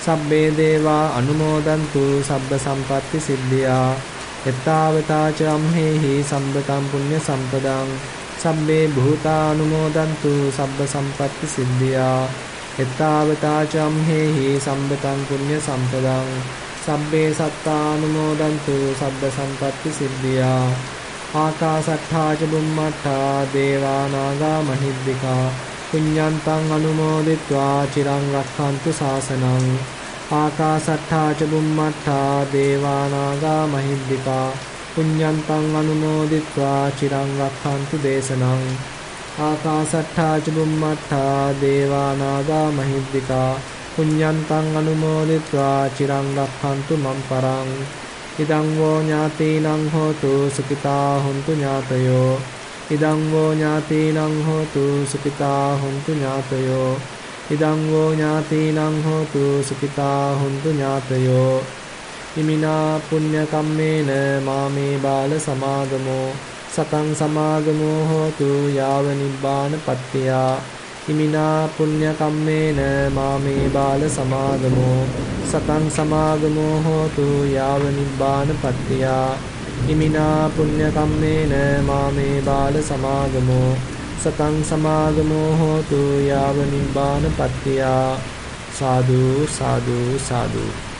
සබ්බේ දේවා අනුමෝදන්තු සබ්බ සම්පatti සිද්ධියා එත්තාවතා ච අම්හෙහි සම්බතං පුඤ්ඤ සම්පදං සබ්බේ භූතා අනුමෝදන්තු සබ්බ සම්පatti සිද්ධියා එත්තාවතා ච අම්හෙහි සම්බතං පුඤ්ඤ සම්පදං සබ්බේ සත්තා අනුමෝදන්තු සබ්බ සම්පatti සිද්ධියා ආකාසට්ඨා ච බුම්මට්ඨා දේවා නාග මහිද්దికා පුඤ්ඤන්තං අනුමෝදිත්වා චිරං රක්ඛන්තු ශාසනං ආකාසට්ඨා ච බුම්මට්ඨා දේවා නාග මහිද්దికා පුඤ්ඤන්තං අනුමෝදිත්වා චිරං රක්ඛන්තු දේශනං ආකාසට්ඨා ච බුම්මට්ඨා දේවා නාග මහිද්దికා පුඤ්ඤන්තං අනුමෝදිත්වා චිරං රක්ඛන්තු මම් පරං ඉදං වෝ ඥාතීනං හෝතු සුඛිතා හොන්තු ඥාතයෝ ඉදං වෝ ඥාතීනං හෝතු සුඛිතා හොන්තු ඥාතයෝ ඉදං වෝ ඥාතීනං හෝතු සුඛිතා හොන්තු ඥාතයෝ ඉමිනා පුඤ්ඤ කම්මේන මාමේ බාල සමාගමෝ සතං සමාගමෝ හෝතු යාව නිබ්බාන පත්තියා ඉමිනා පුඤ්ඤ කම්මේන මාමේ බාල සමාගමෝ සතං සමාගමෝ හෝතු යාව නිබ්බාන පත්තියා ඉමිනා පුඤ්ඤ කම්මේන මාමේ බාල සමාගමෝ සතං සමාගමෝ හෝතු යාව නිබ්බාන පත්තියා සාදු සාදු සාදු